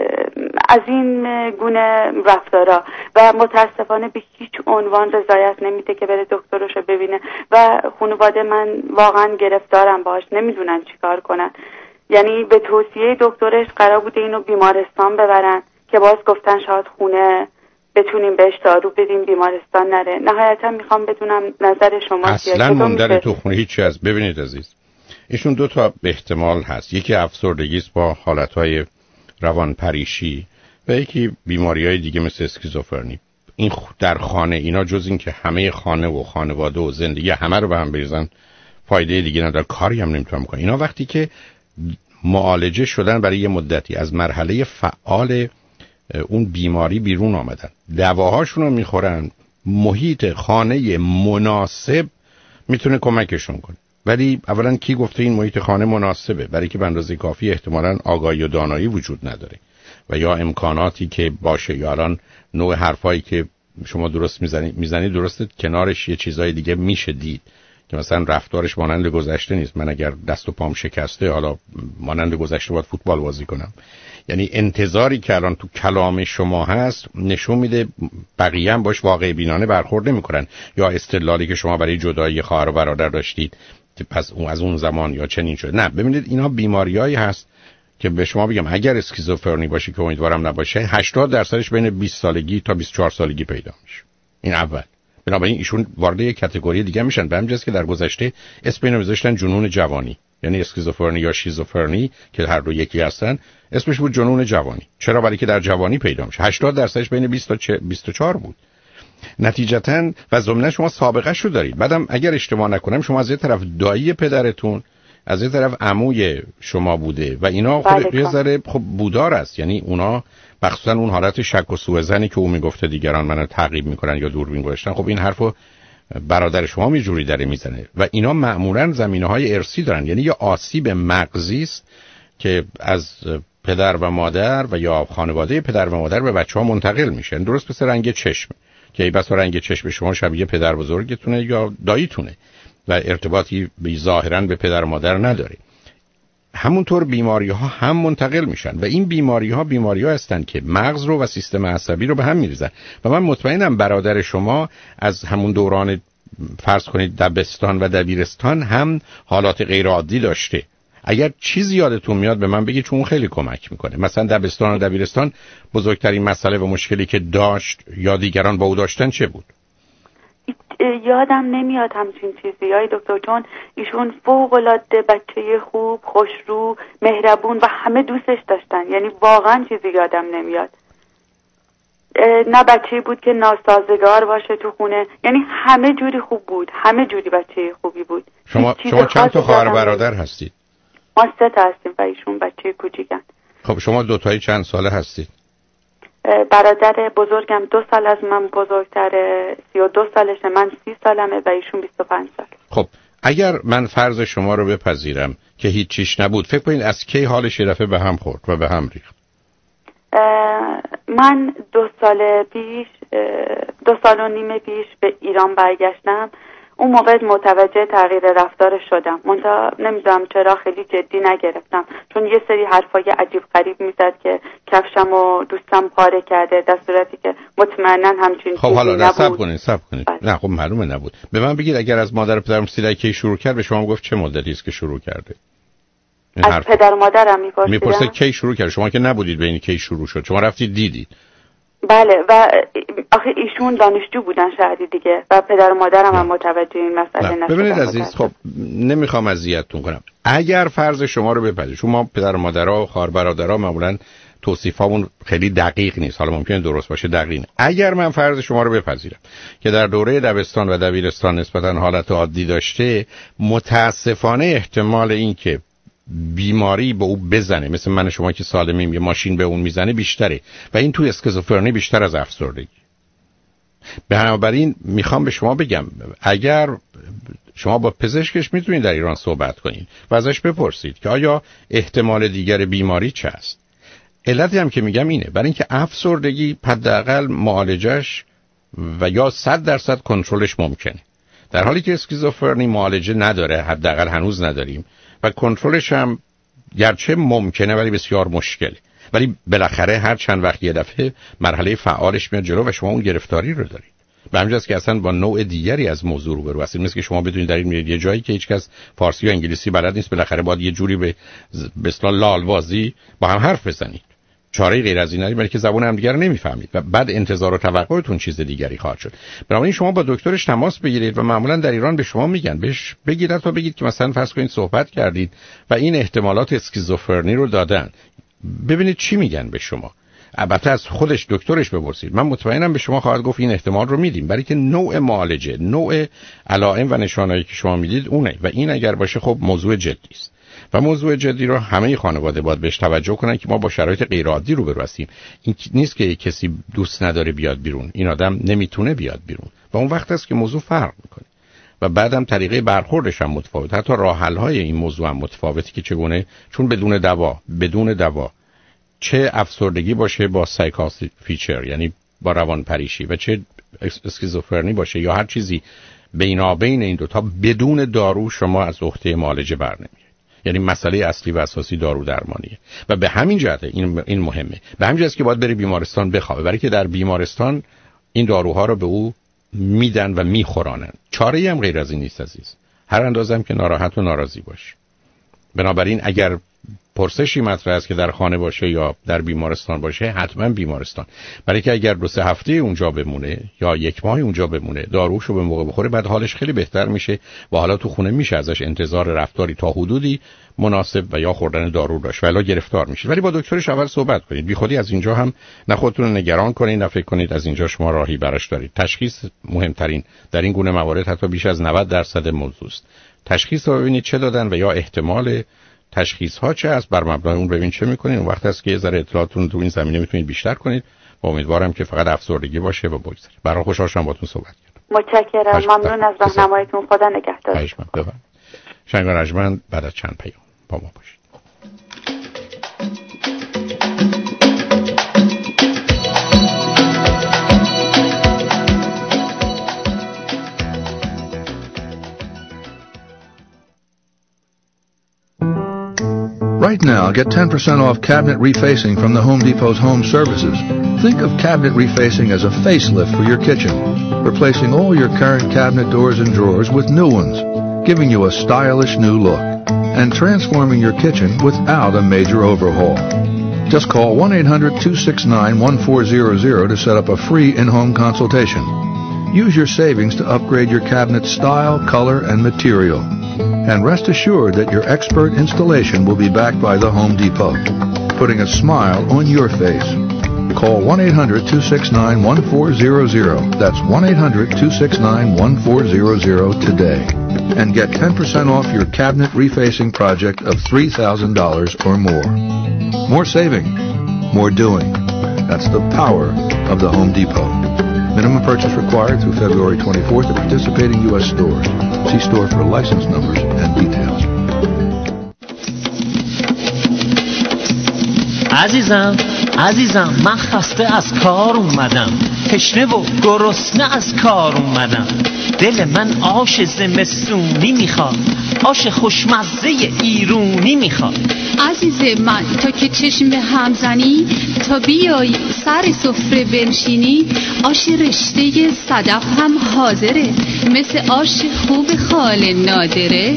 از این گونه رفتارا و متاسفانه به هیچ عنوان رضایت نمیده که بره دکترشو ببینه و خانواده من واقعا گرفتارم باش، نمیدونن چیکار کنن. یعنی به توصیه دکترش قرار بوده اینو بیمارستان ببرن که باز گفتن شاید خونه بتونیم بهش دارو بدیم بیمارستان نره. نهایتا میخوام بدونم نظر شما چیه. اصلا موندن تو خونه هیچی از. ببینید عزیز، ایشون دو تا احتمال هست، یکی افسردگی است با حالتهای روان پریشی و یکی بیماری‌های دیگه مثل اسکیزوفرنی. این در خانه اینا جز این که همه خانه و خانواده و زندگی همه رو به هم بریزن فایده دیگه نداره، کاری هم نمیتونن بکنن. اینا وقتی که معالجه شدن برای یه مدتی از مرحله فعال اون بیماری بیرون آمدن، دواهاشون رو میخورن، محیط خانه مناسب میتونه کمکشون کنه. ولی اولا کی گفته این محیط خانه مناسبه؟ برای که به اندازه کافی احتمالاً آگاهی و دانایی وجود نداره و یا امکاناتی که باشه یا الان نوع حرفایی که شما درست میزنید میزنید درسته، کنارش یه چیزای دیگه میشه دید که مثلا رفتارش مانند گذشته نیست. من اگر دست و پام شکسته حالا مانند گذشته باید فوتبال بازی کنم. یعنی انتظاری که الان تو کلام شما هست نشون میده بقیه هم باش واقع بینانه برخورد نمیکنن، یا استدلالی که شما برای جدایی خواهر و برادر داشتید پس اون از اون زمان یا چنین شده. نه، ببینید اینا بیماریایی هست که به شما بگم اگر اسکیزوفرنی باشه که امیدوارم نباشه، هشتاد درصدش بین بیست سالگی تا بیست و چهار سالگی پیدا میشه. این اول. بنابراین ایشون وارد یک کاتگوری دیگه میشن، به همین جاست که در گذشته اسم اینو میذاشتن جنون جوانی، یعنی اسکیزوفرنی یا شیزوفرنی که هر دو یکی هستن اسمش بود جنون جوانی. چرا؟ برای که در جوانی پیدا میشه. هشتاد درصدش بین بیست تا بیست و چهار بود. نتیجتاً و ضمناً شما سابقه شو دارید. بعدم اگر اشتباه نکنم شما از یه طرف دایی پدرتون، از یه طرف عموی شما بوده و اینا خود یه ذره خب بودار است. یعنی اونا مخصوصا اون حالت شک و سوءظنی که او میگفته دیگران منو تعقیب میکنن یا دوربین گذاشتن، خب این حرفو برادر شما یه جوری داره میزنه و اینا معمولاً زمینه‌های ارثی دارن. یعنی یه آسیب مغزی است که از پدر و مادر و یا خانواده پدر و مادر به بچه‌ها منتقل میشه. درست مثل رنگ چشم که ای بس رنگ چشم شما شبیه پدر بزرگتونه یا داییتونه و ارتباطی ظاهراً به پدر و مادر نداره. همونطور بیماری ها هم منتقل میشن و این بیماری ها بیماری ها هستن که مغز رو و سیستم عصبی رو به هم میریزن و من مطمئنم برادر شما از همون دوران فرض کنید دبستان و دبیرستان هم حالات غیر عادی داشته. اگر چیزی یادتون میاد به من بگید چون خیلی کمک میکنه. مثلا دبستان و دبیرستان بزرگترین مسئله و مشکلی که داشت یا دیگران با او داشتن چه بود؟ یادم نمیاد همچین چیزی های دکتر، چون ایشون فوق العاده بچه خوب، خوشرو، مهربون و همه دوستش داشتن. یعنی واقعا چیزی یادم نمیاد. نه بچه‌ای بود که ناسازگار باشه تو خونه، یعنی همه جوری خوب بود، همه جوری بچه خوبی بود. شما شما چند تا خواهر برادر هستید؟ ما سه تا هستیم و ایشون بچه کوچیکن. خب شما دو تایی چند ساله هستید؟ برادر بزرگم دو سال از من بزرگتره، سی و دو سالشه، من سی سالمه و ایشون بیست و پنج سال. خب اگر من فرض شما رو بپذیرم که هیچ چیش نبود، فکر کنید از کی حالش یه دفعه به هم خورد و به هم ریخت؟ من دو سال پیش دو سال و نیم پیش به ایران برگشتم. اون موقع متوجه تغییر رفتار شدم، منتها نمیدونم چرا خیلی جدی نگرفتم، چون یه سری حرفای عجیب غریب میزد که کفشم و دوستم پاره کرده، در صورتی که مطمئنا همچین خب چیزی حالا نبود. صبر کنید صبر کنید نه خب معلومه نبود. به من بگید اگر از مادر و پدرم پرسیدی کی شروع کرد، به شما گفت چه مدتی است که شروع کرده؟ از حرف... پدر و مادرم میپرسیدم. میپرسه کی شروع کرد، شما که نبودید ببینید کی شروع شد، شما رفتید دیدید. بله و آخه ایشون دانشجو بودن شاید دیگه و پدر و مادرم هم متوجه این مسئله نشدن. ببینید عزیز، خب نمیخوام اذیتتون کنم. اگر فرض شما رو بپذیرید، شما پدر و مادرها و خواهر برادرها معمولا توصیفامون خیلی دقیق نیست، حالا ممکنه درست باشه دقیق. اگر من فرض شما رو بپذیرم که در دوره دبستان و دبیرستان نسبتا حالت عادی داشته، متاسفانه احتمال این که بیماری به او بزنه، مثل من شما که سالمیم یه ماشین به اون میزنه، بیشتره و این تو اسکیزوفرنی بیشتر از افسردگی. بنابراین میخوام به شما بگم اگر شما با پزشکش میتونید در ایران صحبت کنید و ازش بپرسید که آیا احتمال دیگر بیماری چه است. علتی هم که میگم اینه، برای اینکه افسردگی حداقل معالجش و یا صد درصد کنترلش ممکنه، در حالی که اسکیزوفرنی معالجه نداره، حداقل هنوز نداریم و کنترلش هم گرچه ممکنه ولی بسیار مشکله. ولی بالاخره هر چند وقت یه دفعه مرحله فعالش میاد جلو و شما اون گرفتاری رو دارید. به همین جاست که اصلا با نوع دیگری از موضوع روبرو هستید. مثل که شما بدونید در این میاد یه جایی که هیچکس فارسی یا انگلیسی بلد نیست، بالاخره باید یه جوری به به اصطلاح لالوازی با هم حرف بزنید. چاره غیر از این ندارید، بلکه زبان هم دیگر رو نمیفهمید و بعد انتظار و توقعتون چیز دیگری خواهد شد. بنابراین شما با دکترش تماس بگیرید و معمولا در ایران به شما میگن بهش بگید تا بگید که مثلا فرض کنید صحبت کردید و این احتمالات اسکیزوفرنی رو دادن، ببینید چی میگن به شما. البته از خودش دکترش بپرسید. من مطمئنم به شما خواهد گفت این احتمال رو میدیم، برای که نوع معالجه، نوع علائم و نشانهایی که شما میدید اونه و این اگر باشه خب موضوع جدی است و موضوع جدی رو همه خانواده باید بهش توجه کنن که ما با شرایط غیر عادی روبرو هستیم. این نیست که کسی دوست نداره بیاد بیرون، این آدم نمیتونه بیاد بیرون و اون وقت است که موضوع فرق میکنه و بعدم طریقه برخوردش هم متفاوت، حتی راه حل های این موضوع هم متفاوتی که چگونه، چون بدون دوا بدون دوا چه افسردگی باشه با سایکوسیک فیچر یعنی با روان پریشی و چه اسکیزوفرنی باشه یا هر چیزی بینابین این دوتا، بدون دارو شما از عهده معالجه برنمیاد. یعنی مسئله اصلی و اساسی دارو درمانیه و به همین جهت این این مهمه. به همین جهت که باید بری بیمارستان بخوابه، برای که در بیمارستان این داروها رو به او میدن و میخورانن. چاره‌ای هم غیر از این نیست عزیز، هر اندازم که ناراحت و ناراضی باشه. بنابراین اگر پرسشی مطرح است که در خانه باشه یا در بیمارستان باشه، حتما بیمارستان، برای که اگر دو سه هفته اونجا بمونه یا یک ماه اونجا بمونه، داروشو به موقع بخوره، بعد حالش خیلی بهتر میشه و حالا تو خونه میشه ازش انتظار رفتاری تا حدودی مناسب و یا خوردن دارو داشت و الا گرفتار میشه. ولی با دکترش اول صحبت کنید، بی خودی از اینجا هم نه خودتون نگران کنید، نه فکر کنید از اینجا شما راهی براش دارید. تشخیص مهمترین در این گونه موارد، حتی بیش از نود درصد موضوع است. تشخیص رو ببینید چه دادن و یا احتمال تشخیص ها چه است، بر مبنای اون ببین چه میکنین. اون وقت است که یه ذره اطلاعاتتون تو این زمینه میتونید بیشتر کنید و امیدوارم که فقط افسردگی باشه و بگذره. برای خوشحال شدم باهاتون صحبت کردم. متشکرم، ممنون از راهنماییتون. خدا نگهدار. خواهش می‌کنم. شنگ رجمن بعد از چند پیام با ما باشید. Right now, get ten percent off cabinet refacing from the Home Depot's Home Services. Think of cabinet refacing as a facelift for your kitchen, replacing all your current cabinet doors and drawers with new ones, giving you a stylish new look, and transforming your kitchen without a major overhaul. Just call one eight hundred two six nine one four zero zero to set up a free in-home consultation. use your savings to upgrade your cabinet style, color, and material. And rest assured that your expert installation will be backed by the Home Depot, putting a smile on your face. Call one eight hundred two six nine one four zero zero. That's one eight hundred two six nine one four zero zero today. And get ten percent off your cabinet refacing project of three thousand dollars or more. More saving, more doing. That's the power of the Home Depot. Minimum purchase required through February twenty-fourth at participating U S stores. See store for license numbers and details. عزیزم عزیزم من خسته از کار اومدم، تشنه و گرسنه از کار اومدم. دل من آش زمستونی میخواد، آش خوشمزه ایرونی میخواد. عزیز من تا که چشم به هم زنی، تا بیای سر سفره بنشینی، آش رشته صدف هم حاضره، مثل آش خوب خال نادره.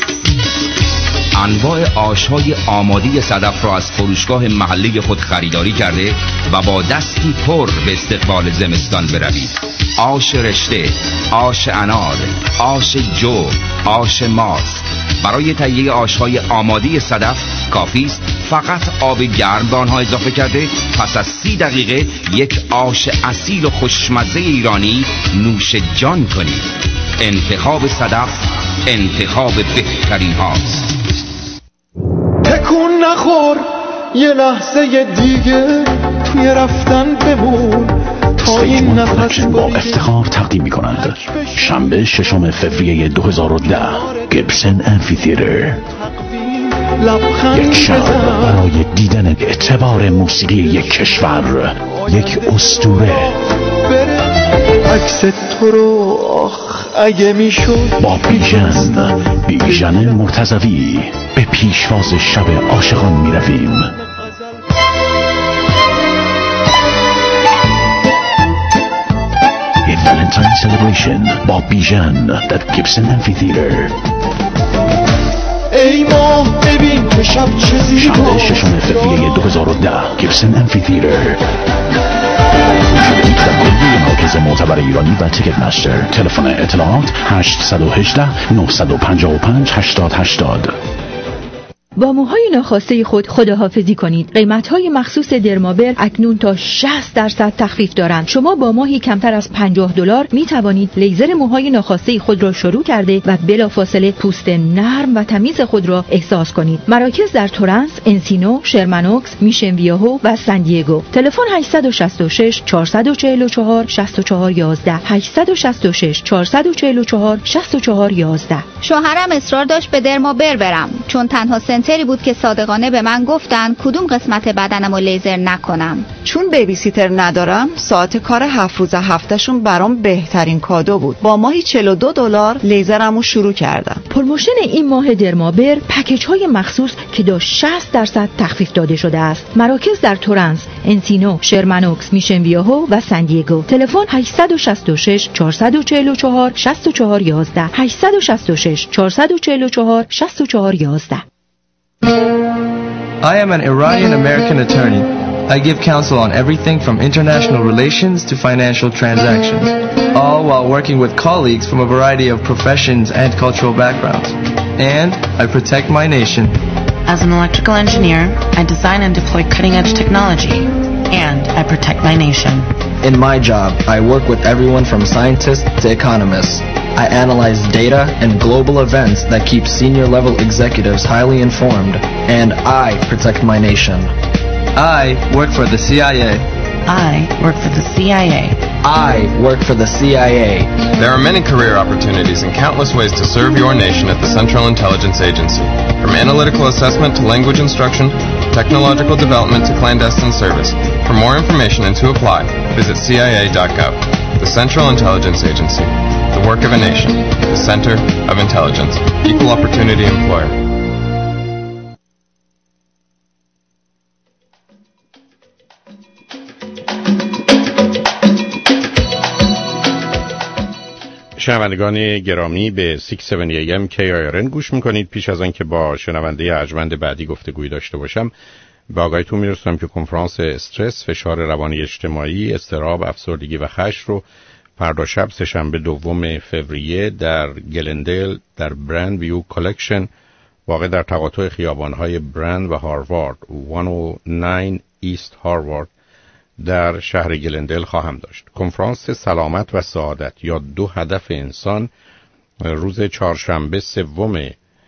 انواع آش‌های آماده صدف را از فروشگاه محلی خود خریداری کرده و با دستی پر به استقبال زمستان بروید. آش رشته، آش انار، آش جو، آش ماست. برای تهیه آش‌های آماده صدف کافی است فقط آب گرم به آنها اضافه کرده پس از سی دقیقه یک آش اصیل و خوشمزه ایرانی نوش جان کنید. انتخاب صدف انتخاب بهترین هاست. تکون نخور یه لحظه دیگه، توی رفتن بمون تا این نفس با افتخار تقدیم می کنند شنبه ششم فوریه دو هزار و ده گیبسن امفی‌تئاتر، یک شب برای دیدن اعتبار موسیقی یک کشور، یک اسطوره. عکس تو رو آخ اگه میشد با بیژن بیژن مرتضوی به پیشواز شب عاشقان می رویم. A Valentine Celebration با بیژن در گیبسن امفی‌تئاتر. ای ماه ببین که شب چه زیبا. شنبه ششم فوریه دو هزار و ده گیبسن امفی‌تئاتر. در کلیه مراکز معتبر ایرانی و تیکت مستر. تلفن اطلاعات هشت یک هشت نه پنج پنج هشتاد هشتاد. با موهای ناخواسته خود خداحافظی کنید. قیمت‌های مخصوص درمابر اکنون تا شصت درصد تخفیف دارند. شما با ماهی کمتر از پنجاه دلار می توانید لیزر موهای ناخواسته خود را شروع کرده و بلافاصله پوست نرم و تمیز خود را احساس کنید. مراکز در تورنس، انسینو، شرمنوکس، میشن ویاهو و سن دیگو. تلفن هشت شش شش چهار چهار چهار شش چهار یک یک هشت شش شش چهار چهار چهار شش چهار یک یک. شوهرم اصرار داشت به درمابر برم چون تنها سنتری بود که صادقانه به من گفتن کدوم قسمت بدنمو لیزر نکنم. چون بیبی سیتر ندارم ساعت کار هفت روز هفتهشون برام بهترین کادو بود. با ماهی چهل و دو دلار لیزرمو شروع کردم. پروموشن این ماه درمابر پکیج های مخصوص که تا شصت درصد تخفیف داده شده است. مراکز در تورنس، انسینو، شرمنوکس، میشن ویاهو و سن دیگو. تلفن هشت شش شش چهار چهار چهار شش چهار یک یک هشت شش شش چهار چهار چهار شش چهار یک یک. I am an Iranian-American attorney. I give counsel on everything from international relations to financial transactions, all while working with colleagues from a variety of professions and cultural backgrounds. And I protect my nation. As an electrical engineer, I design and deploy cutting-edge technology. And I protect my nation. In my job, I work with everyone from scientists to economists. I analyze data and global events that keep senior-level executives highly informed, and I protect my nation. I work for the C I A. I work for the C I A. I work for the C I A. There are many career opportunities and countless ways to serve your nation at the Central Intelligence Agency. From analytical assessment to language instruction, technological development to clandestine service. For more information and to apply, visit C I A dot gov. The Central Intelligence Agency. The work of a nation. The center of intelligence. Equal opportunity employer. شنوندگان گرامی به شش هفتاد ای ام کی آی آر ان گوش میکنید. پیش از آنکه با شنونده ارجمند بعدی گفتگوی داشته باشم به آگاهیتون میرسونم که کنفرانس استرس، فشار روانی اجتماعی، اضطراب، افسردگی و خشم رو فردا شب سه‌شنبه دوم فوریه در گلندل در برند ویو کالکشن واقع در تقاطع خیابان‌های برند و هاروارد صد و نه ایست هاروارد در شهر گلندل خواهم داشت. کنفرانس سلامت و سعادت یا دو هدف انسان روز چهارشنبه سوم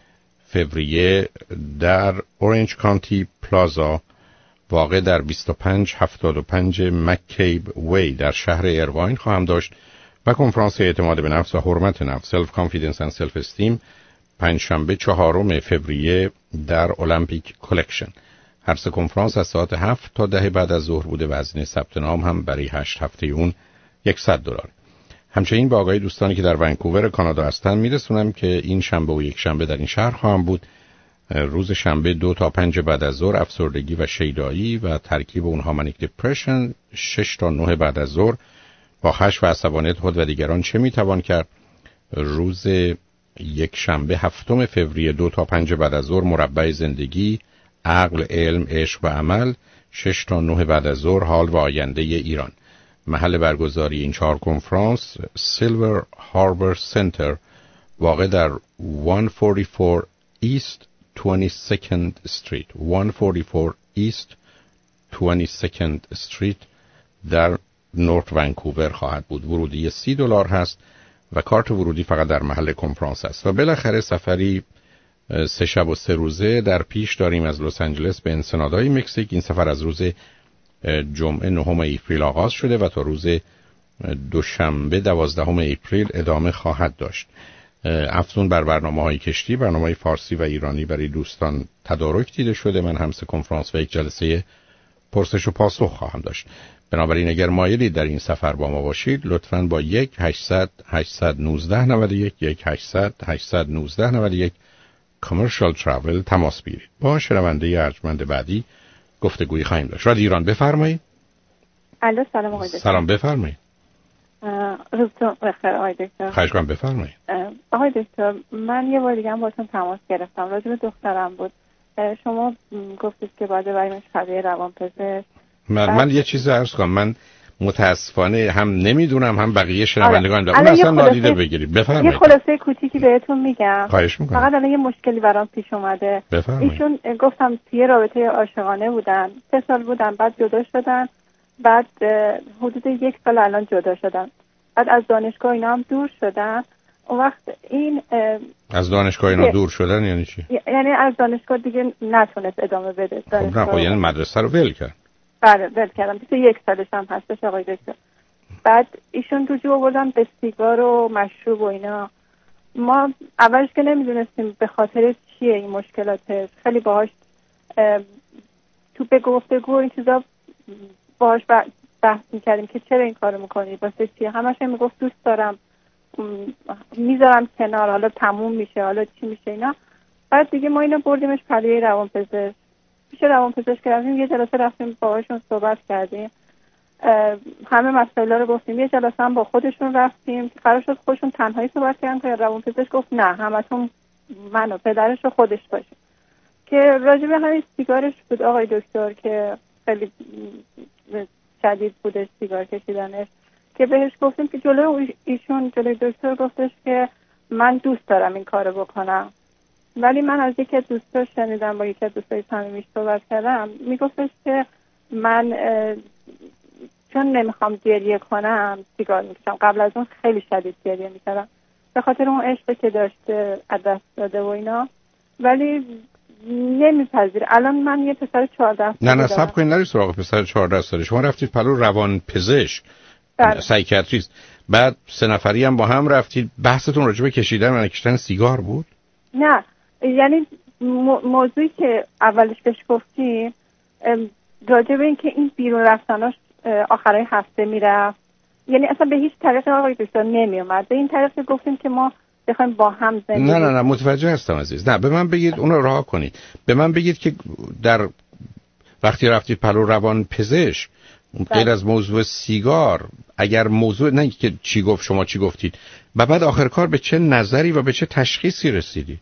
فوریه در اورنج کانتی پلازا واقع در بیست و پنج هفتاد و پنج مککیب وی در شهر ایرواین خواهم داشت و کنفرانس اعتماد به نفس و حرمت نفس سلف کانفیدنس اند سلف استیم پنجشنبه چهارم فوریه در المپیک کلکشن. هر سه کنفرانس از ساعت هفت تا ده بعد از ظهر بوده و هزینه ثبت نام هم برای هشت هفته اون صد دلار. همچنین به آقای دوستانی که در ونکوور کانادا هستن میرسونم که این شنبه و یک شنبه در این شهر خواهم بود. روز شنبه دو تا پنج بعد از ظهر افسردگی و شیدایی و ترکیب اونها منیک دپرشن، شش تا نه بعد از ظهر با خشم و عصبانیت خود و دیگران چه میتوان کرد. روز یک شنبه هفتم فوریه دو تا پنج بعد از ظهر مربع زندگی، عقل، علم، عشق و عمل، شش تا نه بعد از ظهر حال و آینده ایران. محل برگزاری این چهار کنفرانس سیلور هاربر سنتر واقع در صد و چهل و چهار ایست بیست و دوم استریت صد و چهل و چهار ایست بیست و دوم استریت در نورت ونکوور خواهد بود. ورودی سی دلار هست و کارت ورودی فقط در محل کنفرانس است. و بالاخره سفری سه شب و سه روزه در پیش داریم از لس آنجلس به انسنادای مکزیک. این سفر از روز جمعه نهم اپریل آغاز شده و تا روز دوشنبه دوازدهم اپریل ادامه خواهد داشت. افزون بر برنامه‌های کشتی، برنامه‌های فارسی و ایرانی برای دوستان تدارک دیده شده. من هم سه کنفرانس و یک جلسه پرسش و پاسخ خواهم داشت. بنابراین اگر مایلید در این سفر با ما باشید لطفاً با یک هشتصد هشتصد و نوزده نود و یک یک هشتصد هشتصد و نوزده نود و یک کامرشال تراول تماس بگیرید. با شنونده ارجمند بعدی گفتگویی خواهیم داشت. رادیو ایران بفرمایید. الو سلام آقای دکتر. سلام بفرمایید. روزتون بخیر آقای دکتر. خواهش می‌کنم بفرمایید. آقای دکتر من یه بار دیگه هم باهاتون تماس گرفتم. راجع به دخترم بود. شما گفتید که باید ببریمش خبیر روانپزشک. من من یه چیزی عرض کنم. من متاسفانه هم نمیدونم هم بقیه شنوندگان دارم. اون اصلا نادیده بگیرید. بفرمایید. یه خلاصه کوچیکی بهتون میگم. خواهش می‌کنم. فقط الان یه مشکلی برام پیش اومده. بفرمایید. ایشون گفتم توی رابطه عاشقانه بودن. سه سال بودن بعد جدا شدن. بعد حدود یک سال الان جدا شدن. بعد از دانشگاه اینا هم دور شدن. اون وقت این از دانشگاه اینا دور شدن یعنی چی؟ یعنی از دانشگاه دیگه نتونست ادامه بده. خب نه خب یعنی مدرسه رو ول کرد. بله ول کردم. بیست و یک سالش هم هستش آقای دکتر. بعد ایشون رجوع آوردن به سیگار و مشروب و اینا. ما اولش که نمیدونستیم به خاطر چیه این مشکلاتش. خیلی باهاش تو به گفتگو این چیزا باهاش بحث میکردیم که چرا این کارو میکنی، واسه چیه. همش میگفت دوست دارم، میذارم کنار، حالا تموم میشه، حالا چی میشه اینا. بعد دیگه ما اینو بردیمش پلیه روانپزشک. پیش روانپزشک رفتیم، یه جلسه رفتیم باهاشون صحبت کردیم، همه مسائل رو گفتیم. یه جلسه هم با خودشون رفتیم که قرار شد خودشون تنهایی صحبت کردن که روانپزشک گفت نه همتون من و پدرش و خودش باشیم. که راجع به همین سیگارش بود آقای دکتر که خیلی شدید بودش سیگار کشیدنش، که بهش گفتیم که جلوی ایشون جلوی دکتر گفتش که من دوست دارم این کارو بکنم. ولی من از یکی از دوستاش شنیدم، با یکی از دوستای صمیمیش صحبت کردم، میگفتش که من چون نمیخوام گریه کنم سیگار میکشم. قبل از اون خیلی شدید گریه میکردم به خاطر اون عشقی که داشته از دست داده و اینا، ولی نمیپذیره. الان من یه پسر چهارده ساله نه نه صبر کنید، نری سراغ پسر چهارده ساله. شما رفتید پلو روان پزشک، سایکیاتریست، بعد سه نفری هم با هم رفتید. بحثتون راجع به کشیدن و نکشیدن سیگار بود؟ نه یعنی موضوعی که اولش بهش گفتیم راجع به این که این بیرون رفتناش آخرای هفته میرفت، یعنی اصلا به هیچ طریق آقای دکتر نمیومد. به این طریق گفتیم که ما بخوایم با هم زندگی. نه نه نه متوجه هستم عزیز. نه به من بگید، اون رو رها کنید. به من بگید که در وقتی رفتید پلو روان پزشک غیر از موضوع سیگار، اگر موضوع نه که چی گفت شما چی گفتید و بعد آخر کار به چه نظری و به چه تشخیصی رسیدی؟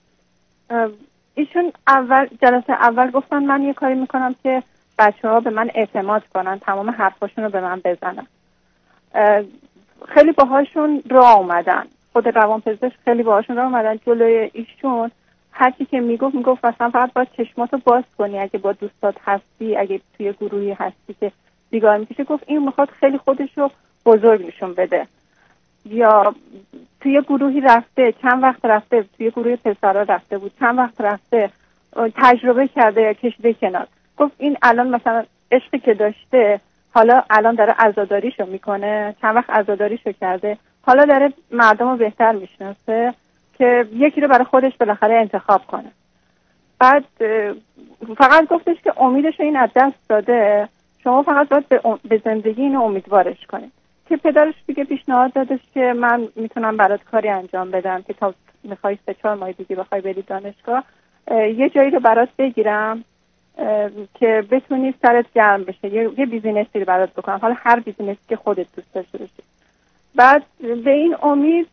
ایشون اول جلسه اول گفتن من یه کاری میکنم که بچه‌ها به من اعتماد کنن، تمام حرفاشون رو به من بزنن. خیلی باهاشون راه اومدن، خود روانپزشک خیلی باهاشون راه اومدن جلوی ایشون. هر کی که میگفت میگفت مثلا فقط باید چشماتو باز کنی اگه با دوستات هستی، اگه توی گروهی هستی که سیگار میکشه، گفت این میخواد خیلی خودشو بزرگ نشون بده. یا توی گروهی رفته، چند وقت رفته توی گروه پسرا رفته بود، چند وقت رفته تجربه کرده یا کشیده کنار. گفت این الان مثلا عشقی که داشته حالا الان داره عزاداریشو میکنه، چند وقت عزاداریشو کرده، حالا داره مردمو بهتر میشناسه که یکی رو برای خودش بالاخره انتخاب کنه. بعد فقط گفتش که امیدش این از دست داده، شما فقط باید به, به زندگی اینو امیدوارش کنید. که پدرش دیگه پیشنهاد دادش که من میتونم برات کاری انجام بدم که تا میخوای سه چهار ماه دیگه بخوای بری دانشگاه یه جایی رو برات بگیرم که بتونی سرت گرم بشه، یه, یه بیزینسی رو برات بکنم، حالا هر بیزینسی که خودت دوست داشته باشی. بعد به این امید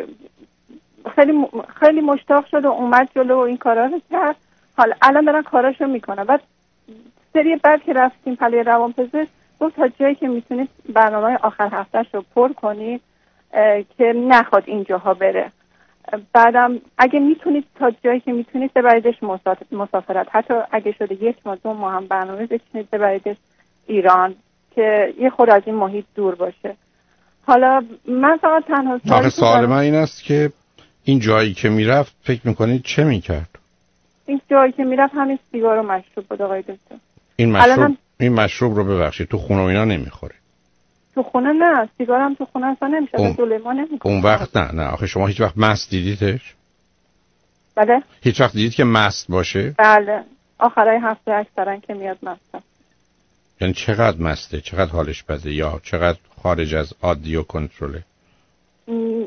خیلی خیلی مشتاق شد و اومد جلو و این کارا رو کرد. حالا الان دارن کاراشو میکنن. بعد سری بعد که رفتیم پلی روانپزشک گفت تا جایی که میتونید برنامه آخر هفتهش رو پر کنید که نخواد اینجاها بره. بعدم اگه میتونید تا جایی که میتونید ببریدش مسافرت، حتی اگه شده یک ماه دو ماه هم برنامه بچینید ببریدش ایران که یه خود از این محیط دور باشه. حالا من فقط تنها آخه سوال من این است که این جایی که میرفت فکر میکنید چه میکرد؟ این جایی که میرفت همین سیگار و مشروب بود آقای دکتر. این مشروب هم... این مشروب رو ببخشید تو خونه و اینا نمیخوره؟ تو خونه نه، سیگار هم تو خونه اصلا نمیشه. اون... دولای ما نمیکنه. اون وقت نه نه آخه شما هیچ وقت مست دیدیدش؟ بله. هیچ وقت دیدید که مست باشه؟ بله آخرای هفته اکثرا که میاد مسته. یعنی چقدر مسته؟ چقدر حالش بده یا چقدر خارج از عادی و کنترله؟ م...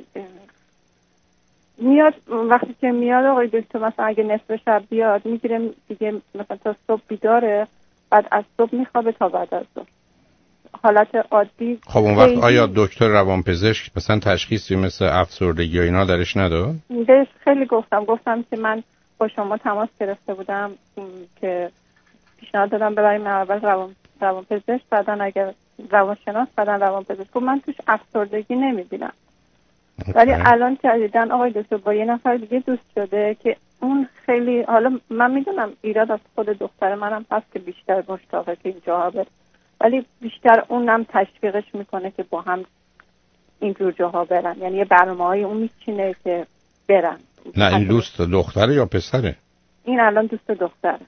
میاد وقتی که میاد آقای دکتر مثلا اگه نصف شب بیاد میگیره دیگه مثلا تا صبح بیداره، بعد از صبح میخوابه تا بعد از ظهر. حالت عادی. خب اون وقت آیا دکتر روانپزشک مثلا تشخیصی مثل افسردگی و اینا درش نداد؟ بهش خیلی گفتم گفتم که من با شما تماس گرفته بودم که پیشنهاد دادم ببریم اول روان روانپزشک بعدن اگر روانشناس بعدن روانپزشک. گفت من توش افسردگی نمیبینم. ولی الان جدیدن آقای دکتر با یه نفر دیگه دوست شده که اون خیلی، حالا من میدونم ایراد از خود دختر منم هست که بیشتر مشتاقه که اینجاها بره، ولی بیشتر اونم تشویقش میکنه که با هم اینجور جاها برن، یعنی یه برنامه‌های اون میچینه که برن. نه این دوست دختره یا پسره؟ این الان دوست دختره.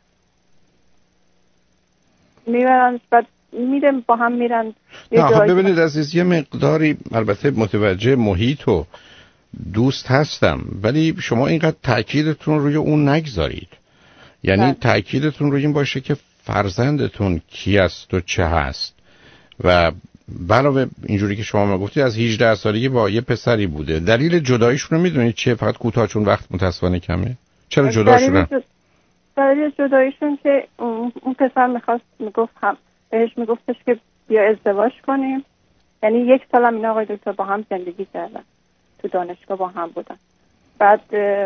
میبرن بعد میره با هم میرن. نه خب ببینید عزیز یه مقداری البته متوجه محیط و دوست هستم، ولی شما اینقدر تأکیدتون روی اون نگذارید. یعنی ده. تأکیدتون روی این باشه که فرزندتون کی است و چه هست. و علاوه اینجوری که شما ما گفتید از هجده سالگی با یه پسری بوده. دلیل جداییشون رو میدونید چیه؟ فقط کوتاه چون وقت متاسفانه کمه. چرا جدا شدن؟ دلیل جداییشون که اون پسر میخواست میگفت هم بهش میگفتش که بیا ازدواج کنیم. یعنی یک سال هم این آقای دکتر با هم زندگی کردن، تو دانشگاه با هم بودن. بعد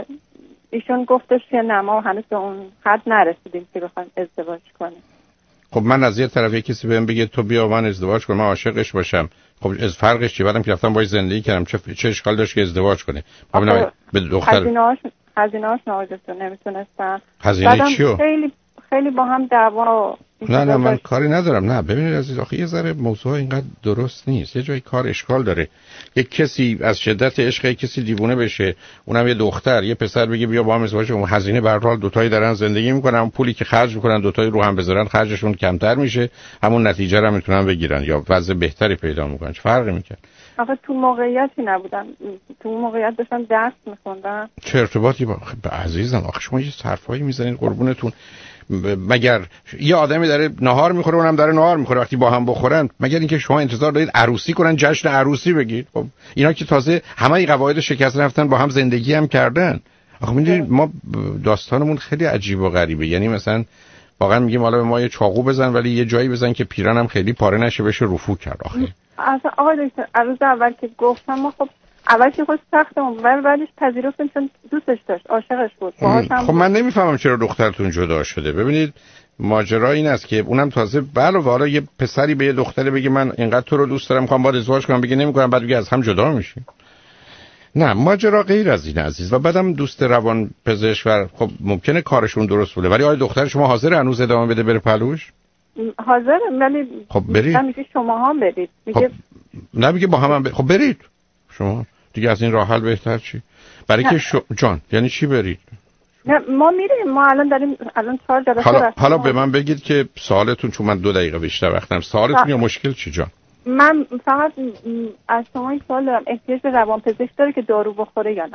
ایشون گفتش که نه ما هنوز به اون حد نرسیدیم که بخوایم ازدواج کنیم. خب من از یه طرف کسی بهم بگه تو بیا من ازدواج کن، من عاشقش باشم، خب از فرقش چیه؟ بعدم که رفتم باهاش زندگی کردم چه چه اشکال داشت که ازدواج کنه؟ ببینم به دختر هزینه‌اش هزینه‌اش ناگفتون نمیتونستن. هزینه چیو؟ خیلی خیلی با هم دعوا. نه نه من کاری ندارم. نه ببینید عزیز آخه یه ذره موضوع اینقدر درست نیست. یه جای کار اشکال داره. یک کسی از شدت عشق یک کسی دیوونه بشه، اونم یه دختر یه پسر بگه بیا با هم ازدواج کنیم، هزینه به هر حال دو تایی دارن زندگی میکنن، پولی که خرج میکنن دو تایی رو هم بذارن خرجشون کمتر میشه، همون نتیجه رو هم میتونن بگیرن یا وضع بهتری پیدا میکنن. چه فرقی میکنه؟ آخه تو موقعیتی نبودن، تو موقعیت داشتن درس میخوندن. چه ارتباطی با عزیزم؟ آخه شما یه حرفایی میزنید قربونتون. مگر یه آدمی داره نهار میخوره اونم داره نهار میخوره، وقتی با هم بخورن مگر اینکه شما انتظار دارید عروسی کنن جشن عروسی بگید؟ خب اینا که تازه همه قواعد شکست رفتن با هم زندگی هم کردن. آخه میدونید ما داستانمون خیلی عجیب و غریبه. یعنی مثلا واقعا میگیم حالا به ما یه چاقو بزن ولی یه جایی بزن که پیرانم خیلی پاره نشه بشه رفو کرد. آخه اصلا آقای دکتر روز اول که گفتم ما خب اول که خود سختمون ولی بعدش پذیرفتیم چون دوستش داشت، عاشقش بود، باهاش هم. خب من نمیفهمم چرا دخترتون جدا شده. ببینید ماجرا این است که اونم تازه بله والا یه پسری به یه دختری بگه من اینقدر تو رو دوست دارم میخوام باهات ازدواج کنم، بگه نمیکنم، بعد بگه از هم جدا میشیم. نه، ماجرا غیر از این عزیز. و بعدم دوست روان پزشک و خب ممکنه کارشون درست بوده، ولی آیا دختر شما حاضر هنوز ادامه بده بره پلوش؟ حاضر، ولی خب برید. میگه شما هم برید. میگه خب نه میگه با هم, هم ب... خب برید شما دیگه، از این راه حل بهتر چی؟ برای که شو... جان یعنی چی برید؟ نه ما میریم، ما الان داریم الان چهار جلسه حالا رفتیم. حالا به من بگید که سوالتون، چون من دو دقیقه بیشتر وقتم، سوالتون یا مشکل چی جان؟ من فقط از شما این سوال دارم، احتیاج به روانپزشک داره که دارو بخوره یا نه؟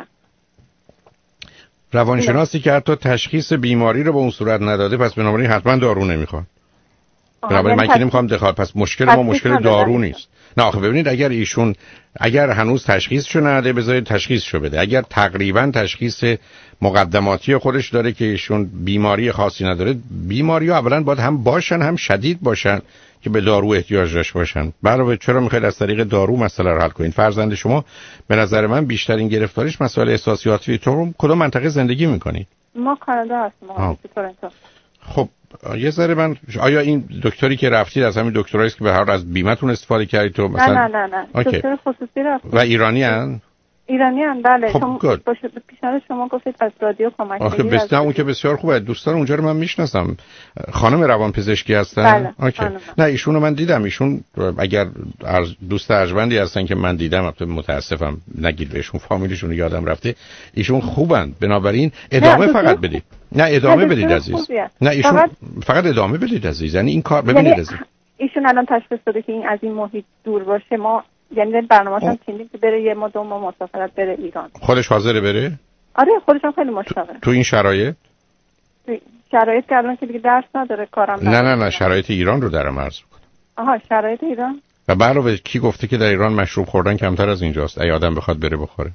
روانشناسی که حتی تشخیص بیماری رو به اون صورت نداده، پس بنابراین حتما دارو نمیخواد. بنابراین من که نمیخوام دخالت، پس مشکل ما مشکل دارو نیست. نه آخه ببینید، اگر ایشون اگر هنوز تشخیصشو نداده بذارید تشخیصشو بده. اگر تقریبا تشخیص مقدماتی خودش داره که ایشون بیماری خاصی نداره، بیماری ها اولا باید هم باشن هم شدید باشن که به دارو احتیاج داشته باشن. علاوه چرا میخواید از طریق دارو مسئله رو حل کنید؟ فرزند شما به نظر من بیشترین گرفتاریش مسائل احساسیاتی. تو کدوم منطقه زندگی میکنید؟ ما کانادا هستیم، ما تورنتو. خب یه ذره من، آیا این دکتری که رفتید از همین دکترایی است که به هر حال از بیمتون استفاده کردید تو مثلا؟ نه نه نه نه دکتر خصوصی رفتید. و ایرانی ان؟ ایرانی ان بله. خب شما پیشنهاد شما گفتید از رادیو کمک بگیرید. آخه بسیار اون که بسیار خوبه. دوستان اونجا رو من میشناسم. خانم روانپزشکی هستن؟ بله. اوکی. نه ایشون رو من دیدم. ایشون اگر دوست ارجمندی هستن که من دیدم، البته متاسفم نگید بهشون فامیلشون رو یادم رفته. ایشون خوبن، بنابراین ادامه فقط بدید. نه ادامه بدید عزیز. نه ایشون فقط, فقط ادامه بدید عزیز. یعنی این کار ببینید عزیز. ایشون الان تشخیص داده که این از این محیط دور باشه. ما یعنی برنامه‌اش هم چیندیم که بره یه ما دو ما مسافرت بره ایران. خودش حاضره بره؟ آره خودش هم خیلی مشتاقه. تو این شرایط؟ تو شرایط که الان که دیگه درس نداره، کارم نه نه نه شرایط ایران رو درم عرض می‌کنم. آها شرایط ایران. و علاوه کی گفته که در ایران مشروب خوردن کمتر از اینجاست؟ اگه آدم بخواد بره بخوره.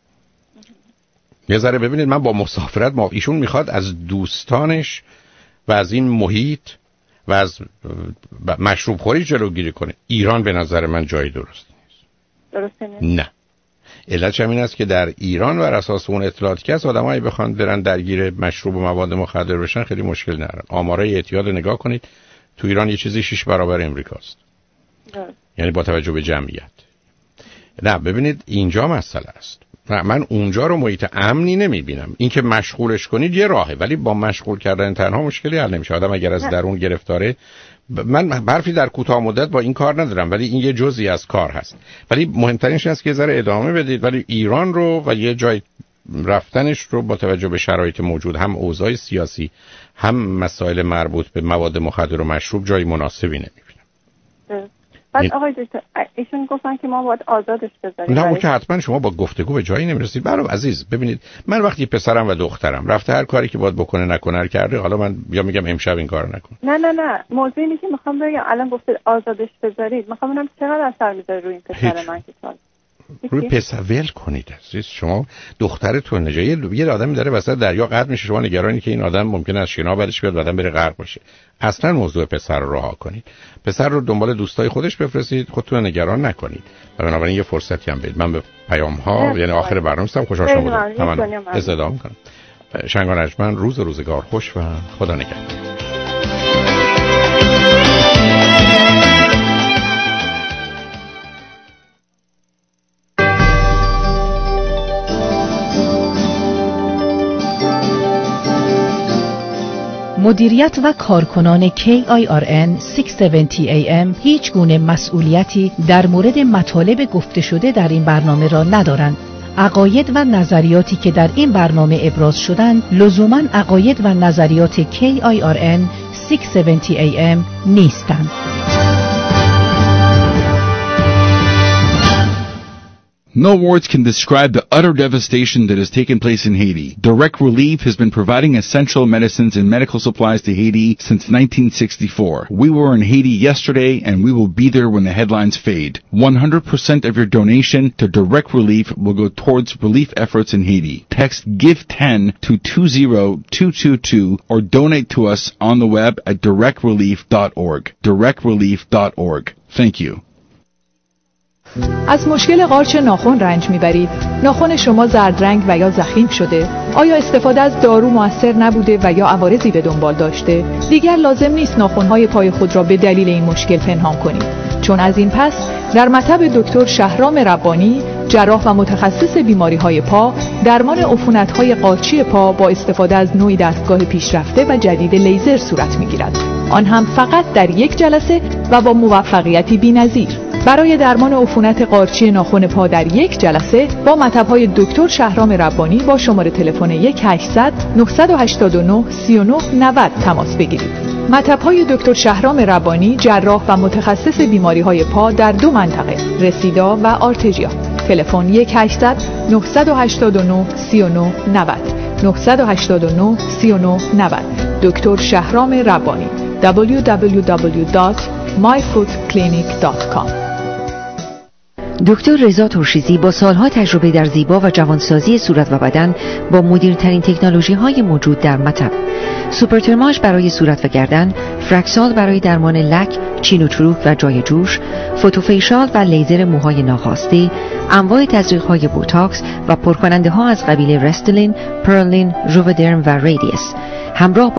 یه ذره ببینید، من با مسافرت ما ایشون میخواد از دوستانش و از این محیط و از مشروب خوری جلوگیری کنه. ایران به نظر من جای درستی نیست. درسته نیست؟ نه. علتش این است که در ایران بر اساس اون اطلاعاتی که از آدمایی بخوان برن درگیر مشروب و مواد مخدر بشن خیلی مشکل ندارن. آمارای اعتیاد نگاه کنید، تو ایران یه چیزی شش برابر امریکاست. یعنی با توجه به جمعیت. نه ببینید اینجا مسئله است. من اونجا رو محیط امنی نمیبینم. این که مشغولش کنید یه راهه، ولی با مشغول کردن تنها مشکلی حل نمیشه. آدم اگر از درون گرفتاره، من حرفی در کوتاه مدت با این کار ندارم، ولی این یه جزئی از کار هست. ولی مهمترینش است که یه ذره ادامه بدید، ولی ایران رو و یه جای رفتنش رو با توجه به شرایط موجود، هم اوضاع سیاسی هم مسائل مربوط به مواد مخدر و مشروب، جای مناسبی نمیبینم. بعد آقای دکتر ایشون گفتن که ما باید آزادش بذاریم. نه اون که حتما شما با گفتگو به جایی نمیرسید. برام عزیز ببینید، من وقتی پسرم و دخترم رفته هر کاری که باید بکنه نکنه کرده، حالا من یا میگم امشب این کارو نکن. نه نه نه موضوع اینه که میخوام بگم الان گفتید آزادش بذارید، میخوام ببینم چقدر اثر میذاره روی این پسر من که سال روی پسر ول کنید عزیز. شما دخترتون نجایه یه آدمی داره وسط دریا غرق میشه، شما نگرانی که این آدم ممکنه از شنا بعدش بیاد بعدن بره غرق بشه. اصلا موضوع پسر رو رها کنید. پسر رو دنبال دوستای خودش بفرستید، خودتون نگران نکنید. و بنابراین یه فرصتی هم بدید. من به پیام ها یعنی آخر برنامه هستم، خوشحال شدم بودم. من استفاده می‌کنم. شنگان اجمن، روز روزگار خوش و خدا نگهدار. مدیریت و کارکنان کی آی آر ان ششصد و هفتاد ای ام هیچ گونه مسئولیتی در مورد مطالب گفته شده در این برنامه را ندارند. عقاید و نظریاتی که در این برنامه ابراز شدند لزوماً عقاید و نظریات کی آی آر ان ششصد و هفتاد ای ام نیستند. No words can describe the utter devastation that has taken place in Haiti. Direct Relief has been providing essential medicines and medical supplies to Haiti since nineteen sixty-four. We were in Haiti yesterday and we will be there when the headlines fade. one hundred percent of your donation to Direct Relief will go towards relief efforts in Haiti. Text give ten to two zero two two two or donate to us on the web at direct relief dot org. direct relief dot org. Thank you. از مشکل قارچ ناخن رنج میبرید؟ ناخن شما زرد رنگ و یا ضخیم شده؟ آیا استفاده از دارو مؤثر نبوده و یا عوارضی به دنبال داشته؟ دیگر لازم نیست ناخن‌های پای خود را به دلیل این مشکل پنهان کنید، چون از این پس در مطب دکتر شهرام ربانی، جراح و متخصص بیماری‌های پا، درمان عفونت‌های قارچی پا با استفاده از نوعی دستگاه پیشرفته و جدید لیزر صورت می‌گیرد. آن هم فقط در یک جلسه و با موفقیتی بی‌نظیر. برای درمان عفونت قارچی ناخن پا در یک جلسه با مطب‌های دکتر شهرام ربانی با شماره تلفن یک هشتصد نه هشت نه سه نه نه صفر تماس بگیرید. مطب‌های دکتر شهرام ربانی، جراح و متخصص بیماری‌های پا در دو منطقه، رسیدا و آرتژیا. تلفن یک هشتصد نه هشت نه سه نه نه صفر نه هشت نه سه نه نه صفر. دکتر شهرام ربانی دبلیو دبلیو دبلیو دات مای فوت کلینیک دات کام. دکتر رضا ترشیزی با سالها تجربه در زیبا و جوانسازی صورت و بدن با مدرن‌ترین تکنولوژی‌های موجود در مطب، سوپرترماژ برای صورت و گردن، فرکسال برای درمان لک، چین و چروک و جای جوش، فوتوفیشال و لیزر موهای ناخواسته، انواع تزریق‌های بوتاکس و پرکننده‌ها از قبیل رستلین، پرلین، روودرم و ریدیس، همراه